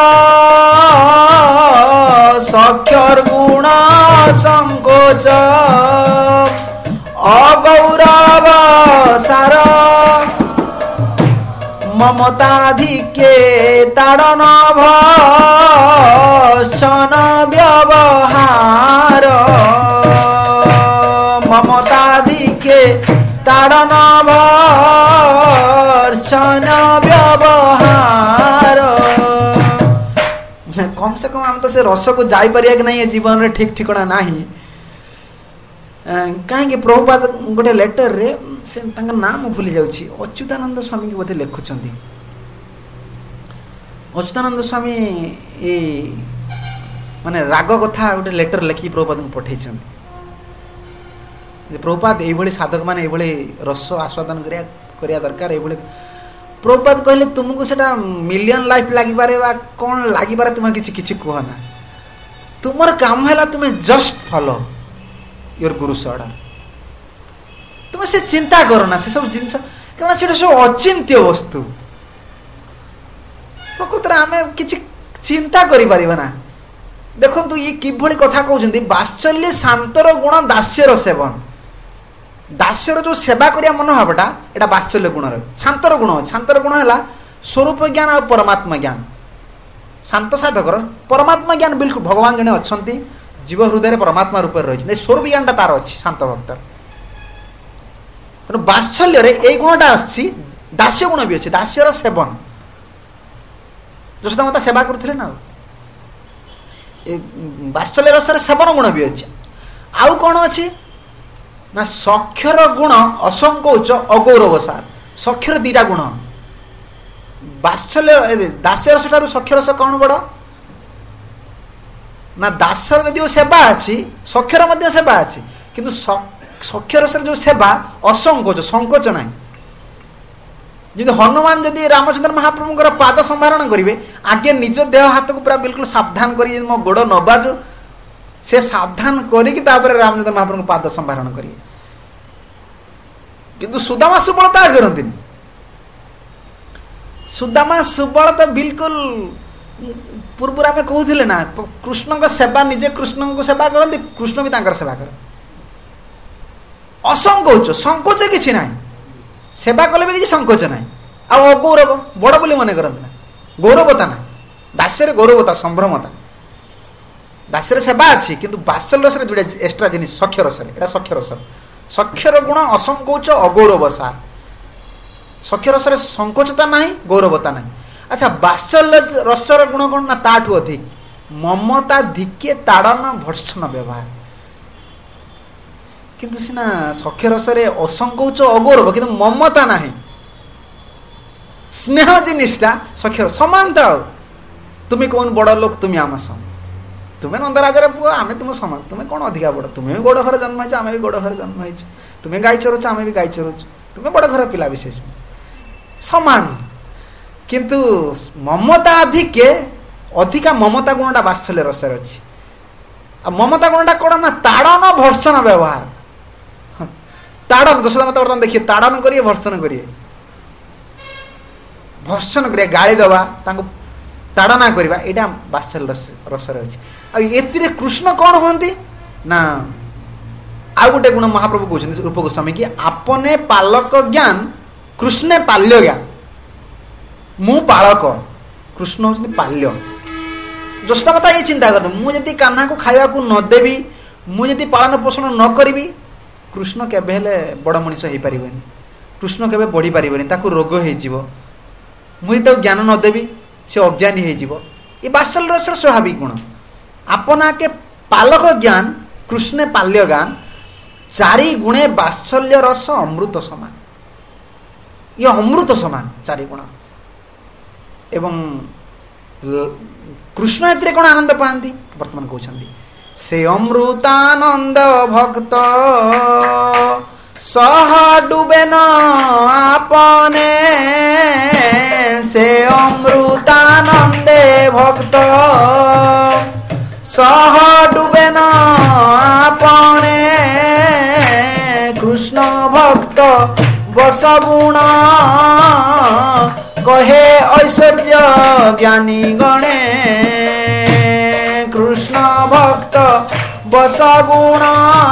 सख्यर गुण संकोच अगौरव सार ममताधिक्ये ताड़न भक्षण व्यवहार ममताधिक्ये ताड़न भक्षण व्यवहार। कम से कम आम तो से रस को जाई परिया कि नहीं जीवन रे ठीक ठिकना नहीं कहीं प्रभुपाद गोटे लेटर रे से तांका नाम भूली जाउछि अच्युतानंद स्वामी के बोधे लिखुचंती। अच्युतानंद स्वामी ए माने राग कथा गोटे लेटर लिखि प्रभुपाद को पठेइछंती जे प्रभुपाद एई भली साधक माने एई भली रस आस्वादन करिया दरकार एई भली प्रभुपाद कहले तुमको सेटा मिलियन लाइफ लागि पारे बा कोन लागि पारे तुम किछि किछि कहना तुमर काम हैला तुमे just follow your guru's order तुम से चिंता करो ना से सब जिनस कारण से सब अचिंत्य वस्तु प्रकृत आम किसी चिंता करि परिबा ना देखो तू ये किभली कथा कहउछंती वात्सल्य शांतर गुण दास्यर सेवन दास्यर जो सेवा करिया मनोभावटा एटा वात्सल्य गुण रे शांतर गुण हैला स्वरूप ज्ञान और परमात्मा ज्ञान शांत साधकर परमात्मा ज्ञान बिल्कुल भगवान जने अछंती जीव हृदय परमात्मा रूप रही स्वरूप ज्ञानटा तार अच्छी शांत भक्तर तेणु वात्सल्य ये गुणटा आसी दास्य गुण भी अच्छे दास्यर सेवन यशोदा माता सेवा करते ना वात्सल्य रसर सेवन गुण भी अच्छे आउ कौन अच्छी ना सख्यर गुण असंकोच अगौरव सार सख्यर दीटा गुण वात्सल्य दास्य रस ठारू सख्य रस कौन बड़ ना दासर जदि सेवा अच्छी सख्यर मध्य सेवा अच्छी किंतु सख्यर जो सेवा असंकोच संकोच ना जब हनुमान जदि रामचंद्र महाप्रभु पाद संभारण करेंगे आगे निज देह हाथ को पूरा बिल्कुल सावधान कर मो गोड़ न बाजू से सावधान करके रामचंद्र महाप्रभु पाद संभारण करेंगे किंतु सुदामा सुबल तो करती सुदामा सुबल तो बिल्कुल पूर्व आम कहते ना कृष्ण को सेवा निजे कृष्ण को सेवा करते कृष्ण भी सेवा कर असंकोच संकोच किसी ना सेवा कले भी किसी संकोच ना अगौरव बड़ बोली मन करते ना गौरवता ना दास्यर गौरवता संभ्रमता दास्यर सेवा अच्छी किंतु वात्सल्य रस जोड़ा एक्सट्रा जिन सख्य रस सख्यर गुण असंकोच अगौरव सार सख्य रस संकोचता ना गौरवता ना। अच्छा वात्सल्य रसर गुण कौन ना ताठू अधिक ममता धिक्ये ताड़न भर्षण व्यवहार किंतु सीना सख्य रसरे असंकोच अगौरव किंतु ममता ना स्नेह जिनिसटा सख्य समानता तुम्हें कौन बड़ लोक तुम्हें आम सम तुम्हें नंदराजार पुआ आम तुम समान तुम्हें कौन अधिका बड़ तुम्हें भी गोड़ घर जन्म हो आम भी गोड़ घर जन्म हो तुम्हें गाई चरुच आम भी गाई चरुच तुम्हें बड़ घर पिला विशेष समान किंतु ममता अधिके अधिका ममता गुणटा वात्सल्य रसर अच्छी ममता गुणटा कौन ना ताड़न भर्षण व्यवहार ताड़न यशोदा माता बर्तमान देखिए ताड़न करिए भर्षण करिए भर्षण करिए गाड़ी दवा ताड़ना करवा यहाँ वात्सल्य रसर अच्छी आते कृष्ण कौन हमें ना आउ गोटे गुण महाप्रभु कहते रूप गोस्वामी कि आपने पालक ज्ञान कृष्णे पाल्य ज्ञान मु पालक कृष्ण हूँ पाल्य यशोदा माता ये चिंता करते मुझे कान्हा को खावा को नदेवी मुझे पालन पोषण न करी कृष्ण केबे हेले बड़ मनीष हो पारे कृष्ण केबे बढ़ी पारे रोग हो मुझे ज्ञान नदेवी से अज्ञानी हो ये वात्सल्य रसर स्वाभाविक गुण आपना के पालक ज्ञान कृष्ण पाल्य ज्ञान चारि गुणे वात्सल्य रस अमृत समान ये अमृत समान चारि गुण एवं कृष्ण एते कौन आनंद पाती वर्तमान कहते से अमृतानंद भक्त सह डूबे न आपने से अमृतानंदे भक्त सह डूबे न आपने कृष्ण भक्त बसगुण कहे ऐश्वर्य ज्ञानी गणे कृष्ण भक्त बस गुण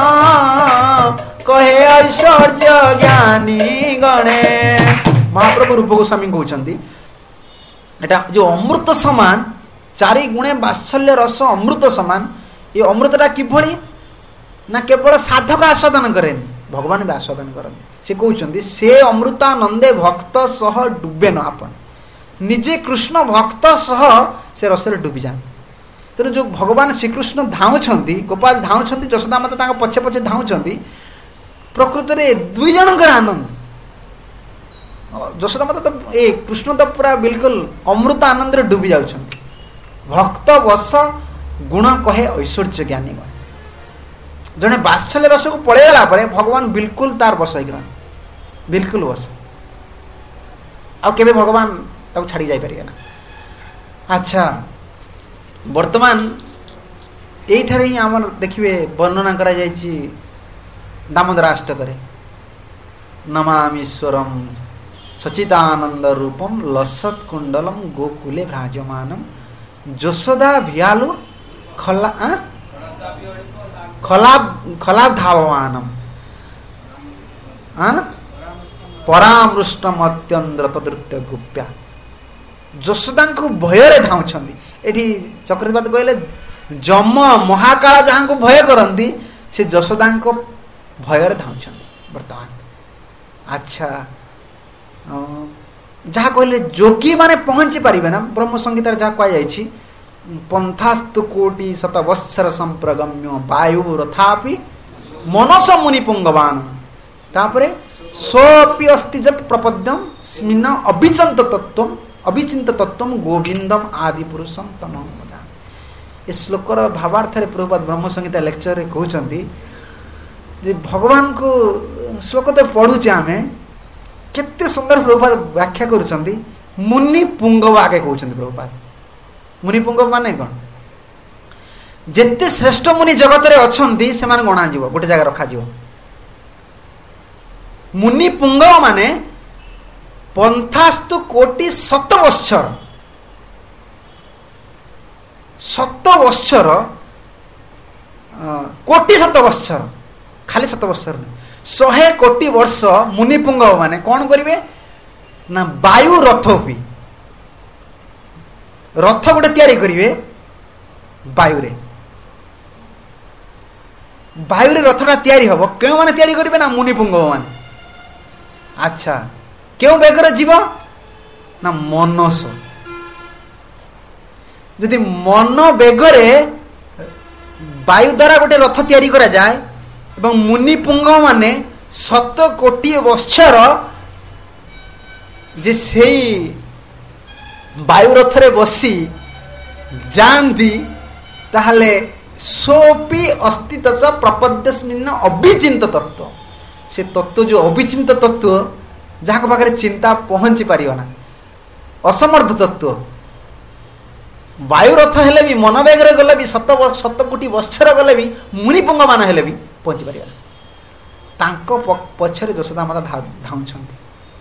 कहे ऐश्वर्य ज्ञानी गणे। महाप्रभु रूप गोस्वामी कहते एटा जो अमृत समान चारि गुणे बात्सल्य रस अमृत समान ये अमृतटा किभली ना केवल साधक आस्वादन करेनि भगवान भी आस्वादन करते से कहते से अमृतानंदे भक्त सह डुबे न आपन निजे कृष्ण भक्त सह से रस डुबी जाए। तेणु जो भगवान श्रीकृष्ण धाउंट गोपाल धाउंट जशोदा माता पछे पछे धाउंट प्रकृत में दुई जनकर आनंद जशोदा माता तो ए कृष्ण तो पूरा बिल्कुल अमृत आनंद डुबी जाउछ भक्त वश गुण कहे ऐश्वर्य ज्ञानी गण जड़े बात्सल्य रस को पलैगला भगवान बिल्कुल तार बस हो बिल्कुल बस आके भगवान ताको छाड़ी जाई परिया ना। अच्छा वर्तमान एठारे ही आमर देखिए वर्णना करा जायछि दामोदर अष्टक नमामीश्वरम सचिदानंद रूपम लसत कुंडलम गोकुले भ्राजमानम जशोदा भियालु खलाब धावमानम परामृष्टम अत्यंद्र तदृत्य गुप्या जशोदा को भय धाउछंदी एठी चक्रवर्ती कहले जम महाकाल जहां को भय करंदी से जशोदा को भय धाउछंदी वर्तमान। अच्छा जहाँ कहले जोगी माने पहुंची पारिबे ना ब्रह्म संगीतार जहाँ कह जाइछि पंथास्तु कोटि शतवत्सर संप्रगम्य वायु रथापि मनस मुनि पुंगवान तापरे सोपि अस्ति जत प्रपद्यम स्मिन अभिचिंत तत्व गोविंदम आदि पुरुषम तमं जान। ए श्लोकर भावार्थ प्रभुपाद ब्रह्म संगीता लेक्चर रे कहउछंती जे भगवान को श्लोक तो पढ़ुचे आमे केते सुंदर प्रभुपाद व्याख्या करुछंती मुनि पुंगव आगे कहउछंती प्रभुपाद मुनि पुंगव माने कौन जेते श्रेष्ठ मुनि जगत रे अछंती से माने गणा जीव गोटे जगह रखा जीव मुनि पुंगव माने पंथास्तु कोटि शतवत्सर कोटि शतवत्सर खाली शतवत्सर नहीं 100 कोटि वर्ष मुनि पुंगव माने कौन करिवे ना वायु रथोपी रथ गोटे तैयारी करिवे वायु रे रथटा तैयारी हबो क्यों माने तैयारी करिवे ना मुनि पुंगव माने। अच्छा क्यों बेगर जीव ना मनस यदि मन बेगरे वायु द्वारा गोटे रथ तैयारी करा जाए एवं मुनि पुंगव माने 100 कोटि वर्षर जे सेई वायु रथ रे बसी जानती ताहले सोपि अस्तित्व च प्रपद्यस्मिन् अभिचिंत तत्व से तत्व जो अभिचिंत तत्व जहाँ पाखे चिंता पहुंची पारियो ना असमर्थ तत्व वायु रथ हेले भी मन बेगर गले भी 100 कोटि वर्षर गले भी मुनि पुंग मान हेले भी पहुंची पारियो ना तांको पछरे जशोदा माता धाउछंती।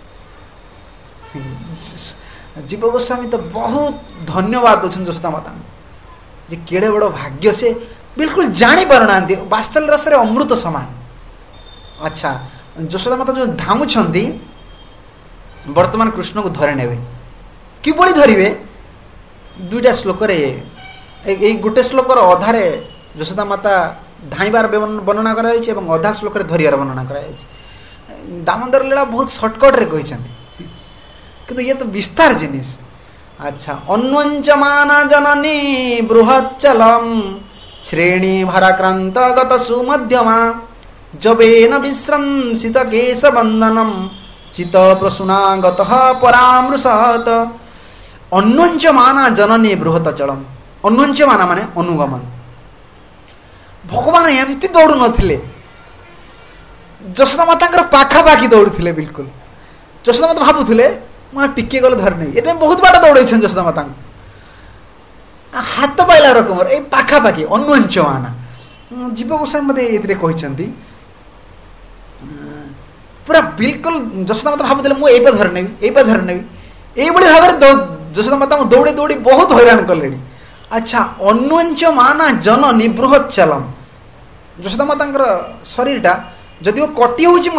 जीव गोस्वामी तो बहुत धन्यवाद दौन जशोदा माता जे केड़े बड़ भाग्य से बिल्कुल जानी पारना बात्सल्य रस अमृत समान। अच्छा जशोदा माता जो धामुछंती वर्तमान कृष्ण को धरे नेबे किभली धरिवे दुईटा श्लोक गोटे श्लोकर अधारे जशोदा माता धाइबार वर्णना करा जायछि एवं अधा श्लोक रे धरियार वर्णना करा जायछि। दामोदर लीला बहुत शॉर्टकट रे कहिसंती किंतु ये तो विस्तार जिनिस। अच्छा अन्वंचमान जननी बृहच्चलम श्रेणी भाराक्रांत गत सुमध्यमा जबेन विश्रंसित केश बंधनम चित प्रसूनागत परामृशत। अन्वंचमाना जननी बृहच्चलम अन्वंचमाना माने अनुगमन भगवान एमती दौड़ू नथिले जशोदा माता पाखापाखि दौड़ुथिले बिल्कुल जशोदा माता भाबुथिले मुझे टिके गले धरने ये बहुत बाट दौड़े जशोदा माता हाथ पाइला रकम ए पाखापाखि अन्वंचमाना जीव गोस्वामी मते एथिरे कहिसंती पूरा बिल्कुल जशोदा माता भाबुथिले मु एपे धरनेबी এইভাবে ভাবে যশୋଦା ମାତା ଦୌଡ଼ି ଦୌଡ଼ି ବହୁତ ହଇରାଣ କଲେଣି। ଆଚ୍ଛା, ଅନ୍ୱଞ୍ଚ ମାନା ଜନନୀ ବୃହଚ୍ଚଲମ। ଯଶୋଦା ମାତାଙ୍କର ଶରୀରଟା ଯଦିଓ କଟି ହେଉଛି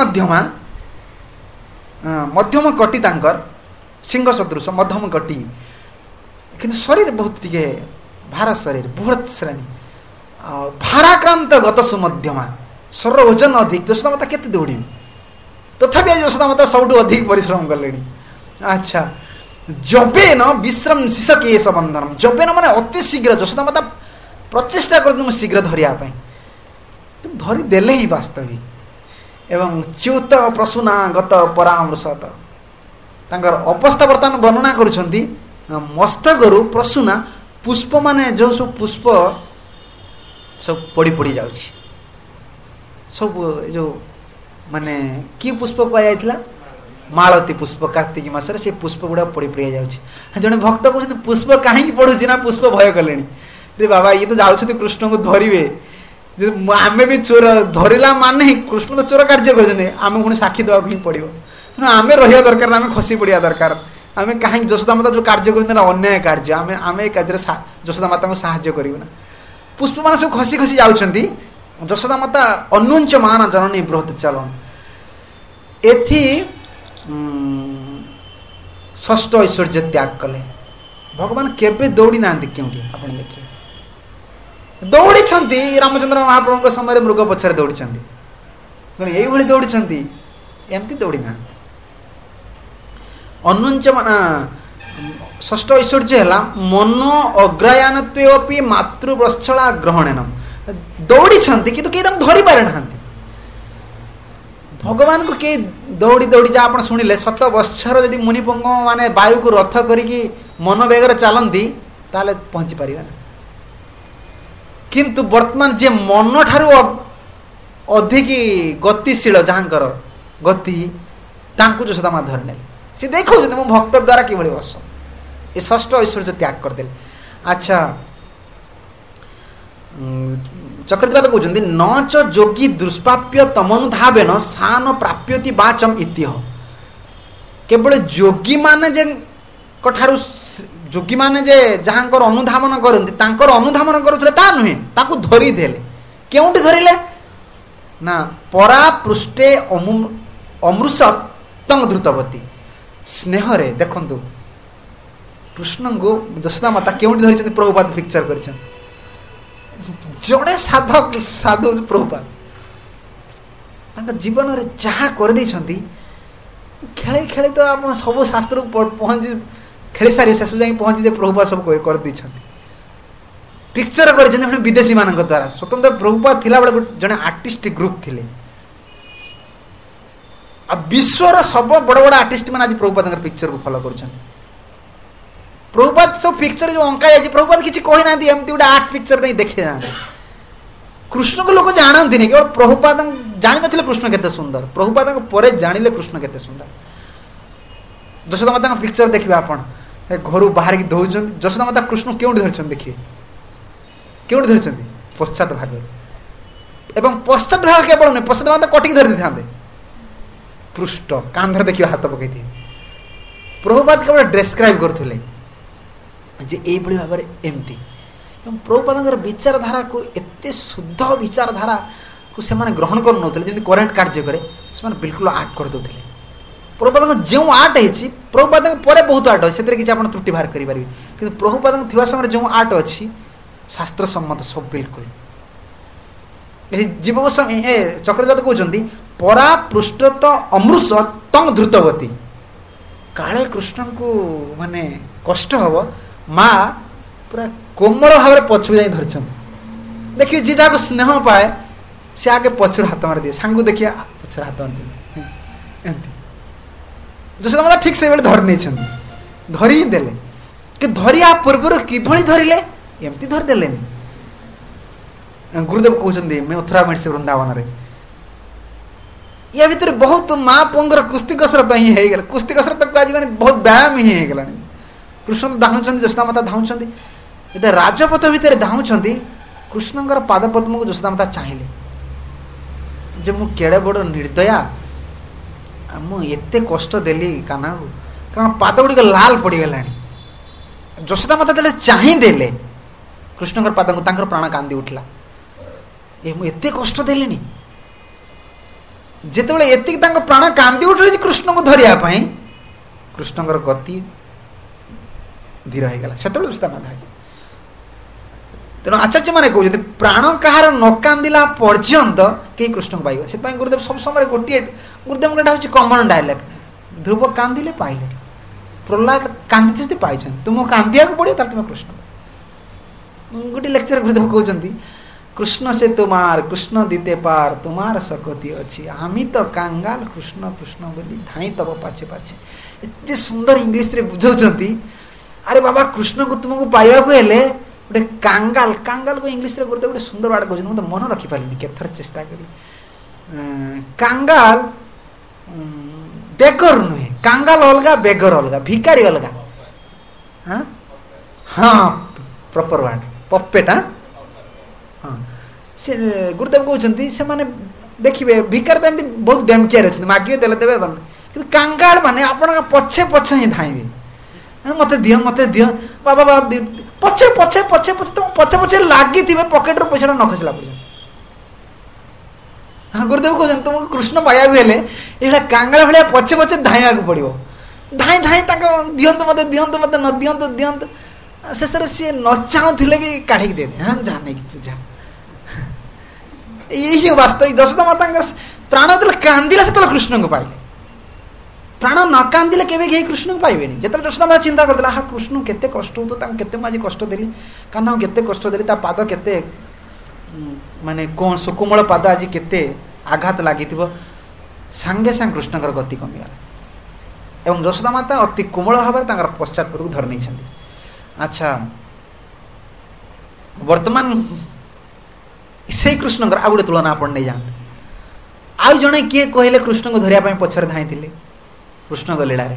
ମଧ୍ୟମ କଟି, ତାଙ୍କର ସିଂହ ସଦୃଶ ମଧ୍ୟମ କଟି, କିନ୍ତୁ ଶରୀର ବହୁତ ଟିକେ ଭାର ଶରୀର, ବୃହତ୍ ଶ୍ରେଣୀ, ଆଉ ଭାରାକ୍ରାନ୍ତ ଗତ ସୁମଧ୍ୟମା, ଶରୀର ଓଜନ ଅଧିକ। ଯଶୋଦା ମାତା କେତେ ଦୌଡ଼ିବେ? ତଥାପି ଆଜି ଯଶୋଦା ମାତା ସବୁଠୁ ଅଧିକ ପରିଶ୍ରମ କଲେଣି। ଆଚ୍ଛା, ଜବେନ ବିଶ୍ରମ ଶିଶ କେଶ ବନ୍ଧନମ। ଜବେନ ମାନେ ଅତି ଶୀଘ୍ର ଯଶୋଦା ମାତା ପ୍ରଚେଷ୍ଟା କରନ୍ତି ମୁଁ ଶୀଘ୍ର ଧରିବା ପାଇଁ, କିନ୍ତୁ ଧରିଦେଲେ ହିଁ ବାସ୍ତବିକ। ଏବଂ ଚ୍ୟୁତ ପ୍ରସୂନା ଗତ ପରାମୃଶତ, ତାଙ୍କର ଅବସ୍ଥା ବର୍ତ୍ତମାନ ବର୍ଣ୍ଣନା କରୁଛନ୍ତି। ମସ୍ତକରୁ ପ୍ରସୂନା ପୁଷ୍ପ ମାନେ ଯେଉଁ ସବୁ ପୁଷ୍ପ ସବୁ ପଡ଼ି ପଡ଼ି ଯାଉଛି, ସବୁ ଏ ଯେଉଁ ମାନେ କି ପୁଷ୍ପ କୁହାଯାଇଥିଲା? ମାଳତୀ ପୁଷ୍ପ। କାର୍ତ୍ତିକ ମାସରେ ସେ ପୁଷ୍ପ ଗୁଡ଼ା ପଡ଼ି ପଡ଼ି ଯାଉଛି। ଜଣେ ଭକ୍ତ କହୁଛନ୍ତି ପୁଷ୍ପ କାହିଁକି ପଡ଼ୁଛି? ନା ପୁଷ୍ପ ଭୟ କଲେଣି। ରେ ବାବା, ଇଏ ତ ଯାଉଛନ୍ତି କୃଷ୍ଣଙ୍କୁ ଧରିବେ, ଆମେ ବି ଚୋର ଧରିଲା ମାନେ କୃଷ୍ଣ ତ ଚୋର କାର୍ଯ୍ୟ କରିଛନ୍ତି, ଆମେ ପୁଣି ସାକ୍ଷୀ ଦେବାକୁ ହିଁ ପଡ଼ିବ। ତେଣୁ ଆମେ ରହିବା ଦରକାର, ଆମେ ଖସି ପଡ଼ିବା ଦରକାର। ଆମେ କାହିଁକି ଯଶୋଦା ମାତା ଯେଉଁ କାର୍ଯ୍ୟ କରିଛନ୍ତି ନା ଅନ୍ୟାୟ କାର୍ଯ୍ୟ, ଆମେ ଏ କାର୍ଯ୍ୟରେ ଯଶୋଦା ମାତାଙ୍କୁ ସାହାଯ୍ୟ କରିବୁ ନା। ପୁଷ୍ପମାନେ ସବୁ ଖସି ଖସି ଯାଉଛନ୍ତି। ଯଶୋଦା ମାତା ଅନ୍ୱଞ୍ଚ ମାନ ଜନନୀ ବୃହତ୍ ଚଲନ। ଏଠି ଷଷ୍ଠ ଐଶ୍ୱର୍ଯ୍ୟ ତ୍ୟାଗ କଲେ। ଭଗବାନ କେବେ ଦୌଡ଼ି ନାହାନ୍ତି କେଉଁଠି? ଆପଣ ଦେଖିବେ, ଦୌଡ଼ିଛନ୍ତି ରାମଚନ୍ଦ୍ର ମହାପ୍ରଭୁଙ୍କ ସମୟରେ ମୃଗ ପଛରେ ଦୌଡ଼ିଛନ୍ତି, ତେଣୁ ଏଇଭଳି ଦୌଡ଼ିଛନ୍ତି, ଏମିତି ଦୌଡ଼ି ନାହାନ୍ତି। ଅନ୍ୱଞ୍ଚ ଷଷ୍ଠ ଐଶ୍ୱର୍ଯ୍ୟ ହେଲା ମନୋ ଅଗ୍ରାୟନତ୍ୱପି ମାତୃବତ୍ସଳା ଗ୍ରହଣେନ। ଦୌଡ଼ିଛନ୍ତି କିନ୍ତୁ କେହି ତାଙ୍କୁ ଧରି ପାରିନାହାନ୍ତି। ଭଗବାନଙ୍କୁ କେହି ଦୌଡ଼ି ଦୌଡ଼ି, ଯାହା ଆପଣ ଶୁଣିଲେ 7 ବର୍ଷର ଯଦି ମୁନିପଙ୍ଗ ମାନେ ବାୟୁକୁ ରଥ କରିକି ମନୋବେଗରେ ଚାଲନ୍ତି ତାହେଲେ ପହଞ୍ଚି ପାରିବେ ନା। କିନ୍ତୁ ବର୍ତ୍ତମାନ ଯିଏ ମନଠାରୁ ଅଧିକ ଗତିଶୀଳ, ଯାହାଙ୍କର ଗତି, ତାଙ୍କୁ ଯଶୋଦା ମା ଧରି ନେଲେ। ସେ ଦେଖାଉଛନ୍ତି ମୁଁ ଭକ୍ତ ଦ୍ୱାରା କିଭଳି ବସ। ଏ ଷଷ୍ଠ ଐଶ୍ୱର୍ଯ୍ୟ ତ୍ୟାଗ କରିଦେଲେ। ଆଚ୍ଛା, ଚକ୍ରବର୍ତ୍ତୀ କହୁଛନ୍ତି ନ ଚ ଯୋଗୀ ଦୁଷ୍ପାପ୍ୟ ତମନୁଧାବେନ ସାନ ପ୍ରାପ୍ୟତି ବାଚମ ଇତିହ। କେବଳ ଯୋଗୀମାନେ ଯେ ଠାରୁ, ଯୋଗୀମାନେ ଯେ ଯାହାଙ୍କର ଅନୁଧାବନ କରନ୍ତି ତାଙ୍କର ଅନୁଧାବନ କରୁଥିଲେ ତା ନୁହେଁ, ତାଙ୍କୁ ଧରିଦେଲେ। କେଉଁଠି ଧରିଲେ? ନା ପରାପୃଷ୍ଠେ ଅମୃଷତଂ ଧୃତବତୀ। ସ୍ନେହରେ ଦେଖନ୍ତୁ କୃଷ୍ଣଙ୍କୁ ଯଶୋଦା ମାତା କେଉଁଠି ଧରିଛନ୍ତି? ପ୍ରଭୁପାଦ ପିକ୍ଚର କରିଛନ୍ତି। ଜଣେ ସାଧୁ ପ୍ରଭୁପାଦ ତାଙ୍କ ଜୀବନରେ ଯାହା କରିଦେଇଛନ୍ତି, ଖେଳି ଖେଳି ତ ଆପଣ ସବୁ ଶାସ୍ତ୍ରକୁ ପହଞ୍ଚି ଖେଳି ସାରି ଶେଷ ଯାଇ ପହଞ୍ଚି ଯେ ପ୍ରଭୁପାଦ ସବୁ କରିଦେଇଛନ୍ତି, ପିକ୍ଚର କରିଛନ୍ତି ପୁଣି ବିଦେଶୀ ମାନଙ୍କ ଦ୍ୱାରା। ସ୍ୱତନ୍ତ୍ର ପ୍ରଭୁପାଦ ଥିଲାବେଳେ ଜଣେ ଆର୍ଟିଷ୍ଟ ଗ୍ରୁପ ଥିଲେ, ଆଉ ବିଶ୍ୱର ସବୁ ବଡ଼ ବଡ଼ ଆର୍ଟିଷ୍ଟ ମାନେ ଆଜି ପ୍ରଭୁପାଦଙ୍କର ପିକ୍ଚରକୁ ଫଲୋ କରୁଛନ୍ତି। ପ୍ରଭୁପାଦ ସବୁ ପିକ୍ଚର ଯେଉଁ ଅଙ୍କା ଯାଇଛି, ପ୍ରଭୁପାଦ କିଛି କହିନାହାନ୍ତି, ଏମିତି ଗୋଟେ ଆର୍ଟ ପିକ୍ଚର ନେଇ ଦେଖେଇ ନାହାନ୍ତି। କୃଷ୍ଣଙ୍କୁ ଲୋକ ଜାଣନ୍ତିନି, କେବଳ ପ୍ରଭୁପାଦ ଜାଣିନଥିଲେ କୃଷ୍ଣ କେତେ ସୁନ୍ଦର, ପ୍ରଭୁପାଦଙ୍କ ପରେ ଜାଣିଲେ କୃଷ୍ଣ କେତେ ସୁନ୍ଦର। ଯଶୋଦା ମାତାଙ୍କ ପିକ୍ଚର ଦେଖିବେ ଆପଣ, ଘରୁ ବାହାରିକି ଦଉଛନ୍ତି। ଯଶୋଦା ମାତା କୃଷ୍ଣ କେଉଁଠି ଧରିଛନ୍ତି ଦେଖିବେ, କେଉଁଠି ଧରିଛନ୍ତି? ପଶ୍ଚାତ ଭାଗରେ। ଏବଂ ପଶ୍ଚାତ ଭାଗ କେବଳ ନୁହେଁ, ପଶ୍ଚାତ ଭାଗ କଟିକି ଧରି ଦେଇଥାନ୍ତେ, ପୃଷ୍ଠ କାନ୍ଧରେ ଦେଖିବେ ହାତ ପକେଇଥିବେ। ପ୍ରଭୁପାଦ କେବଳ ଡେସ୍କ୍ରାଇବ୍ କରୁଥିଲେ ଯେ ଏଇଭଳି ଭାବରେ ଏମିତି। ଏବଂ ପ୍ରଭୁପାଦଙ୍କର ବିଚାରଧାରାକୁ, ଏତେ ଶୁଦ୍ଧ ବିଚାରଧାରାକୁ ସେମାନେ ଗ୍ରହଣ କରୁନଥିଲେ ଯେମିତି କରେଣ୍ଟ କାର୍ଯ୍ୟ କରେ, ସେମାନେ ବିଲକୁଲ ଆର୍ଟ କରିଦେଉଥିଲେ। ପ୍ରଭୁପାଦଙ୍କ ଯେଉଁ ଆର୍ଟ ହେଇଛି, ପ୍ରଭୁପାଦଙ୍କ ପରେ ବହୁତ ଆର୍ଟ ଅଛି, ସେଥିରେ କିଛି ଆପଣ ତ୍ରୁଟି ବାହାର କରିପାରିବେ, କିନ୍ତୁ ପ୍ରଭୁପାଦଙ୍କ ଥିବା ସମୟରେ ଯେଉଁ ଆର୍ଟ ଅଛି ଶାସ୍ତ୍ର ସମ୍ମତ ସବୁ ବିଲକୁଲ। ଏହି ଜୀବଗୋସ୍ୱାମୀ ଚକ୍ରବର୍ତ୍ତୀ କହୁଛନ୍ତି ପରାପୃଷ୍ଠତ ଅମୃଷ ତଂ ଧୃତବତୀ। କାଳେ କୃଷ୍ଣଙ୍କୁ ମାନେ କଷ୍ଟ ହବ, ମା ପୁରା କୋମଳ ଭାବରେ ପଛକୁ ଯାଇ ଧରିଛନ୍ତି। ଦେଖିବେ ଯିଏ ଯାହାକୁ ସ୍ନେହ ପାଏ ସେ ଆଗେ ପଛରୁ ହାତ ମାରିଦିଏ, ସାଙ୍ଗକୁ ଦେଖିବା ପଛରୁ ହାତ ମାରିଦିଏ, ଏମିତି। ଯଶୋଦା ମାତା ଠିକ ସେଇଭଳି ଧରି ନେଇଛନ୍ତି, ଧରି ହିଁ ଦେଲେ। କିନ୍ତୁ ଧରିବା ପୂର୍ବରୁ କିଭଳି ଧରିଲେ? ଏମିତି ଧରିଦେଲେନି। ଗୁରୁଦେବ କହୁଛନ୍ତି ମଥୁରା ମେଡିସି ବୃନ୍ଦାବନରେ, ୟା ଭିତରେ ବହୁତ ମା ପୁଅଙ୍କର କୁସ୍ତି କସରତ ହିଁ ହେଇଗଲା। କୁସ୍ତି କସରତ କୁହାଯିବନି, ବହୁତ ବ୍ୟାୟାମ ହିଁ ହେଇଗଲାଣି। କୃଷ୍ଣ ତ ଧାଉଁଛନ୍ତି, ଯଶୋଦା ମାତା ଧାଉଁଛନ୍ତି, ଯେତେ ରାଜପଥ ଭିତରେ ଧାଉଁଛନ୍ତି, କୃଷ୍ଣଙ୍କର ପାଦପଦ୍ମକୁ ଯଶୋଦା ମାତା ଚାହିଁଲେ ଯେ ମୁଁ କେଡ଼େ ବଡ଼ ନିର୍ଦ୍ଦୟା, ମୁଁ ଏତେ କଷ୍ଟ ଦେଲି କାହ୍ନାକୁ, କାରଣ ପାଦ ଗୁଡ଼ିକ ଲାଲ ପଡ଼ିଗଲାଣି। ଯଶୋଦା ମାତା ଯେତେବେଳେ ଚାହିଁଦେଲେ କୃଷ୍ଣଙ୍କର ପାଦକୁ, ତାଙ୍କର ପ୍ରାଣ କାନ୍ଦି ଉଠିଲା। ମୁଁ ଏତେ କଷ୍ଟ ଦେଲିଣି। ଯେତେବେଳେ ଏତିକି ତାଙ୍କ ପ୍ରାଣ କାନ୍ଦି ଉଠୁଛି କୃଷ୍ଣଙ୍କୁ ଧରିବା ପାଇଁ, କୃଷ୍ଣଙ୍କର ଗତି ଧୀର ହେଇଗଲା। ସେତେବେଳେ ଯଶୋଦା ମାତା ହେଇଗଲା। ତେଣୁ ଆଚାର୍ଯ୍ୟ ମାନେ କହୁଛନ୍ତି ପ୍ରାଣ କାହାର ନ କାନ୍ଦିଲା ପର୍ଯ୍ୟନ୍ତ କେହି କୃଷ୍ଣଙ୍କୁ ପାଇବ। ସେଥିପାଇଁ ଗୁରୁଦେବ ସବୁ ସମୟରେ ଗୋଟିଏ, ଗୁରୁଦେବଙ୍କର ଏଇଟା ହେଉଛି କମନ ଡାଇଲଗ, ଧ୍ରୁବ କାନ୍ଦିଲେ ପାଇଲେ, ପ୍ରହ୍ଲାଦ କାନ୍ଦିଛି ଯଦି ପାଇଛନ୍ତି, ତୁମକୁ କାନ୍ଦିବାକୁ ପଡ଼ିବ ତାହେଲେ ତୁମେ କୃଷ୍ଣ। ଗୋଟିଏ ଲେକ୍ଚର ଗୁରୁଦେବ କହୁଛନ୍ତି କୃଷ୍ଣ ସେ ତୁମାର, କୃଷ୍ଣ ଦିତେ ପାର, ତୁମାର ଶକତି ଅଛି, ଆମେ ତ କାଙ୍ଗାଲ କୃଷ୍ଣ କୃଷ୍ଣ ବୋଲି ଧାଇଁ ତବ ପାଛେ ପାଛେ। ଏତେ ସୁନ୍ଦର ଇଂଲିଶରେ ବୁଝାଉଛନ୍ତି। ଆରେ ବାବା, କୃଷ୍ଣକୁ ତୁମକୁ ପାଇବାକୁ ହେଲେ ଗୋଟେ କାଙ୍ଗାଲ, କାଙ୍ଗାଲକୁ ଇଂଲିଶରେ ଗୁରୁଦେବ ଗୋଟେ ସୁନ୍ଦର ୱାର୍ଡ କହୁଛନ୍ତି, ମୁଁ ତ ମନେ ରଖିପାରିଲିନି, କେତେଥର ଚେଷ୍ଟା କଲି। କାଙ୍ଗାଲ ବେଗର ନୁହେଁ, କାଙ୍ଗାଲ ଅଲଗା, ବେଗର ଅଲଗା, ଭିକାରୀ ଅଲଗା। ହଁ ପ୍ରପର ୱାର୍ଡ ପପେଟ। ହଁ, ସେ ଗୁରୁଦେବ କହୁଛନ୍ତି ସେମାନେ ଦେଖିବେ ଭିକାରୀ ତ ଏମିତି ବହୁତ ଡେମକିଆରେ ଅଛନ୍ତି, ମାଗିବେ ଦେଲେ ଦେବେ, କିନ୍ତୁ କାଙ୍ଗାଳ ମାନେ ଆପଣଙ୍କ ପଛେ ପଛେ ହିଁ ଧାଇଁବେ। ମତେ ଦିଅ ମତେ ଦିଅ ବାବା ବାବା, ପଛେ ପଛେ ପଛେ ପଛେ ତମ ପଛେ ପଛେ ଲାଗିଥିବେ ପକେଟରୁ ପଇସାଟା ନ ଖସିଲା ପର୍ଯ୍ୟନ୍ତ। ଗୁରୁଦେବ କହୁଛନ୍ତି ତୁମକୁ କୃଷ୍ଣ ପାଇବାକୁ ହେଲେ ଏଇଭଳିଆ କାଙ୍ଗାଳ ଭଳିଆ ପଛେ ପଛେ ଧାଇଁବାକୁ ପଡ଼ିବ। ଧାଇଁ ଧାଇଁ ତାଙ୍କ ଦିଅନ୍ତୁ ମତେ ଦିଅନ୍ତୁ ମତେ ନ ଦିଅନ୍ତୁ ଦିଅନ୍ତୁ, ଶେଷରେ ସିଏ ନ ଚାହୁଁଥିଲେ ବି କାଢ଼ିକି ଦେଇଦେ। ହଁ ଯା ନେଇକି ତୁ ଯା। ଏଇ ହିଁ ବାସ୍ତବିକ ଯଶୋଦା ମାତାଙ୍କର ପ୍ରାଣ ଯେତେବେଳେ କାନ୍ଦିଲା ସେତେବେଳେ କୃଷ୍ଣଙ୍କୁ ପାଇଲେ। ପ୍ରାଣ ନ କାନ୍ଦିଲେ କେବେ କେହି କୃଷ୍ଣଙ୍କୁ ପାଇବେନି। ଯେତେବେଳେ ଯଶୋଦା ମାତା ଚିନ୍ତା କରିଦେଲା, ହଁ କୃଷ୍ଣ କେତେ କଷ୍ଟ ହଉଥିବ, ତାଙ୍କୁ କେତେ ମୁଁ ଆଜି କଷ୍ଟ ଦେଲି, କାରଣ କେତେ କଷ୍ଟ ଦେଲି, ତା ପାଦ କେତେ ମାନେ କଣ ସୁକୁମଳ ପାଦ, ଆଜି କେତେ ଆଘାତ ଲାଗିଥିବ, ସାଙ୍ଗେ ସାଙ୍ଗେ କୃଷ୍ଣଙ୍କର ଗତି କମିଗଲା। ଏବଂ ଯଶୋଦା ମାତା ଅତି କୋମଳ ଭାବରେ ତାଙ୍କର ପଶ୍ଚାତପଟକୁ ଧରି ନେଇଛନ୍ତି। ଆଚ୍ଛା, ବର୍ତ୍ତମାନ ସେଇ କୃଷ୍ଣଙ୍କର ଆଉ ଗୋଟେ ତୁଳନା ଆପଣ ନେଇଯାଆନ୍ତୁ। ଆଉ ଜଣେ କିଏ କହିଲେ କୃଷ୍ଣଙ୍କୁ ଧରିବା ପାଇଁ ପଛରେ ଧାଇଁଥିଲେ କୃଷ୍ଣଙ୍କ ଲୀଳାରେ?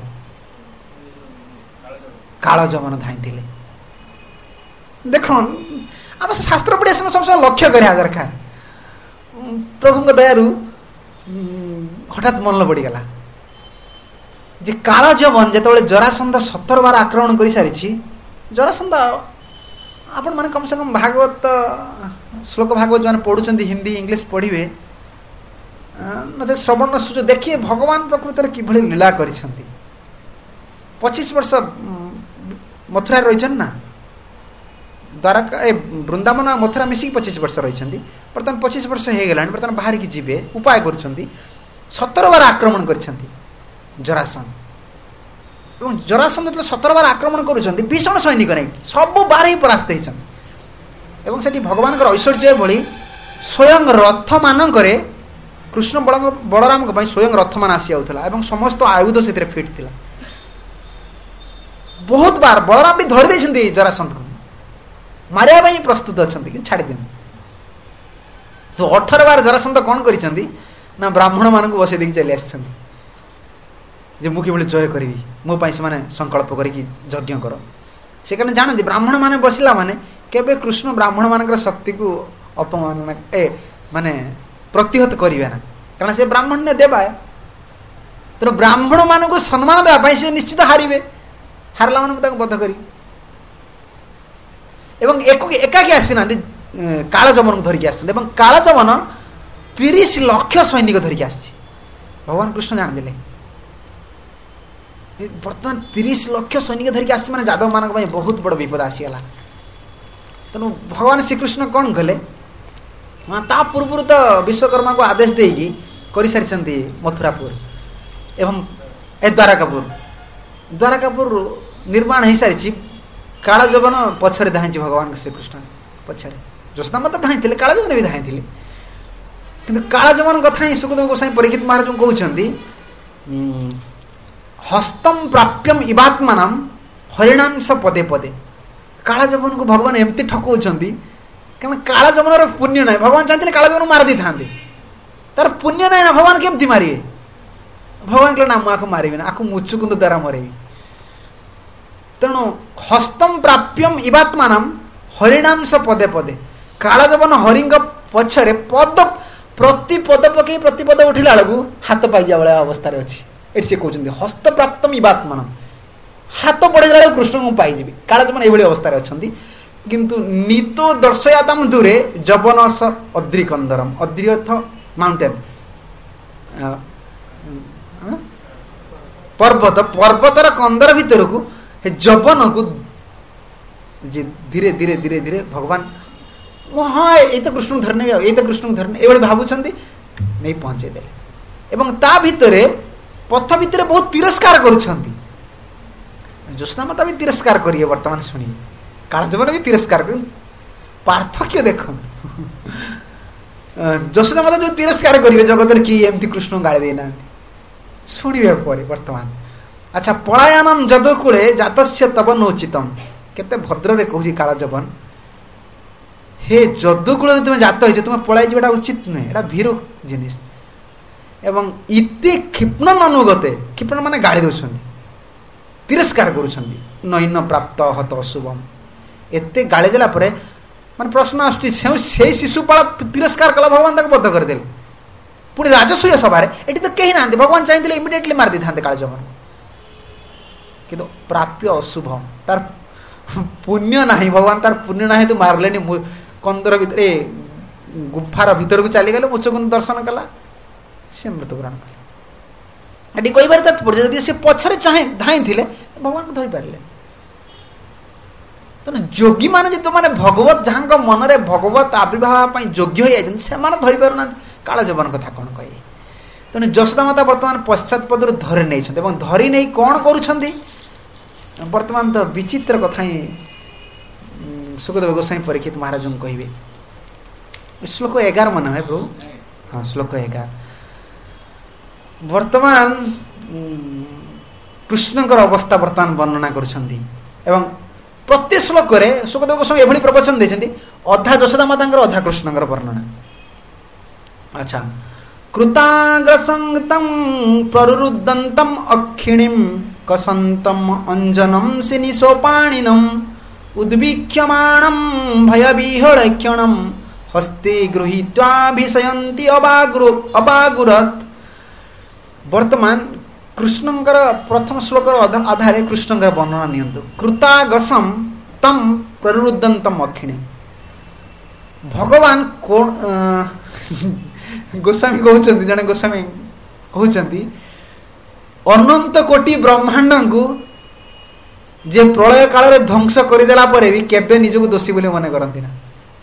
କାଳଯବନ ଧାଇଁଥିଲେ। ଦେଖୁନ, ଆମେ ଶାସ୍ତ୍ର ପଢ଼ିବା ସମୟ ସବୁ ଲକ୍ଷ୍ୟ କରିବା ଦରକାର। ପ୍ରଭୁଙ୍କ ଦୟାରୁ ହଠାତ୍ ମନ ପଡ଼ିଗଲା ଯେ କାଳଯବନ ଯେତେବେଳେ ଜରାସନ୍ଧ 17 ବାର ଆକ୍ରମଣ କରିସାରିଛି, ଜରାସନ୍ଧ ଆପଣମାନେ କମ୍ ସେ କମ୍ ଭାଗବତ ଶ୍ଲୋକ ଭାଗବତ ଯେଉଁମାନେ ପଢ଼ୁଛନ୍ତି, ହିନ୍ଦୀ ଇଂଲିଶ ପଢ଼ିବେ, ନଚେତ୍ ଶ୍ରବଣ ସୁଯୋଗ ଦେଖିବେ ଭଗବାନ ପ୍ରକୃତରେ କିଭଳି ଲୀଳା କରିଛନ୍ତି। 25 ବର୍ଷ ମଥୁରାରେ ରହିଛନ୍ତି ନା, ଦ୍ୱାରକା ବୃନ୍ଦାବନ ଆଉ ମଥୁରା ମିଶିକି 25 ବର୍ଷ ରହିଛନ୍ତି। ବର୍ତ୍ତମାନ 25 ବର୍ଷ ହେଇଗଲାଣି, ବର୍ତ୍ତମାନ ବାହାରିକି ଯିବେ, ଉପାୟ କରୁଛନ୍ତି। 17 ବାର ଆକ୍ରମଣ କରିଛନ୍ତି ଜରାସନ୍ଧ। ଏବଂ ଜରାସନ୍ଧ ଯେତେବେଳେ 17 ବାର ଆକ୍ରମଣ କରୁଛନ୍ତି, ଭୀଷଣ ସୈନିକ ନେଇକି ସବୁ ବାର ହିଁ ପରାସ୍ତ ହେଇଛନ୍ତି। ଏବଂ ସେଠି ଭଗବାନଙ୍କର ଐଶ୍ୱର୍ଯ୍ୟ ଭଳି ସ୍ୱୟଂ ରଥମାନଙ୍କରେ କୃଷ୍ଣ ବଳରାମଙ୍କ ପାଇଁ ସ୍ୱୟଂ ରଥମାନ ଆସି ଯାଉଥିଲା ଏବଂ ସମସ୍ତ ଆୟୁଧ ସେଥିରେ ଫିଟ୍ ଥିଲା। ବହୁତ ବାର ବଳରାମ ବି ଧରି ଦେଇଛନ୍ତି ଜରାସନ୍ଧକୁ, ମାରିବା ପାଇଁ ପ୍ରସ୍ତୁତ ଅଛନ୍ତି, କିନ୍ତୁ ଛାଡ଼ି ଦିଅନ୍ତି। ତ 18 ବାର ଜରାସନ୍ଧ କ'ଣ କରିଛନ୍ତି ନା, ବ୍ରାହ୍ମଣ ମାନଙ୍କୁ ବସେଇ ଦେଇକି ଚାଲି ଆସିଛନ୍ତି ଯେ ମୁଁ କିଭଳି ଜୟ କରିବି, ମୋ ପାଇଁ ସେମାନେ ସଂକଳ୍ପ କରିକି ଯଜ୍ଞ କର। ସେ କାରଣ ଜାଣନ୍ତି ବ୍ରାହ୍ମଣ ମାନେ ବସିଲା ମାନେ କେବେ କୃଷ୍ଣ ବ୍ରାହ୍ମଣ ମାନଙ୍କର ଶକ୍ତିକୁ ଅପମାନନା ମାନେ ପ୍ରତିହତ କରିବେ ନା, କାରଣ ସେ ବ୍ରାହ୍ମଣ୍ୟ ଦେବା। ତେଣୁ ବ୍ରାହ୍ମଣ ମାନଙ୍କୁ ସମ୍ମାନ ଦେବା ପାଇଁ ସେ ନିଶ୍ଚିତ ହାରିବେ, ହାରିଲା ମାନଙ୍କୁ ତାଙ୍କୁ ବଧ କରିବେ। ଏବଂ ଏକାକି ଆସିନାହାନ୍ତି, କାଳଯବନକୁ ଧରିକି ଆସିଛନ୍ତି। ଏବଂ କାଳଯବନ 30 ଲକ୍ଷ ସୈନିକ ଧରିକି ଆସିଛି। ଭଗବାନ କୃଷ୍ଣ ଜାଣିଦେଲେ ବର୍ତ୍ତମାନ 30 ଲକ୍ଷ ସୈନିକ ଧରିକି ଆସିଛି ମାନେ ଯାଦବ ମାନଙ୍କ ପାଇଁ ବହୁତ ବଡ଼ ବିପଦ ଆସିଗଲା। ତେଣୁ ଭଗବାନ ଶ୍ରୀକୃଷ୍ଣ କ'ଣ କଲେ, ତା ପୂର୍ବରୁ ତ ବିଶ୍ୱକର୍ମାକୁ ଆଦେଶ ଦେଇକି କରିସାରିଛନ୍ତି ମଥୁରାପୁର ଏବଂ ଦ୍ୱାରକାପୁର ନିର୍ମାଣ ହେଇସାରିଛି। କାଳଯବନ ପଛରେ ଧାଇଁଛି ଭଗବାନ ଶ୍ରୀକୃଷ୍ଣ ପଛରେ। ଯଶୋଦା ମାତା ଧାଇଁଥିଲେ, କାଳଯବନ ବି ଧାଇଁଥିଲେ। କିନ୍ତୁ କାଳଯବନ କଥା ହିଁ ସୁଖଦେବ ଗୋସ୍ୱାମୀ ପରୀକ୍ଷିତ ମହାରାଜଙ୍କୁ କହୁଛନ୍ତି, ହସ୍ତମ ପ୍ରାପ୍ୟମ ଇବାତ୍ମାନମ ହରିଣାଂଶ ପଦେ ପଦେ। କାଳଯବନକୁ ଭଗବାନ ଏମିତି ଠକଉଛନ୍ତି, କାରଣ କାଳଯବନର ପୁଣ୍ୟ ନାହିଁ। ଭଗବାନ ଚାହିଁଥିଲେ କାଳଯବନକୁ ମାରି ଦେଇଥାନ୍ତେ, ତାର ପୁଣ୍ୟ ନାହିଁ ନା, ଭଗବାନ କେମିତି ମାରିବେ? ଭଗବାନ କହିଲେ ନା, ମୁଁ ଆକୁ ମାରିବିନି, ଆକୁ ମୁଚୁକୁନ୍ଦ ଦ୍ୱାରା ମରେଇବି। ତେଣୁ ହସ୍ତମ ପ୍ରାପ୍ୟମ ଇବାତ୍ମାନମ ହରିଣାଂଶ ପଦେ ପଦେ। କାଳଯବନ ହରିଙ୍କ ପଛରେ ପ୍ରତି ପଦ ପକେଇ ପ୍ରତି ପଦ ଉଠିଲା ବେଳକୁ ହାତ ପାଇଯିବା ଭଳିଆ ଅବସ୍ଥାରେ ଅଛି। ଏଠି ସେ କହୁଛନ୍ତି ହସ୍ତପ୍ରାପ୍ତମ ଇବାତ୍ମାନମ, ହାତ ବଢ଼େଇଲା ବେଳକୁ କୃଷ୍ଣଙ୍କୁ ପାଇଯିବି। କାଳଜବନ ଏଇଭଳି ଅବସ୍ଥାରେ ଅଛନ୍ତି। କିନ୍ତୁ ନିତୋ ଦର୍ଶୟାତାମ ଦୂରେ ଯବନସ ଅଦ୍ରି କନ୍ଦରମ। ଅଦ୍ରି ଅର୍ଥ ମାଉଣ୍ଟେନ, ପର୍ବତ, ପର୍ବତର କନ୍ଦର ଭିତରକୁ ହେ ଯବନକୁ ଧୀରେ ଧୀରେ ଧୀରେ ଧୀରେ ଭଗବାନ ହଁ ଏଇ ତ କୃଷ୍ଣଙ୍କୁ ଧରି ନେବି, ଆଉ ଏଇ ତ କୃଷ୍ଣଙ୍କୁ ଧରି ନେବି, ଏଇଭଳି ଭାବୁଛନ୍ତି, ନେଇ ପହଞ୍ଚେଇ ଦେଲେ। ଏବଂ ତା ଭିତରେ ପଥ ଭିତରେ ବହୁତ ତିରସ୍କାର କରୁଛନ୍ତି। ଯଶୋଦା ମାତା ବି ତିରସ୍କାର କରିବେ, ବର୍ତ୍ତମାନ ଶୁଣିବେ। କାଳଜବନ ବି ତିରସ୍କାର କରି, ପାର୍ଥକ୍ୟ ଦେଖନ୍ତୁ। ଯଶୋଦା ମାତା ଯୋଉ ତିରସ୍କାର କରିବେ, ଜଗତରେ କି ଏମିତି କୃଷ୍ଣଙ୍କୁ ଗାଳି ଦେଇନାହାନ୍ତି, ଶୁଣିବେ ପରେ ବର୍ତ୍ତମାନ। ଆଚ୍ଛା, ପଳାୟନମ ଯଦୁକୂଳେ ଜାତସ୍ୟ ତବ ନୋଚିତମ। କେତେ ଭଦ୍ରରେ କହୁଛି କାଳଜବନ, ହେ ଯଦୁକୂଳରେ ତୁମେ ଜାତ ହେଇଛ, ତୁମେ ପଳାଇ ଯିବାଟା ଉଚିତ ନୁହେଁ, ଏଟା ଭୀରୁ ଜିନିଷ। ଏବଂ ଇତି କ୍ଷିପ୍ନ ଅନୁଗତେ, କ୍ଷିପ୍ନ ମାନେ ଗାଳି ଦେଉଛନ୍ତି, ତିରସ୍କାର କରୁଛନ୍ତି। ନୈନ ପ୍ରାପ୍ତ ହତ ଅଶୁଭମ। ଏତେ ଗାଳି ଦେଲା ପରେ ମାନେ ପ୍ରଶ୍ନ ଆସୁଛି, ସେଇ ଶିଶୁପାଳ ତିରସ୍କାର କଲା, ଭଗବାନ ତାକୁ ବଦ୍ଧ କରିଦେଲେ, ପୁଣି ରାଜସୂୟ ସଭାରେ। ଏଠି ତ କେହି ନାହାନ୍ତି, ଭଗବାନ ଚାହିଁଥିଲେ ଇମିଡିଏଟଲି ମାରି ଦେଇଥାନ୍ତେ କାଳଜବନକୁ, କିନ୍ତୁ ପ୍ରାପ୍ୟ ଅଶୁଭମ, ତାର ପୁଣ୍ୟ ନାହିଁ, ଭଗବାନ ତାର ପୁଣ୍ୟ ନାହିଁ, ତୁ ମାରିଲେନି। କନ୍ଦର ଭିତରେ ଗୁମ୍ଫାର ଭିତରକୁ ଚାଲିଗଲେ, ମୁଚକୁନ୍ଦ ଦର୍ଶନ କଲା, ସେ ମୃତ୍ୟୁବରଣ କଲେ। ଏଠି କହିବାର ତାତ୍ପର୍ଯ୍ୟ, ଯଦି ସେ ପଛରେ ଧାଇଁଥିଲେ ଭଗବାନଙ୍କୁ ଧରିପାରିଲେ। ତେଣୁ ଯୋଗୀ ମାନେ ଯେତେମାନେ ଭଗବତ, ଯାହାଙ୍କ ମନରେ ଭଗବତ ଆବିର୍ଭାବ ପାଇଁ ଯୋଗ୍ୟ ହୋଇଯାଇଛନ୍ତି, ସେମାନେ ଧରିପାରୁନାହାନ୍ତି, କାଳଜବନ କଥା କ'ଣ କହିବେ। ତେଣୁ ଯଶୋଦା ମାତା ବର୍ତ୍ତମାନ ପଶ୍ଚାତ ପଦରୁ ଧରି ନେଇଛନ୍ତି, ଏବଂ ଧରି ନେଇ କ'ଣ କରୁଛନ୍ତି, ବର୍ତ୍ତମାନ ତ ବିଚିତ୍ର କଥା ହିଁ ସୁଖଦେବ ଗୋସ୍ୱାମୀ ପରୀକ୍ଷିତ ମହାରାଜଙ୍କୁ କହିବେ। ଶ୍ଲୋକ 11 ମନେ ହୁଏ ପ୍ରଭୁ, ହଁ ଶ୍ଲୋକ 11। ବର୍ତ୍ତମାନ କୃଷ୍ଣଙ୍କର ଅବସ୍ଥା ବର୍ତ୍ତମାନ ବର୍ଣ୍ଣନା କରୁଛନ୍ତି, ଏବଂ ପ୍ରତି ଶ୍ଲୋକରେ ସୁଖଦେବ ଗୋସ୍ୱାମୀ ଏଭଳି ପ୍ରବଚନ ଦେଇଛନ୍ତି, ଅଧା ଯଶୋଦା ମାତାଙ୍କର, ଅଧା କୃଷ୍ଣଙ୍କର ବର୍ଣ୍ଣନା। ଆଚ୍ଛା, କୃତାଗ୍ରସଂଗତଂ ପ୍ରରୁରୁଦନ୍ତಂ ଅକ୍ଷିଣୀଂ କସନ୍ତಂ ଅଞ୍ଜନಂ ସିନିଶୋପାଣିନଂ ଉଦ୍ବିକ୍ଷମାଣଂ ଭୟବିହଳକ୍ଷଣଂ ହସ୍ତେ ଗୃହୀତ୍ୱାଭିଶୟନ୍ତି ଅବାଗୁରତ୍। ବର୍ତ୍ତମାନ କୃଷ୍ଣଙ୍କର ପ୍ରଥମ ଶ୍ଲୋକର ଆଧାରେ କୃଷ୍ଣଙ୍କର ବର୍ଣ୍ଣନା ନିଅନ୍ତୁ। କୃତାଗସମ୍ ତମ୍ ପ୍ରରୁଦନ୍ତମ୍ ଅକ୍ଷିଣୀ। ଭଗବାନ କୋଣ ଗୋସ୍ୱାମୀ କହୁଛନ୍ତି, ଜଣେ ଗୋସ୍ୱାମୀ କହୁଛନ୍ତି, ଅନନ୍ତ କୋଟି ବ୍ରହ୍ମାଣ୍ଡଙ୍କୁ ଯେ ପ୍ରଳୟ କାଳରେ ଧ୍ୱଂସ କରିଦେଲା ପରେ ବି କେବେ ନିଜକୁ ଦୋଷୀ ବୋଲି ମନେ କରନ୍ତି ନା।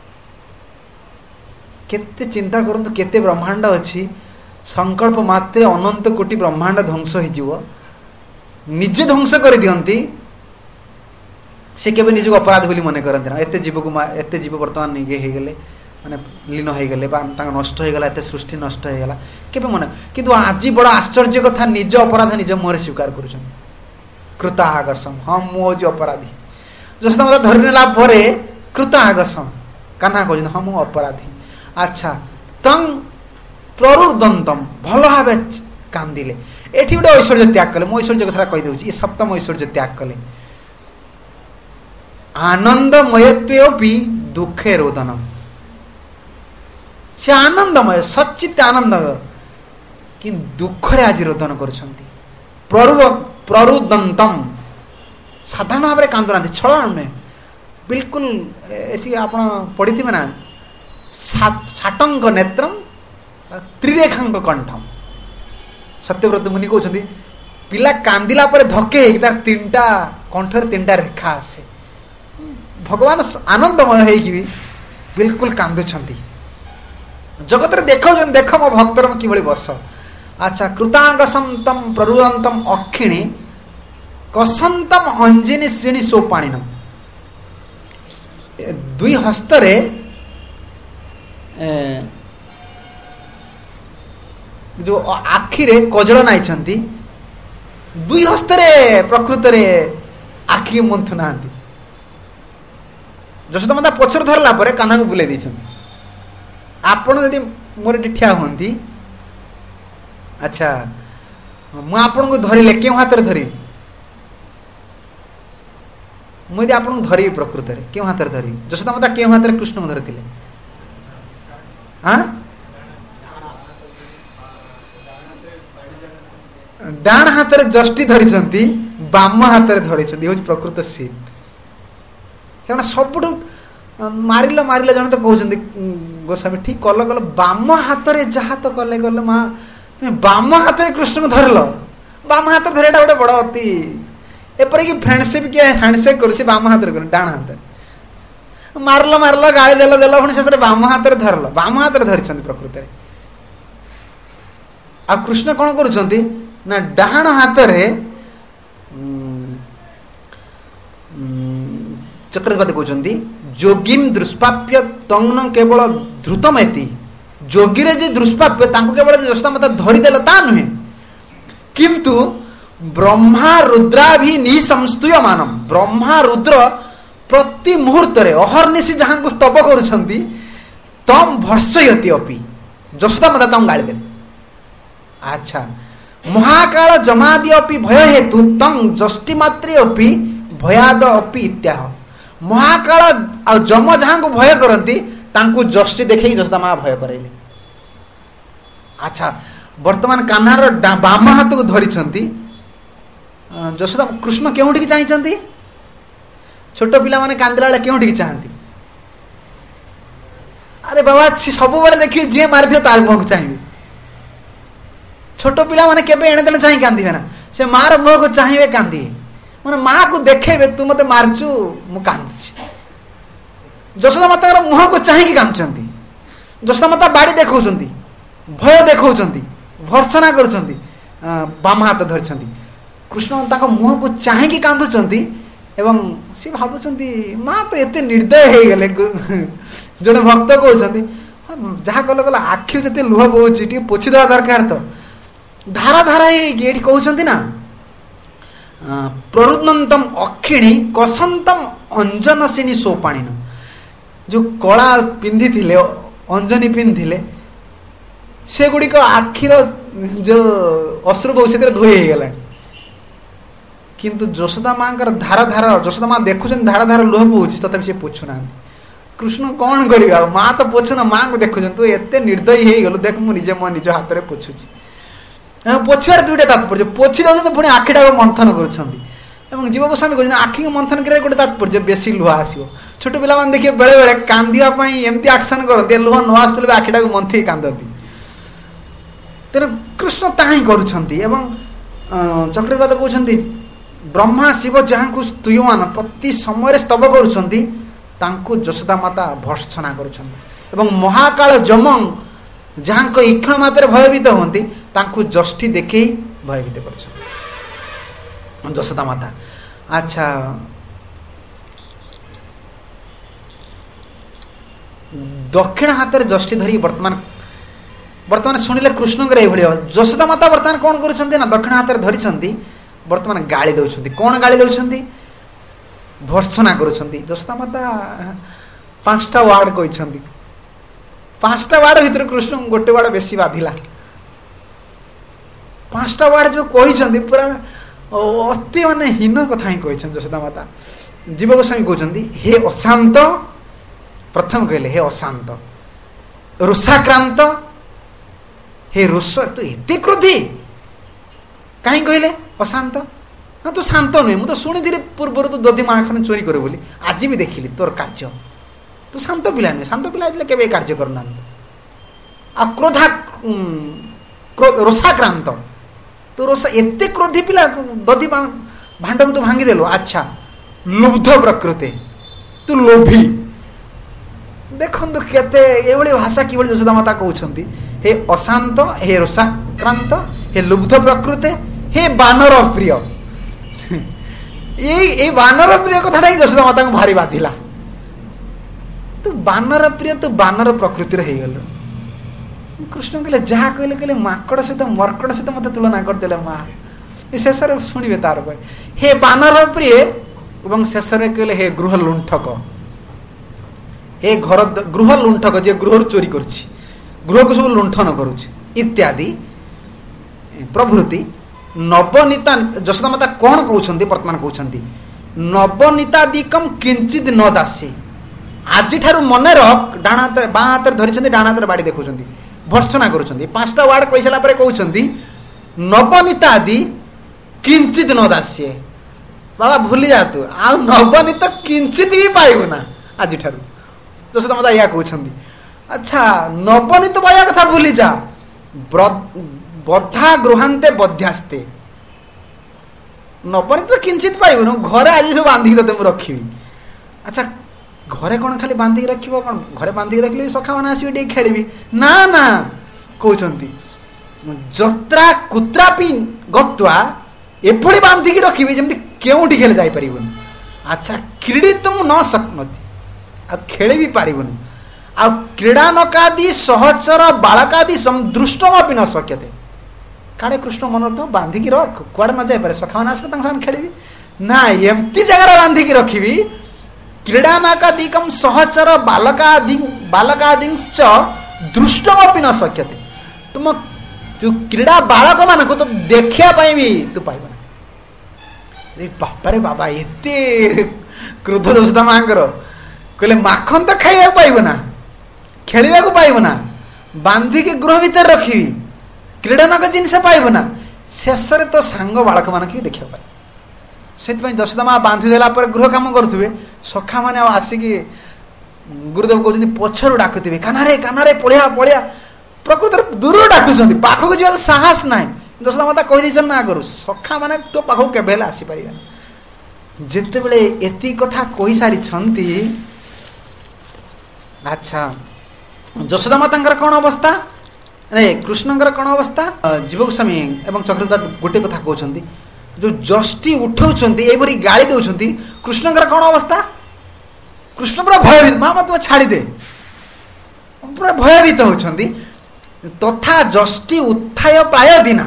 କେତେ ଚିନ୍ତା କରନ୍ତୁ, କେତେ ବ୍ରହ୍ମାଣ୍ଡ ଅଛି, ସଂକଳ୍ପ ମାତ୍ରେ ଅନନ୍ତ କୋଟି ବ୍ରହ୍ମାଣ୍ଡ ଧ୍ୱଂସ ହେଇଯିବ, ନିଜେ ଧ୍ୱଂସ କରିଦିଅନ୍ତି, ସେ କେବେ ନିଜକୁ ଅପରାଧ ବୋଲି ମନେ କରନ୍ତି ନା। ଏତେ ଜୀବ ବର୍ତ୍ତମାନ ଇଏ ହେଇଗଲେ, ମାନେ ଲୀନ ହେଇଗଲେ, ବା ତାଙ୍କ ନଷ୍ଟ ହେଇଗଲା, ଏତେ ସୃଷ୍ଟି ନଷ୍ଟ ହେଇଗଲା, କେବେ ମନେ। କିନ୍ତୁ ଆଜି ବଡ଼ ଆଶ୍ଚର୍ଯ୍ୟ କଥା, ନିଜ ଅପରାଧ ନିଜ ମୁହଁରେ ସ୍ୱୀକାର କରୁଛନ୍ତି। କୃତାଗସମ୍, ହଁ ମୁଁ ହେଉଛି ଅପରାଧୀ। ଯଶୋଦା ମାତା ଧରି ନେଲା ପରେ କୃତାଗସମ୍, କାହ୍ନା କହୁଛନ୍ତି, ହଁ ମୁଁ ଅପରାଧୀ। ଆଚ୍ଛା, ତଂ ପ୍ରରୁଦନ୍ତମ୍, ଭଲ ଭାବେ କାନ୍ଦିଲେ। ଏଠି ଗୋଟେ ଐଶ୍ୱର୍ଯ୍ୟ ତ୍ୟାଗ କଲେ, ମୁଁ ଐଶ୍ୱର୍ଯ୍ୟ କଥାଟା କହିଦେଉଛି, ଏ ସପ୍ତମ ଐଶ୍ୱର୍ଯ୍ୟ ତ୍ୟାଗ କଲେ। ଆନନ୍ଦମୟତ୍ୱେପି ଦୁଃଖେ ରୋଦନମ୍। ସେ ଆନନ୍ଦମୟ, ସଚିତ ଆନନ୍ଦମୟ, କିନ୍ତୁ ଦୁଃଖରେ ଆଜି ରୋଦନ କରୁଛନ୍ତି। ପ୍ରରୁଦନ୍ତମ୍, ସାଧାରଣ ଭାବରେ କାନ୍ଦୁନାହାନ୍ତି, ଛଳନା ନୁହେଁ, ବିଲକୁଲ। ଏଠି ଆପଣ ପଢ଼ିଥିବେ ନା, ଷାଟଙ୍କ ନେତ୍ରମ୍ ତ୍ରିରେଖାଙ୍କ କଣ୍ଠମ୍। ସତ୍ୟବ୍ରତ ମୁନି କହୁଛନ୍ତି, ପିଲା କାନ୍ଦିଲା ପରେ ଧକେ ହେଇକି ତାର ତିନିଟା କଣ୍ଠରେ ତିନିଟା ରେଖା ଆସେ। ଭଗବାନ ଆନନ୍ଦମୟ ହେଇକି ବି ବିଲକୁଲ କାନ୍ଦୁଛନ୍ତି, ଜଗତରେ ଦେଖାଉଛନ୍ତି, ଦେଖ ମୋ ଭକ୍ତର କିଭଳି ବସ। ଆଚ୍ଛା, କୃତାଗସମ୍ ତମ୍ ପ୍ରରୁଦନ୍ତମ୍ ଅକ୍ଷିଣୀ କସନ୍ତମ୍ ଅଞ୍ଜିନି ଶ୍ରେଣୀ ସୋପାଣିନମ୍। ଦୁଇ ହସ୍ତରେ ଯୋଉ ଆଖିରେ କଜଳ ନାଇଛନ୍ତି, ଦୁଇ ହସ୍ତରେ ପ୍ରକୃତରେ ଆଖି ମନ୍ଥୁ ନାହାନ୍ତି। ଯଶୋଦା ମାତା ପଛରୁ ଧରିଲା ପରେ କାହ୍ନାକୁ ବୁଲେଇ ଦେଇଛନ୍ତି। ଆପଣ ଯଦି ମୋର ଏଠି ଠିଆ ହୁଅନ୍ତି, ଆଚ୍ଛା ମୁଁ ଆପଣଙ୍କୁ ଧରିଲେ କେଉଁ ହାତରେ ଧରିବି? ମୁଁ ଯଦି ଆପଣଙ୍କୁ ଧରିବି ପ୍ରକୃତରେ କେଉଁ ହାତରେ ଧରିବି? ଯଶୋଦା ମାତା କେଉଁ ହାତରେ କୃଷ୍ଣଙ୍କୁ ଧରିଥିଲେ? ଡାହାଣ ହାତରେ ଯଷ୍ଟି ଧରିଛନ୍ତି, ବାମ ହାତରେ ଧରିଛନ୍ତି ହଉଛି ପ୍ରକୃତ ସିନ୍। କାରଣ ସବୁଠୁ ମାରିଲ ଜଣେ ତ କହୁଛନ୍ତି ଗୋସ୍ୱାମୀ ଠିକ କଲ ବାମ ହାତରେ ଯାହା ତ କଲେ ମା ତୁମେ ବାମ ହାତରେ କୃଷ୍ଣଙ୍କୁ ଧରିଲ। ବାମ ହାତରେ ଧରିବାଟା ଗୋଟେ ବଡ ଅତି, ଏପରିକି ଫ୍ରେଣ୍ଡସିପ୍ କିଏ ହ୍ୟାଣ୍ଡସେକ୍ କରୁଛି ବାମ ହାତରେ କରୁ, ଡାଣ ହାତରେ ମାରିଲ ଗାଳି ଦେଲ ପୁଣି ଶେଷରେ ବାମ ହାତରେ ଧରିଲ। ବାମ ହାତରେ ଧରିଛନ୍ତି ପ୍ରକୃତରେ। ଆଉ କୃଷ୍ଣ କଣ କରୁଛନ୍ତି ନା ଡାହାଣ ହାତରେ ଚକ୍ରବର୍ତ୍ତୀ କହୁଛନ୍ତି ଯୋଗୀମ ଦୃଷ୍ପାପ୍ୟ ତଙ୍ଗ କେବଳ ଧୃତମେତି। ଯୋଗୀରେ ଯେ ଦୃଷ୍ପାପ୍ୟ ତାଙ୍କୁ କେବଳ ଯଶୋଦା ମାତା ଧରିଦେଲ ତା ନୁହେଁ, କିନ୍ତୁ ବ୍ରହ୍ମା ରୁଦ୍ରାଭି ନିସଂସ୍ତୁୟ ମାନମ। ବ୍ରହ୍ମା ରୁଦ୍ର ପ୍ରତି ମୁହୂର୍ତ୍ତରେ ଅହର୍ନିଶି ଯାହାଙ୍କୁ ସ୍ତବ କରୁଛନ୍ତି ତମ୍ ଭର୍ଷୟତି ଅପି। ଯଶୋଦା ମାତା ତାଙ୍କୁ ଗାଳି ଦେଲେ। ଆଚ୍ଛା, ମହାକାଳ ଜମାଦି ଅପି ଭୟ ହେତୁ ତଂ ଯଷ୍ଟି ମାତ୍ରେ ଅପି ଭୟାଦ ଅପି ଇତ୍ୟାହ। ମହାକାଳ ଆଉ ଯମ ଯାହାଙ୍କୁ ଭୟ କରନ୍ତି ତାଙ୍କୁ ଯଷ୍ଟି ଦେଖେଇ ଯଶୋଦା ମା ଭୟ କରାଇଲେ। ଆଚ୍ଛା, ବର୍ତ୍ତମାନ କାହ୍ନାର ବାମ ହାତକୁ ଧରିଛନ୍ତି। ଯଶୋଦା କୃଷ୍ଣ କେଉଁଠିକି ଚାହିଁଛନ୍ତି? ଛୋଟ ପିଲାମାନେ କାନ୍ଦିଲା ବେଳେ କେଉଁଠିକି ଚାହାନ୍ତି? ଆରେ ବାବା ସବୁବେଳେ ଦେଖିବେ ଯିଏ ମାରିଥିବ ତାର ମୁହଁକୁ ଚାହିଁବେ। ଛୋଟ ପିଲାମାନେ କେବେ ଏଣେ ତେଣେ ଚାହିଁ କାନ୍ଦିବେ ନା, ସେ ମାର ମୁହଁକୁ ଚାହିଁବେ କାନ୍ଦିବେ, ମାନେ ମାକୁ ଦେଖେଇବେ ତୁ ମତେ ମାରୁଛୁ ମୁଁ କାନ୍ଦୁଛି। ଯଶୋଦା ମାତାଙ୍କର ମୁହଁକୁ ଚାହିଁକି କାନ୍ଦୁଛନ୍ତି। ଯଶୋଦା ମାତା ବାଡ଼ି ଦେଖାଉଛନ୍ତି, ଭୟ ଦେଖାଉଛନ୍ତି, ଭର୍ସନା କରୁଛନ୍ତି, ବାମ ହାତ ଧରିଛନ୍ତି। କୃଷ୍ଣ ତାଙ୍କ ମୁହଁକୁ ଚାହିଁକି କାନ୍ଦୁଛନ୍ତି ଏବଂ ସେ ଭାବୁଛନ୍ତି ମା ତ ଏତେ ନିର୍ଦ୍ଦୟ ହେଇଗଲେ। ଜଣେ ଭକ୍ତ କହୁଛନ୍ତି ଯାହା କଲେ ଆଖିରୁ ଯେତେ ଲୁହ ବହୁଛି ଟିକେ ପୋଛିଦେବା ଦରକାର ତ। ଧାରା ହେଇକି ଏଠି କହୁଛନ୍ତି ନା ପ୍ରରୁଦ୍ନନ୍ତମ ଅକ୍ଷିଣୀ କସନ୍ତମ ଅଞ୍ଜନସିନୀ ସୋପାଣିନ। ଯୋଉ କଳା ପିନ୍ଧିଥିଲେ, ଅଞ୍ଜନୀ ପିନ୍ଧିଥିଲେ, ସେଗୁଡ଼ିକ ଆଖିର ଯୋଉ ଅଶ୍ରୁ ବହୁ ସେଥିରେ ଧୋଇ ହେଇଗଲାଣି। କିନ୍ତୁ ଯଶୋଦା ମାଙ୍କର ଧାର ଯଶୋଦା ମା ଦେଖୁଛନ୍ତି ଧାର ଲୁହ ବହୁଛି, ତଥାପି ସେ ପୋଛୁନାହାନ୍ତି। କୃଷ୍ଣ କଣ କରିବେ ଆଉ, ମା ତ ପୋଛୁନ, ମାଙ୍କୁ ଦେଖୁଛନ୍ତି ତୁ ଏତେ ନିର୍ଦ୍ଦୟୀ ହେଇଗଲୁ, ଦେଖ ମୁଁ ନିଜେ ମୋ ନିଜ ହାତରେ ପୋଛୁଛି। ପୋଛିବାର ଦୁଇଟା ତାତ୍ପର୍ଯ୍ୟ, ପୋଛି ଦେଉଛନ୍ତି ପୁଣି ଆଖିଟାକୁ ମନ୍ଥନ କରୁଛନ୍ତି। ଏବଂ ଜୀବ ଗୋସ୍ୱାମୀ କହୁଛନ୍ତି ଆଖିକୁ ମନ୍ଥନ କରିବା ଗୋଟେ ତାତ୍ପର୍ଯ୍ୟ, ବେଶୀ ଲୁହ ଆସିବ। ଛୋଟ ପିଲାମାନେ ଦେଖିବେ ବେଳେ ବେଳେ କାନ୍ଦିବା ପାଇଁ ଏମିତି ଆକ୍ସନ କରନ୍ତି, ଲୁହ ନ ଆସୁଥିଲେ ବି ଆଖିଟାକୁ ମନ୍ଥେଇ କାନ୍ଦନ୍ତି। ତେଣୁ କୃଷ୍ଣ ତାହା ହିଁ କରୁଛନ୍ତି। ଏବଂ ଚକ୍ରବର୍ତ୍ତୀ କହୁଛନ୍ତି ବ୍ରହ୍ମା ଶିବ ଯାହାଙ୍କୁ ସ୍ତୁୟମାନ ପ୍ରତି ସମୟରେ ସ୍ତବ କରୁଛନ୍ତି ତାଙ୍କୁ ଯଶୋଦା ମାତା ଭର୍ତ୍ସନା କରୁଛନ୍ତି। ଏବଂ ମହାକାଳ ଯମ ଯାହାଙ୍କ ଇକ୍ଷଣ ମାତ୍ରାରେ ଭୟଭୀତ ହୁଅନ୍ତି ତାଙ୍କୁ ଯଷ୍ଟି ଦେଖେଇ ଭୟଭୀତ କରୁଛନ୍ତି ଯଶୋଦା ମାତା। ଆଚ୍ଛା, ଦକ୍ଷିଣ ହାତରେ ଯଷ୍ଟି ଧରି ବର୍ତ୍ତମାନ ଶୁଣିଲେ କୃଷ୍ଣଙ୍କର ଏଇଭଳି ହବ। ଯଶୋଦା ମାତା ବର୍ତ୍ତମାନ କଣ କରୁଛନ୍ତି ନା ଦକ୍ଷିଣ ହାତରେ ଧରିଛନ୍ତି, ବର୍ତ୍ତମାନ ଗାଳି ଦେଉଛନ୍ତି। କଣ ଗାଳି ଦେଉଛନ୍ତି? ଭର୍ତ୍ସନା କରୁଛନ୍ତି। ଯଶୋଦା ମାତା 5ଟା ୱାର୍ଡ କହିଛନ୍ତି। 5ଟା ୱାର୍ଡ ଭିତରୁ କୃଷ୍ଣଙ୍କୁ ଗୋଟେ ୱାର୍ଡ ବେଶୀ ବାଧିଲା। 5ଟା ୱାର୍ଡ ଯୋଉ କହିଛନ୍ତି ପୁରା ଅତି ମାନେ ହୀନ କଥା ହିଁ କହିଛନ୍ତି ଯଶୋଦା ମାତା। ଜୀବ ଗୋସ୍ୱାମୀ କହୁଛନ୍ତି ହେ ଅଶାନ୍ତ, ପ୍ରଥମ କହିଲେ ହେ ଅଶାନ୍ତ, ରୋଷାକ୍ରାନ୍ତ, ହେ ରୋଷ, ତୁ ଏତେ କ୍ରୋଧୀ କାହିଁ କହିଲେ ଅଶାନ୍ତ? ନା ତୁ ଶାନ୍ତ ନୁହେଁ, ମୁଁ ତ ଶୁଣିଥିଲି ପୂର୍ବରୁ ତୁ ଦଧି ମାଖନ ଚୋରି କରୁ ବୋଲି, ଆଜି ବି ଦେଖିଲି ତୋର କାର୍ଯ୍ୟ। ତୁ ଶାନ୍ତ ପିଲା ନୁହେଁ, ଶାନ୍ତ ପିଲା ହେଇଥିଲେ କେବେ କାର୍ଯ୍ୟ କରୁନାହାନ୍ତି। ଆଉ ରୋଷାକ୍ରାନ୍ତ, ତୁ ଏତେ କ୍ରୋଧୀ ପିଲା, ଦଧି ଭାଣ୍ଡକୁ ତୁ ଭାଙ୍ଗିଦେଲୁ। ଆଚ୍ଛା, ଲୁବ୍ଧ ପ୍ରକୃତି, ତୁ ଲୋଭୀ। ଦେଖନ୍ତୁ କେତେ ଏଇଭଳି ଭାଷା କିଭଳି ଯଶୋଦା ମାତା କହୁଛନ୍ତି। ହେ ଅଶାନ୍ତ, ହେ ରୋଷାକ୍ରାନ୍ତ, ହେ ଲୁବ୍ଧ ପ୍ରକୃତି, ହେ ବାନର ପ୍ରିୟ। ଏଇ ବାନର ପ୍ରିୟ କଥାଟା ହିଁ ଯଶୋଦା ମାତାଙ୍କୁ ଭାରି ବାଧିଲା। ତୁ ବାନର ପ୍ରିୟ, ତୁ ବାନର ପ୍ରକୃତିର ହେଇଗଲୁ। କୃଷ୍ଣ କହିଲେ ଯାହା କହିଲେ ମାଙ୍କଡ ସହିତ ମର୍କଡ ସହିତ ମତେ ତୁଳନା କରିଦେଲେ ମା। ଶେଷରେ ଶୁଣିବେ ତାର ପରେ ହେ ବାନର ପ୍ରିୟ, ଏବଂ ଶେଷରେ କହିଲେ ହେ ଗୃହ ଲୁଣ୍ଠକ, ହେ ଗୃହ ଲୁଣ୍ଠକ, ଯିଏ ଗୃହରୁ ଚୋରି କରୁଛି, ଗୃହକୁ ସବୁ ଲୁଣ୍ଠନ କରୁଛି ଇତ୍ୟାଦି ପ୍ରଭୃତି। ନବନୀତା, ଯଶୋଦା ମାତା କଣ କହୁଛନ୍ତି ବର୍ତ୍ତମାନ? କହୁଛନ୍ତି ନବନୀତାଦିକମ୍ କିଞ୍ଚିତ ନ ଦାସୀ। ଆଜିଠାରୁ ମନେ ରଖ, ଡାଣ ହାତରେ ବାଁ ହାତରେ ଧରିଛନ୍ତି, ଡାଣ ହାତରେ ବାଡ଼ି ଦେଖାଉଛନ୍ତି, ଭର୍ତ୍ସନା କରୁଛନ୍ତି। 5ଟା ୱାର୍ଡ କହିସାରିଲା ପରେ କହୁଛନ୍ତି ନବନୀତା ଆଦି କିଞ୍ଚିତ ନ ଦାସ୍ୟ, ବାବା ଭୁଲି ଯା ତୁ, ଆଉ ନବନି ତ କିଞ୍ଚିତ ବି ପାଇବୁ ନା ଆଜିଠାରୁ। ଯଶୋଦା ମାତା ଏହା କହୁଛନ୍ତି। ଆଚ୍ଛା ନବନି ତ ପାଇବା କଥା ଭୁଲି ଯା, ବଧା ଗୃହାନ୍ତେ ବଧ୍ୟାସ୍ତେ, ନବନି ତ କିଞ୍ଚିତ ପାଇବୁନୁ, ଘରେ ଆଜି ସବୁ ବାନ୍ଧିକି ତତେ ମୁଁ ରଖିବି। ଆଚ୍ଛା ଘରେ କ'ଣ ଖାଲି ବାନ୍ଧିକି ରଖିବ? କ'ଣ ଘରେ ବାନ୍ଧିକି ରଖିଲେ ସଖାମାନେ ଆସିବେ ଟିକେ ଖେଳିବି? ନା ନା, କହୁଛନ୍ତି ଯତ୍ରା କୁତ୍ରାପି ଗତ୍ୱା, ଏଭଳି ବାନ୍ଧିକି ରଖିବି ଯେମିତି କେଉଁଠି ହେଲେ ଯାଇପାରିବନି। ଆଚ୍ଛା କ୍ରୀଡ଼ିତୁଂ ନ ଶକ୍ନୋତି, ଆଉ ଖେଳି ବି ପାରିବନି। ଆଉ କ୍ରୀଡ଼ାନକାଦି ସହଚର ବାଳକାଦି ଦୃଷ୍ଟମପି ନ ଶକ୍ୟତେ, କାଳେ କୃଷ୍ଣ ମନ ରଖିବ ବାନ୍ଧିକି ରଖ, କୁଆଡ଼େ ନ ଯାଇପାରେ, ସଖାମାନେ ଆସିଲେ ତାଙ୍କ ସାଙ୍ଗେ ଖେଳିବି। ନା, ଏମିତି ଜାଗାରେ ବାନ୍ଧିକି ରଖିବି, କ୍ରୀଡ଼ାନକାଦିକଂ ସହଚର ବାଲକାଦିଶ୍ଚ ଦୃଷ୍ଟମପି ନ ଶକ୍ୟତେ, ତୁମ ଯୋଉ କ୍ରୀଡ଼ା ବାଳକ ମାନଙ୍କୁ ତ ଦେଖିବା ପାଇଁ ବି ତୁ ପାଇବ ନା। ବାପାରେ ବାବା ଏତେ କ୍ରୋଧ ଯଶୋଦା ମାଙ୍କର, କହିଲେ ମାଖନ ତ ଖାଇବାକୁ ପାଇବ ନା, ଖେଳିବାକୁ ପାଇବ ନା, ବାନ୍ଧିକି ଗୃହ ଭିତରେ ରଖିବି, କ୍ରୀଡ଼ାନକ ଜିନିଷ ପାଇବ ନା, ଶେଷରେ ତ ସାଙ୍ଗ ବାଳକ ମାନଙ୍କୁ ବି ଦେଖିବାକୁ ପାଇବ। ସେଥିପାଇଁ ଯଶୋଦା ମା ବାନ୍ଧି ଦେଲା ପରେ ଗୃହ କାମ କରୁଥିବେ, ସଖାମାନେ ଆଉ ଆସିକି ଗୁରୁଦେବ କହୁଛନ୍ତି ପଛରୁ ଡାକୁଥିବେ, କାନାରେ କାନାରେ ପଳେଆ ପଳେଆ, ପ୍ରକୃତରେ ଦୂରରୁ ଡାକୁଛନ୍ତି, ପାଖକୁ ଯିବାକୁ ସାହସ ନାହିଁ। ଯଶୋଦା ମାତା କହିଦେଇଛନ୍ତି ନା ଆଗରୁ, ସଖାମାନେ ତୋ ପାଖକୁ କେବେ ହେଲେ ଆସିପାରିବେନି। ଯେତେବେଳେ ଏତିକି କଥା କହିସାରିଛନ୍ତି, ଆଚ୍ଛା ଯଶୋଦା ମାତାଙ୍କର କ'ଣ ଅବସ୍ଥା, କୃଷ୍ଣଙ୍କର କ'ଣ ଅବସ୍ଥା? ଜୀବ ଗୋସ୍ୱାମୀ ଏବଂ ଚକ୍ରବର୍ତ୍ତୀ ଗୋଟେ କଥା କହୁଛନ୍ତି, ଯୋଉ ଯଷ୍ଟି ଉଠଉଛନ୍ତି, ଏଇପରି ଗାଳି ଦଉଛନ୍ତି, କୃଷ୍ଣଙ୍କର କ'ଣ ଅବସ୍ଥା? କୃଷ୍ଣ ପୁରା ଭୟଭୀତ, ମା ତୁମେ ଛାଡ଼ିଦେ, ପୁରା ଭୟଭୀତ ହଉଛନ୍ତି। ତଥା ଯଷ୍ଟି ଉତ୍ଥାୟ ପ୍ରାୟ ଦିନା,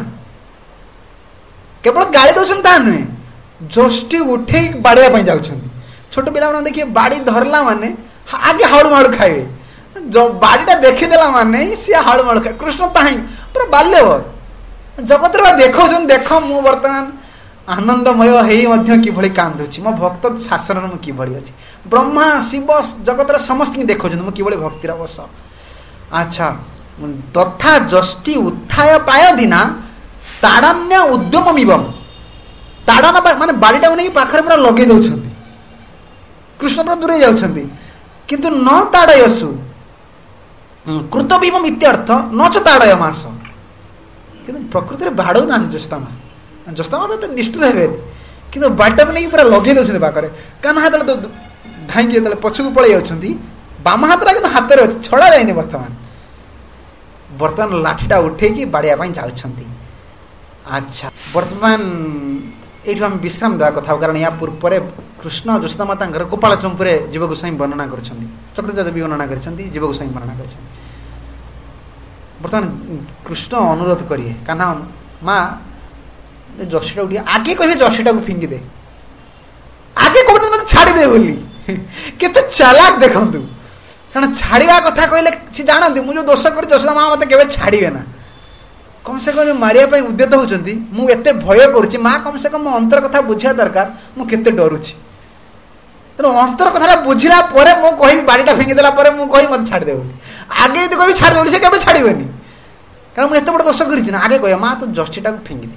କେବଳ ଗାଳି ଦଉଛନ୍ତି ତାହା ନୁହେଁ, ଯଷ୍ଟି ଉଠେଇ ବାଡିବା ପାଇଁ ଯାଉଛନ୍ତି। ଛୋଟ ପିଲାମାନଙ୍କୁ ଦେଖିବେ ବାଡି ଧରିଲା ମାନେ ଆଗେ ହାଉଳୁ ମାଳୁ ଖାଇବେ, ବାଡିଟା ଦେଖିଦେଲା ମାନେ ସିଏ ହାଉଳୁ ମାଳୁ ଖାଇବେ। କୃଷ୍ଣ ତାହିଁ ପୁରା ବାଲ୍ୟବ ଜଗତରେ ବା ଦେଖାଉଛନ୍ତି, ଦେଖ ମୁଁ ବର୍ତ୍ତମାନ ଆନନ୍ଦମୟ ହେଇ ମଧ୍ୟ କିଭଳି କାନ୍ଦୁଛି, ମୋ ଭକ୍ତ ଶାସନରେ ମୁଁ କିଭଳି ଅଛି। ବ୍ରହ୍ମା ଶିବ ଜଗତର ସମସ୍ତଙ୍କୁ ଦେଖାଉଛନ୍ତି ମୁଁ କିଭଳି ଭକ୍ତିର ବସ। ଆଚ୍ଛା ତଥା ଯଷ୍ଟି ଉତ୍ଥାୟ ପ୍ରାୟ ଦିନା ତାଡ଼ାନ୍ୟ ଉଦ୍ୟମମିବମ୍, ତାଡ଼ାନ ମାନେ ବାଡ଼ିଟାକୁ ନେଇକି ପାଖରେ ପୁରା ଲଗେଇ ଦେଉଛନ୍ତି, କୃଷ୍ଣ ପୁରା ଦୂରେଇ ଯାଉଛନ୍ତି। କିନ୍ତୁ ନ ତାଡ଼ୟସୁ କୃତବିବମ୍ ଇତ୍ୟର୍ଥ ନ ଚ ତାଡ଼ୟ ମାସ, କିନ୍ତୁ ପ୍ରକୃତିରେ ବାଡ଼ଉ ନାହାନ୍ତି ଯଶୋଦା ମା। ଯଶୋଦା ମା ତ ନିଷ୍ଠୁର ହେବେନି, କିନ୍ତୁ ବାଡ଼ିଟାକୁ ନେଇକି ପୁରା ଲଗେଇ ଦେଉଛନ୍ତି ପାଖରେ। କାରଣ ହାତରେ ତ ଧାଇଁକି ଯେତେବେଳେ ପଛକୁ ପଳେଇ ଯାଉଛନ୍ତି, ବାମ ହାତଟା କିନ୍ତୁ ହାତରେ ଅଛି, ଛଡ଼ା ଯାଇନି। ବର୍ତ୍ତମାନ ଲାଠିଟା ଉଠେଇକି ବାଡ଼ିବା ପାଇଁ ଯାଉଛନ୍ତି। ଆଚ୍ଛା ବର୍ତ୍ତମାନ এইটু আমি বিশ্রাম দেওয়া কথা, কারণ ইয়া পূর্বে কৃষ্ণ যশোদা মাতাঙ্কর গোপাল চম্পুরে জীব গোস্বামী বর্ণনা করছেন, চক্রবর্তী দেবী বর্ণনা করছেন, জীব গোস্বামী বর্ণনা করছেন। বর্তমান কৃষ্ণ অনুরোধ করিয়ে কানা মা জর্সিটা উঠিয়ে আগে কহে জর্সিটাকে ফিঙ্গি দে, আগে কবে মতো ছাড়ি দে বলি। কেতে চালাক দেখন্তু, কারণ ছাড়িবা কথা কহিলে সে জাণନ୍ତି ମୁଁ ଯୋଉ ଦୋଷ କରି ଯଶୋଦା ମା ମତେ କେବେ ଛାଡ଼ିବେ ନା। କମ୍ ସେ କମ୍ ମାରିବା ପାଇଁ ଉଦ୍ୟତ ହେଉଛନ୍ତି, ମୁଁ ଏତେ ଭୟ କରୁଛି, ମା କମ୍ ସେ କମ୍ ମୋ ଅନ୍ତର କଥା ବୁଝିବା ଦରକାର, ମୁଁ କେତେ ଡରୁଛି। ତେଣୁ ଅନ୍ତର କଥାଟା ବୁଝିଲା ପରେ ମୁଁ କହିବି, ବାଡ଼ିଟା ଫିଙ୍ଗି ଦେଲା ପରେ ମୁଁ କହିବି ମୋତେ ଛାଡ଼ିଦେବ ବୋଲି। ଆଗେ ଯଦି କହିବି ଛାଡ଼ିଦେବ ବୋଲି, ସେ କେବେ ଛାଡ଼ିବେନି, କାରଣ ମୁଁ ଏତେ ବଡ଼ ଦୋଷ କରିଛି ନା। ଆଗେ କହିବା ମା ତୁ ଜଷ୍ଟିଟାକୁ ଫିଙ୍ଗିଦେ,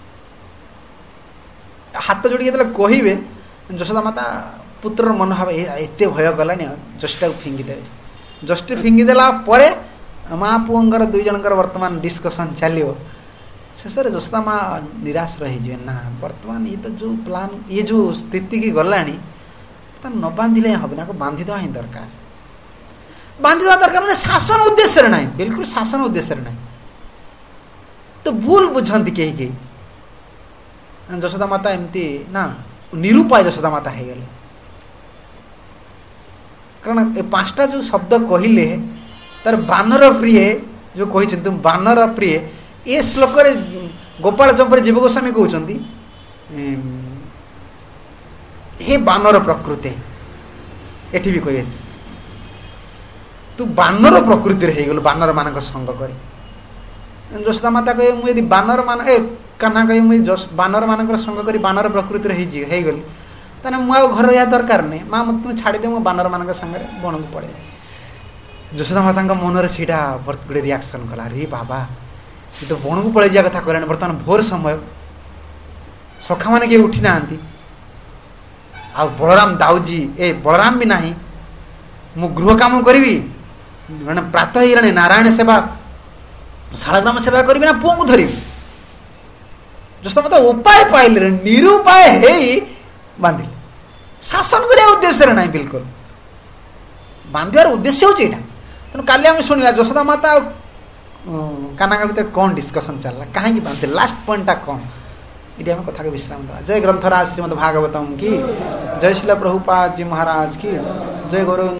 ହାତ ଯୋଡ଼ିକି ଯେତେବେଳେ କହିବେ ଯଶୋଦା ମାତା ପୁତ୍ରର ମନୋଭାବ ଏତେ ଭୟ କଲାନି, ଜଷ୍ଟିଟାକୁ ଫିଙ୍ଗିଦେବେ। ଜଷ୍ଟି ଫିଙ୍ଗିଦେଲା ପରେ ମା ପୁଅଙ୍କର ଦୁଇ ଜଣଙ୍କର ବର୍ତ୍ତମାନ ଡିସ୍କସନ୍ ଚାଲିବ। ଶେଷରେ ଯଶୋଦା ମା ନିରାଶ ରହିଯିବେ, ନା ବର୍ତ୍ତମାନ ଇଏ ତ ଯେଉଁ ପ୍ଲାନ୍, ଇଏ ଯେଉଁ ସ୍ଥିତିକି ଗଲାଣି, ତା ନ ବାନ୍ଧିଲେ ହେବନି, ଆକୁ ବାନ୍ଧିଦେବା ହିଁ ଦରକାର। ବାନ୍ଧିଦେବା ଦରକାର ମାନେ ଶାସନ ଉଦ୍ଦେଶ୍ୟରେ ନାହିଁ, ବିଲକୁଲ ଶାସନ ଉଦ୍ଦେଶ୍ୟରେ ନାହିଁ। ତ ଭୁଲ ବୁଝନ୍ତି କେହି କେହି, ଯଶୋଦା ମାତା ଏମିତି ନା ନିରୁପାୟ ଯଶୋଦା ମାତା ହେଇଗଲେ। କାରଣ ଏ ପାଞ୍ଚଟା ଯେଉଁ ଶବ୍ଦ କହିଲେ, ତାର ବାନର ପ୍ରିୟ ଯେଉଁ କହିଛନ୍ତି, ବାନର ପ୍ରିୟ, ଏ ଶ୍ଲୋକରେ ଗୋପାଳ ଚମ୍ପରେ ଜୀବ ଗୋସ୍ୱାମୀ କହୁଛନ୍ତି ହେ ବାନର ପ୍ରକୃତି। ଏଠି ବି କହିବେ ତୁ ବାନର ପ୍ରକୃତିରେ ହେଇଗଲୁ, ବାନର ମାନଙ୍କ ସଙ୍ଗ କରି। ଯଶୋଦା ମାତା କହିବେ ମୁଁ ଯଦି ବାନର ମାନ କାହ୍ନା କହିବେ ମୁଁ ବାନର ମାନଙ୍କର ସଙ୍ଗ କରି ବାନର ପ୍ରକୃତିରେ ହେଇଗଲି, ତାହେଲେ ମୁଁ ଆଉ ଘର ରହିବା ଦରକାର ନାହିଁ, ମା ମୋତେ ତୁମେ ଛାଡ଼ିଦେ, ମୁଁ ବାନର ମାନଙ୍କ ସାଙ୍ଗରେ ବଣକୁ ପଳେଇବି। ଯଶୋଦା ମାତାଙ୍କ ମନରେ ସେଇଟା ଗୋଟେ ରିଆକ୍ସନ୍ କଲା, ରେ ବାବା ଏ ତ ବଣକୁ ପଳେଇ ଯିବା କଥା କହିଲାଣି, ବର୍ତ୍ତମାନ ଭୋର ସମୟ, ସଖାମାନେ କେହି ଉଠି ନାହାନ୍ତି, ଆଉ ବଳରାମ ଦାଉଜି ବଳରାମ ବି ନାହିଁ, ମୁଁ ଗୃହ କାମ କରିବି ମାନେ ପ୍ରାତଃ ହେଇଗଲାଣି, ନାରାୟଣ ସେବା ଶାଳଗ୍ରାମ ସେବା କରିବି ନା ପୁଅକୁ ଧରିବି? ମତେ ଉପାୟ ପାଇଲେ ନିରୁପାୟ ହେଇ ବାନ୍ଧିଲେ। ଶାସନ କରିବା ଉଦ୍ଦେଶ୍ୟରେ ନାହିଁ, ବିଲକୁଲ ବାନ୍ଧିବାର ଉଦ୍ଦେଶ୍ୟ ହଉଛି ଏଇଟା। ତେଣୁ କାଲି ଆମେ ଶୁଣିବା ଯଶୋଦା ମାତା ଆଉ କାହ୍ନାଙ୍କ ଭିତରେ କ'ଣ ଡିସ୍କସନ୍ ଚାଲିଲା, କାହିଁକି ବାନ୍ଧିଲେ, ଲାଷ୍ଟ ପଏଣ୍ଟଟା କ'ଣ, ଏଠି ଆମେ କଥାକୁ ବିଶ୍ରାମ ଦେବା। ଜୟ ଗ୍ରନ୍ଥରାଜ ଶ୍ରୀମଦ୍ ଭାଗବତମ କି, ଜୟ ଶିଲ ପ୍ରଭୁପାଦ ଜୀ ମହାରାଜ କି, ଜୟ ଗୌର।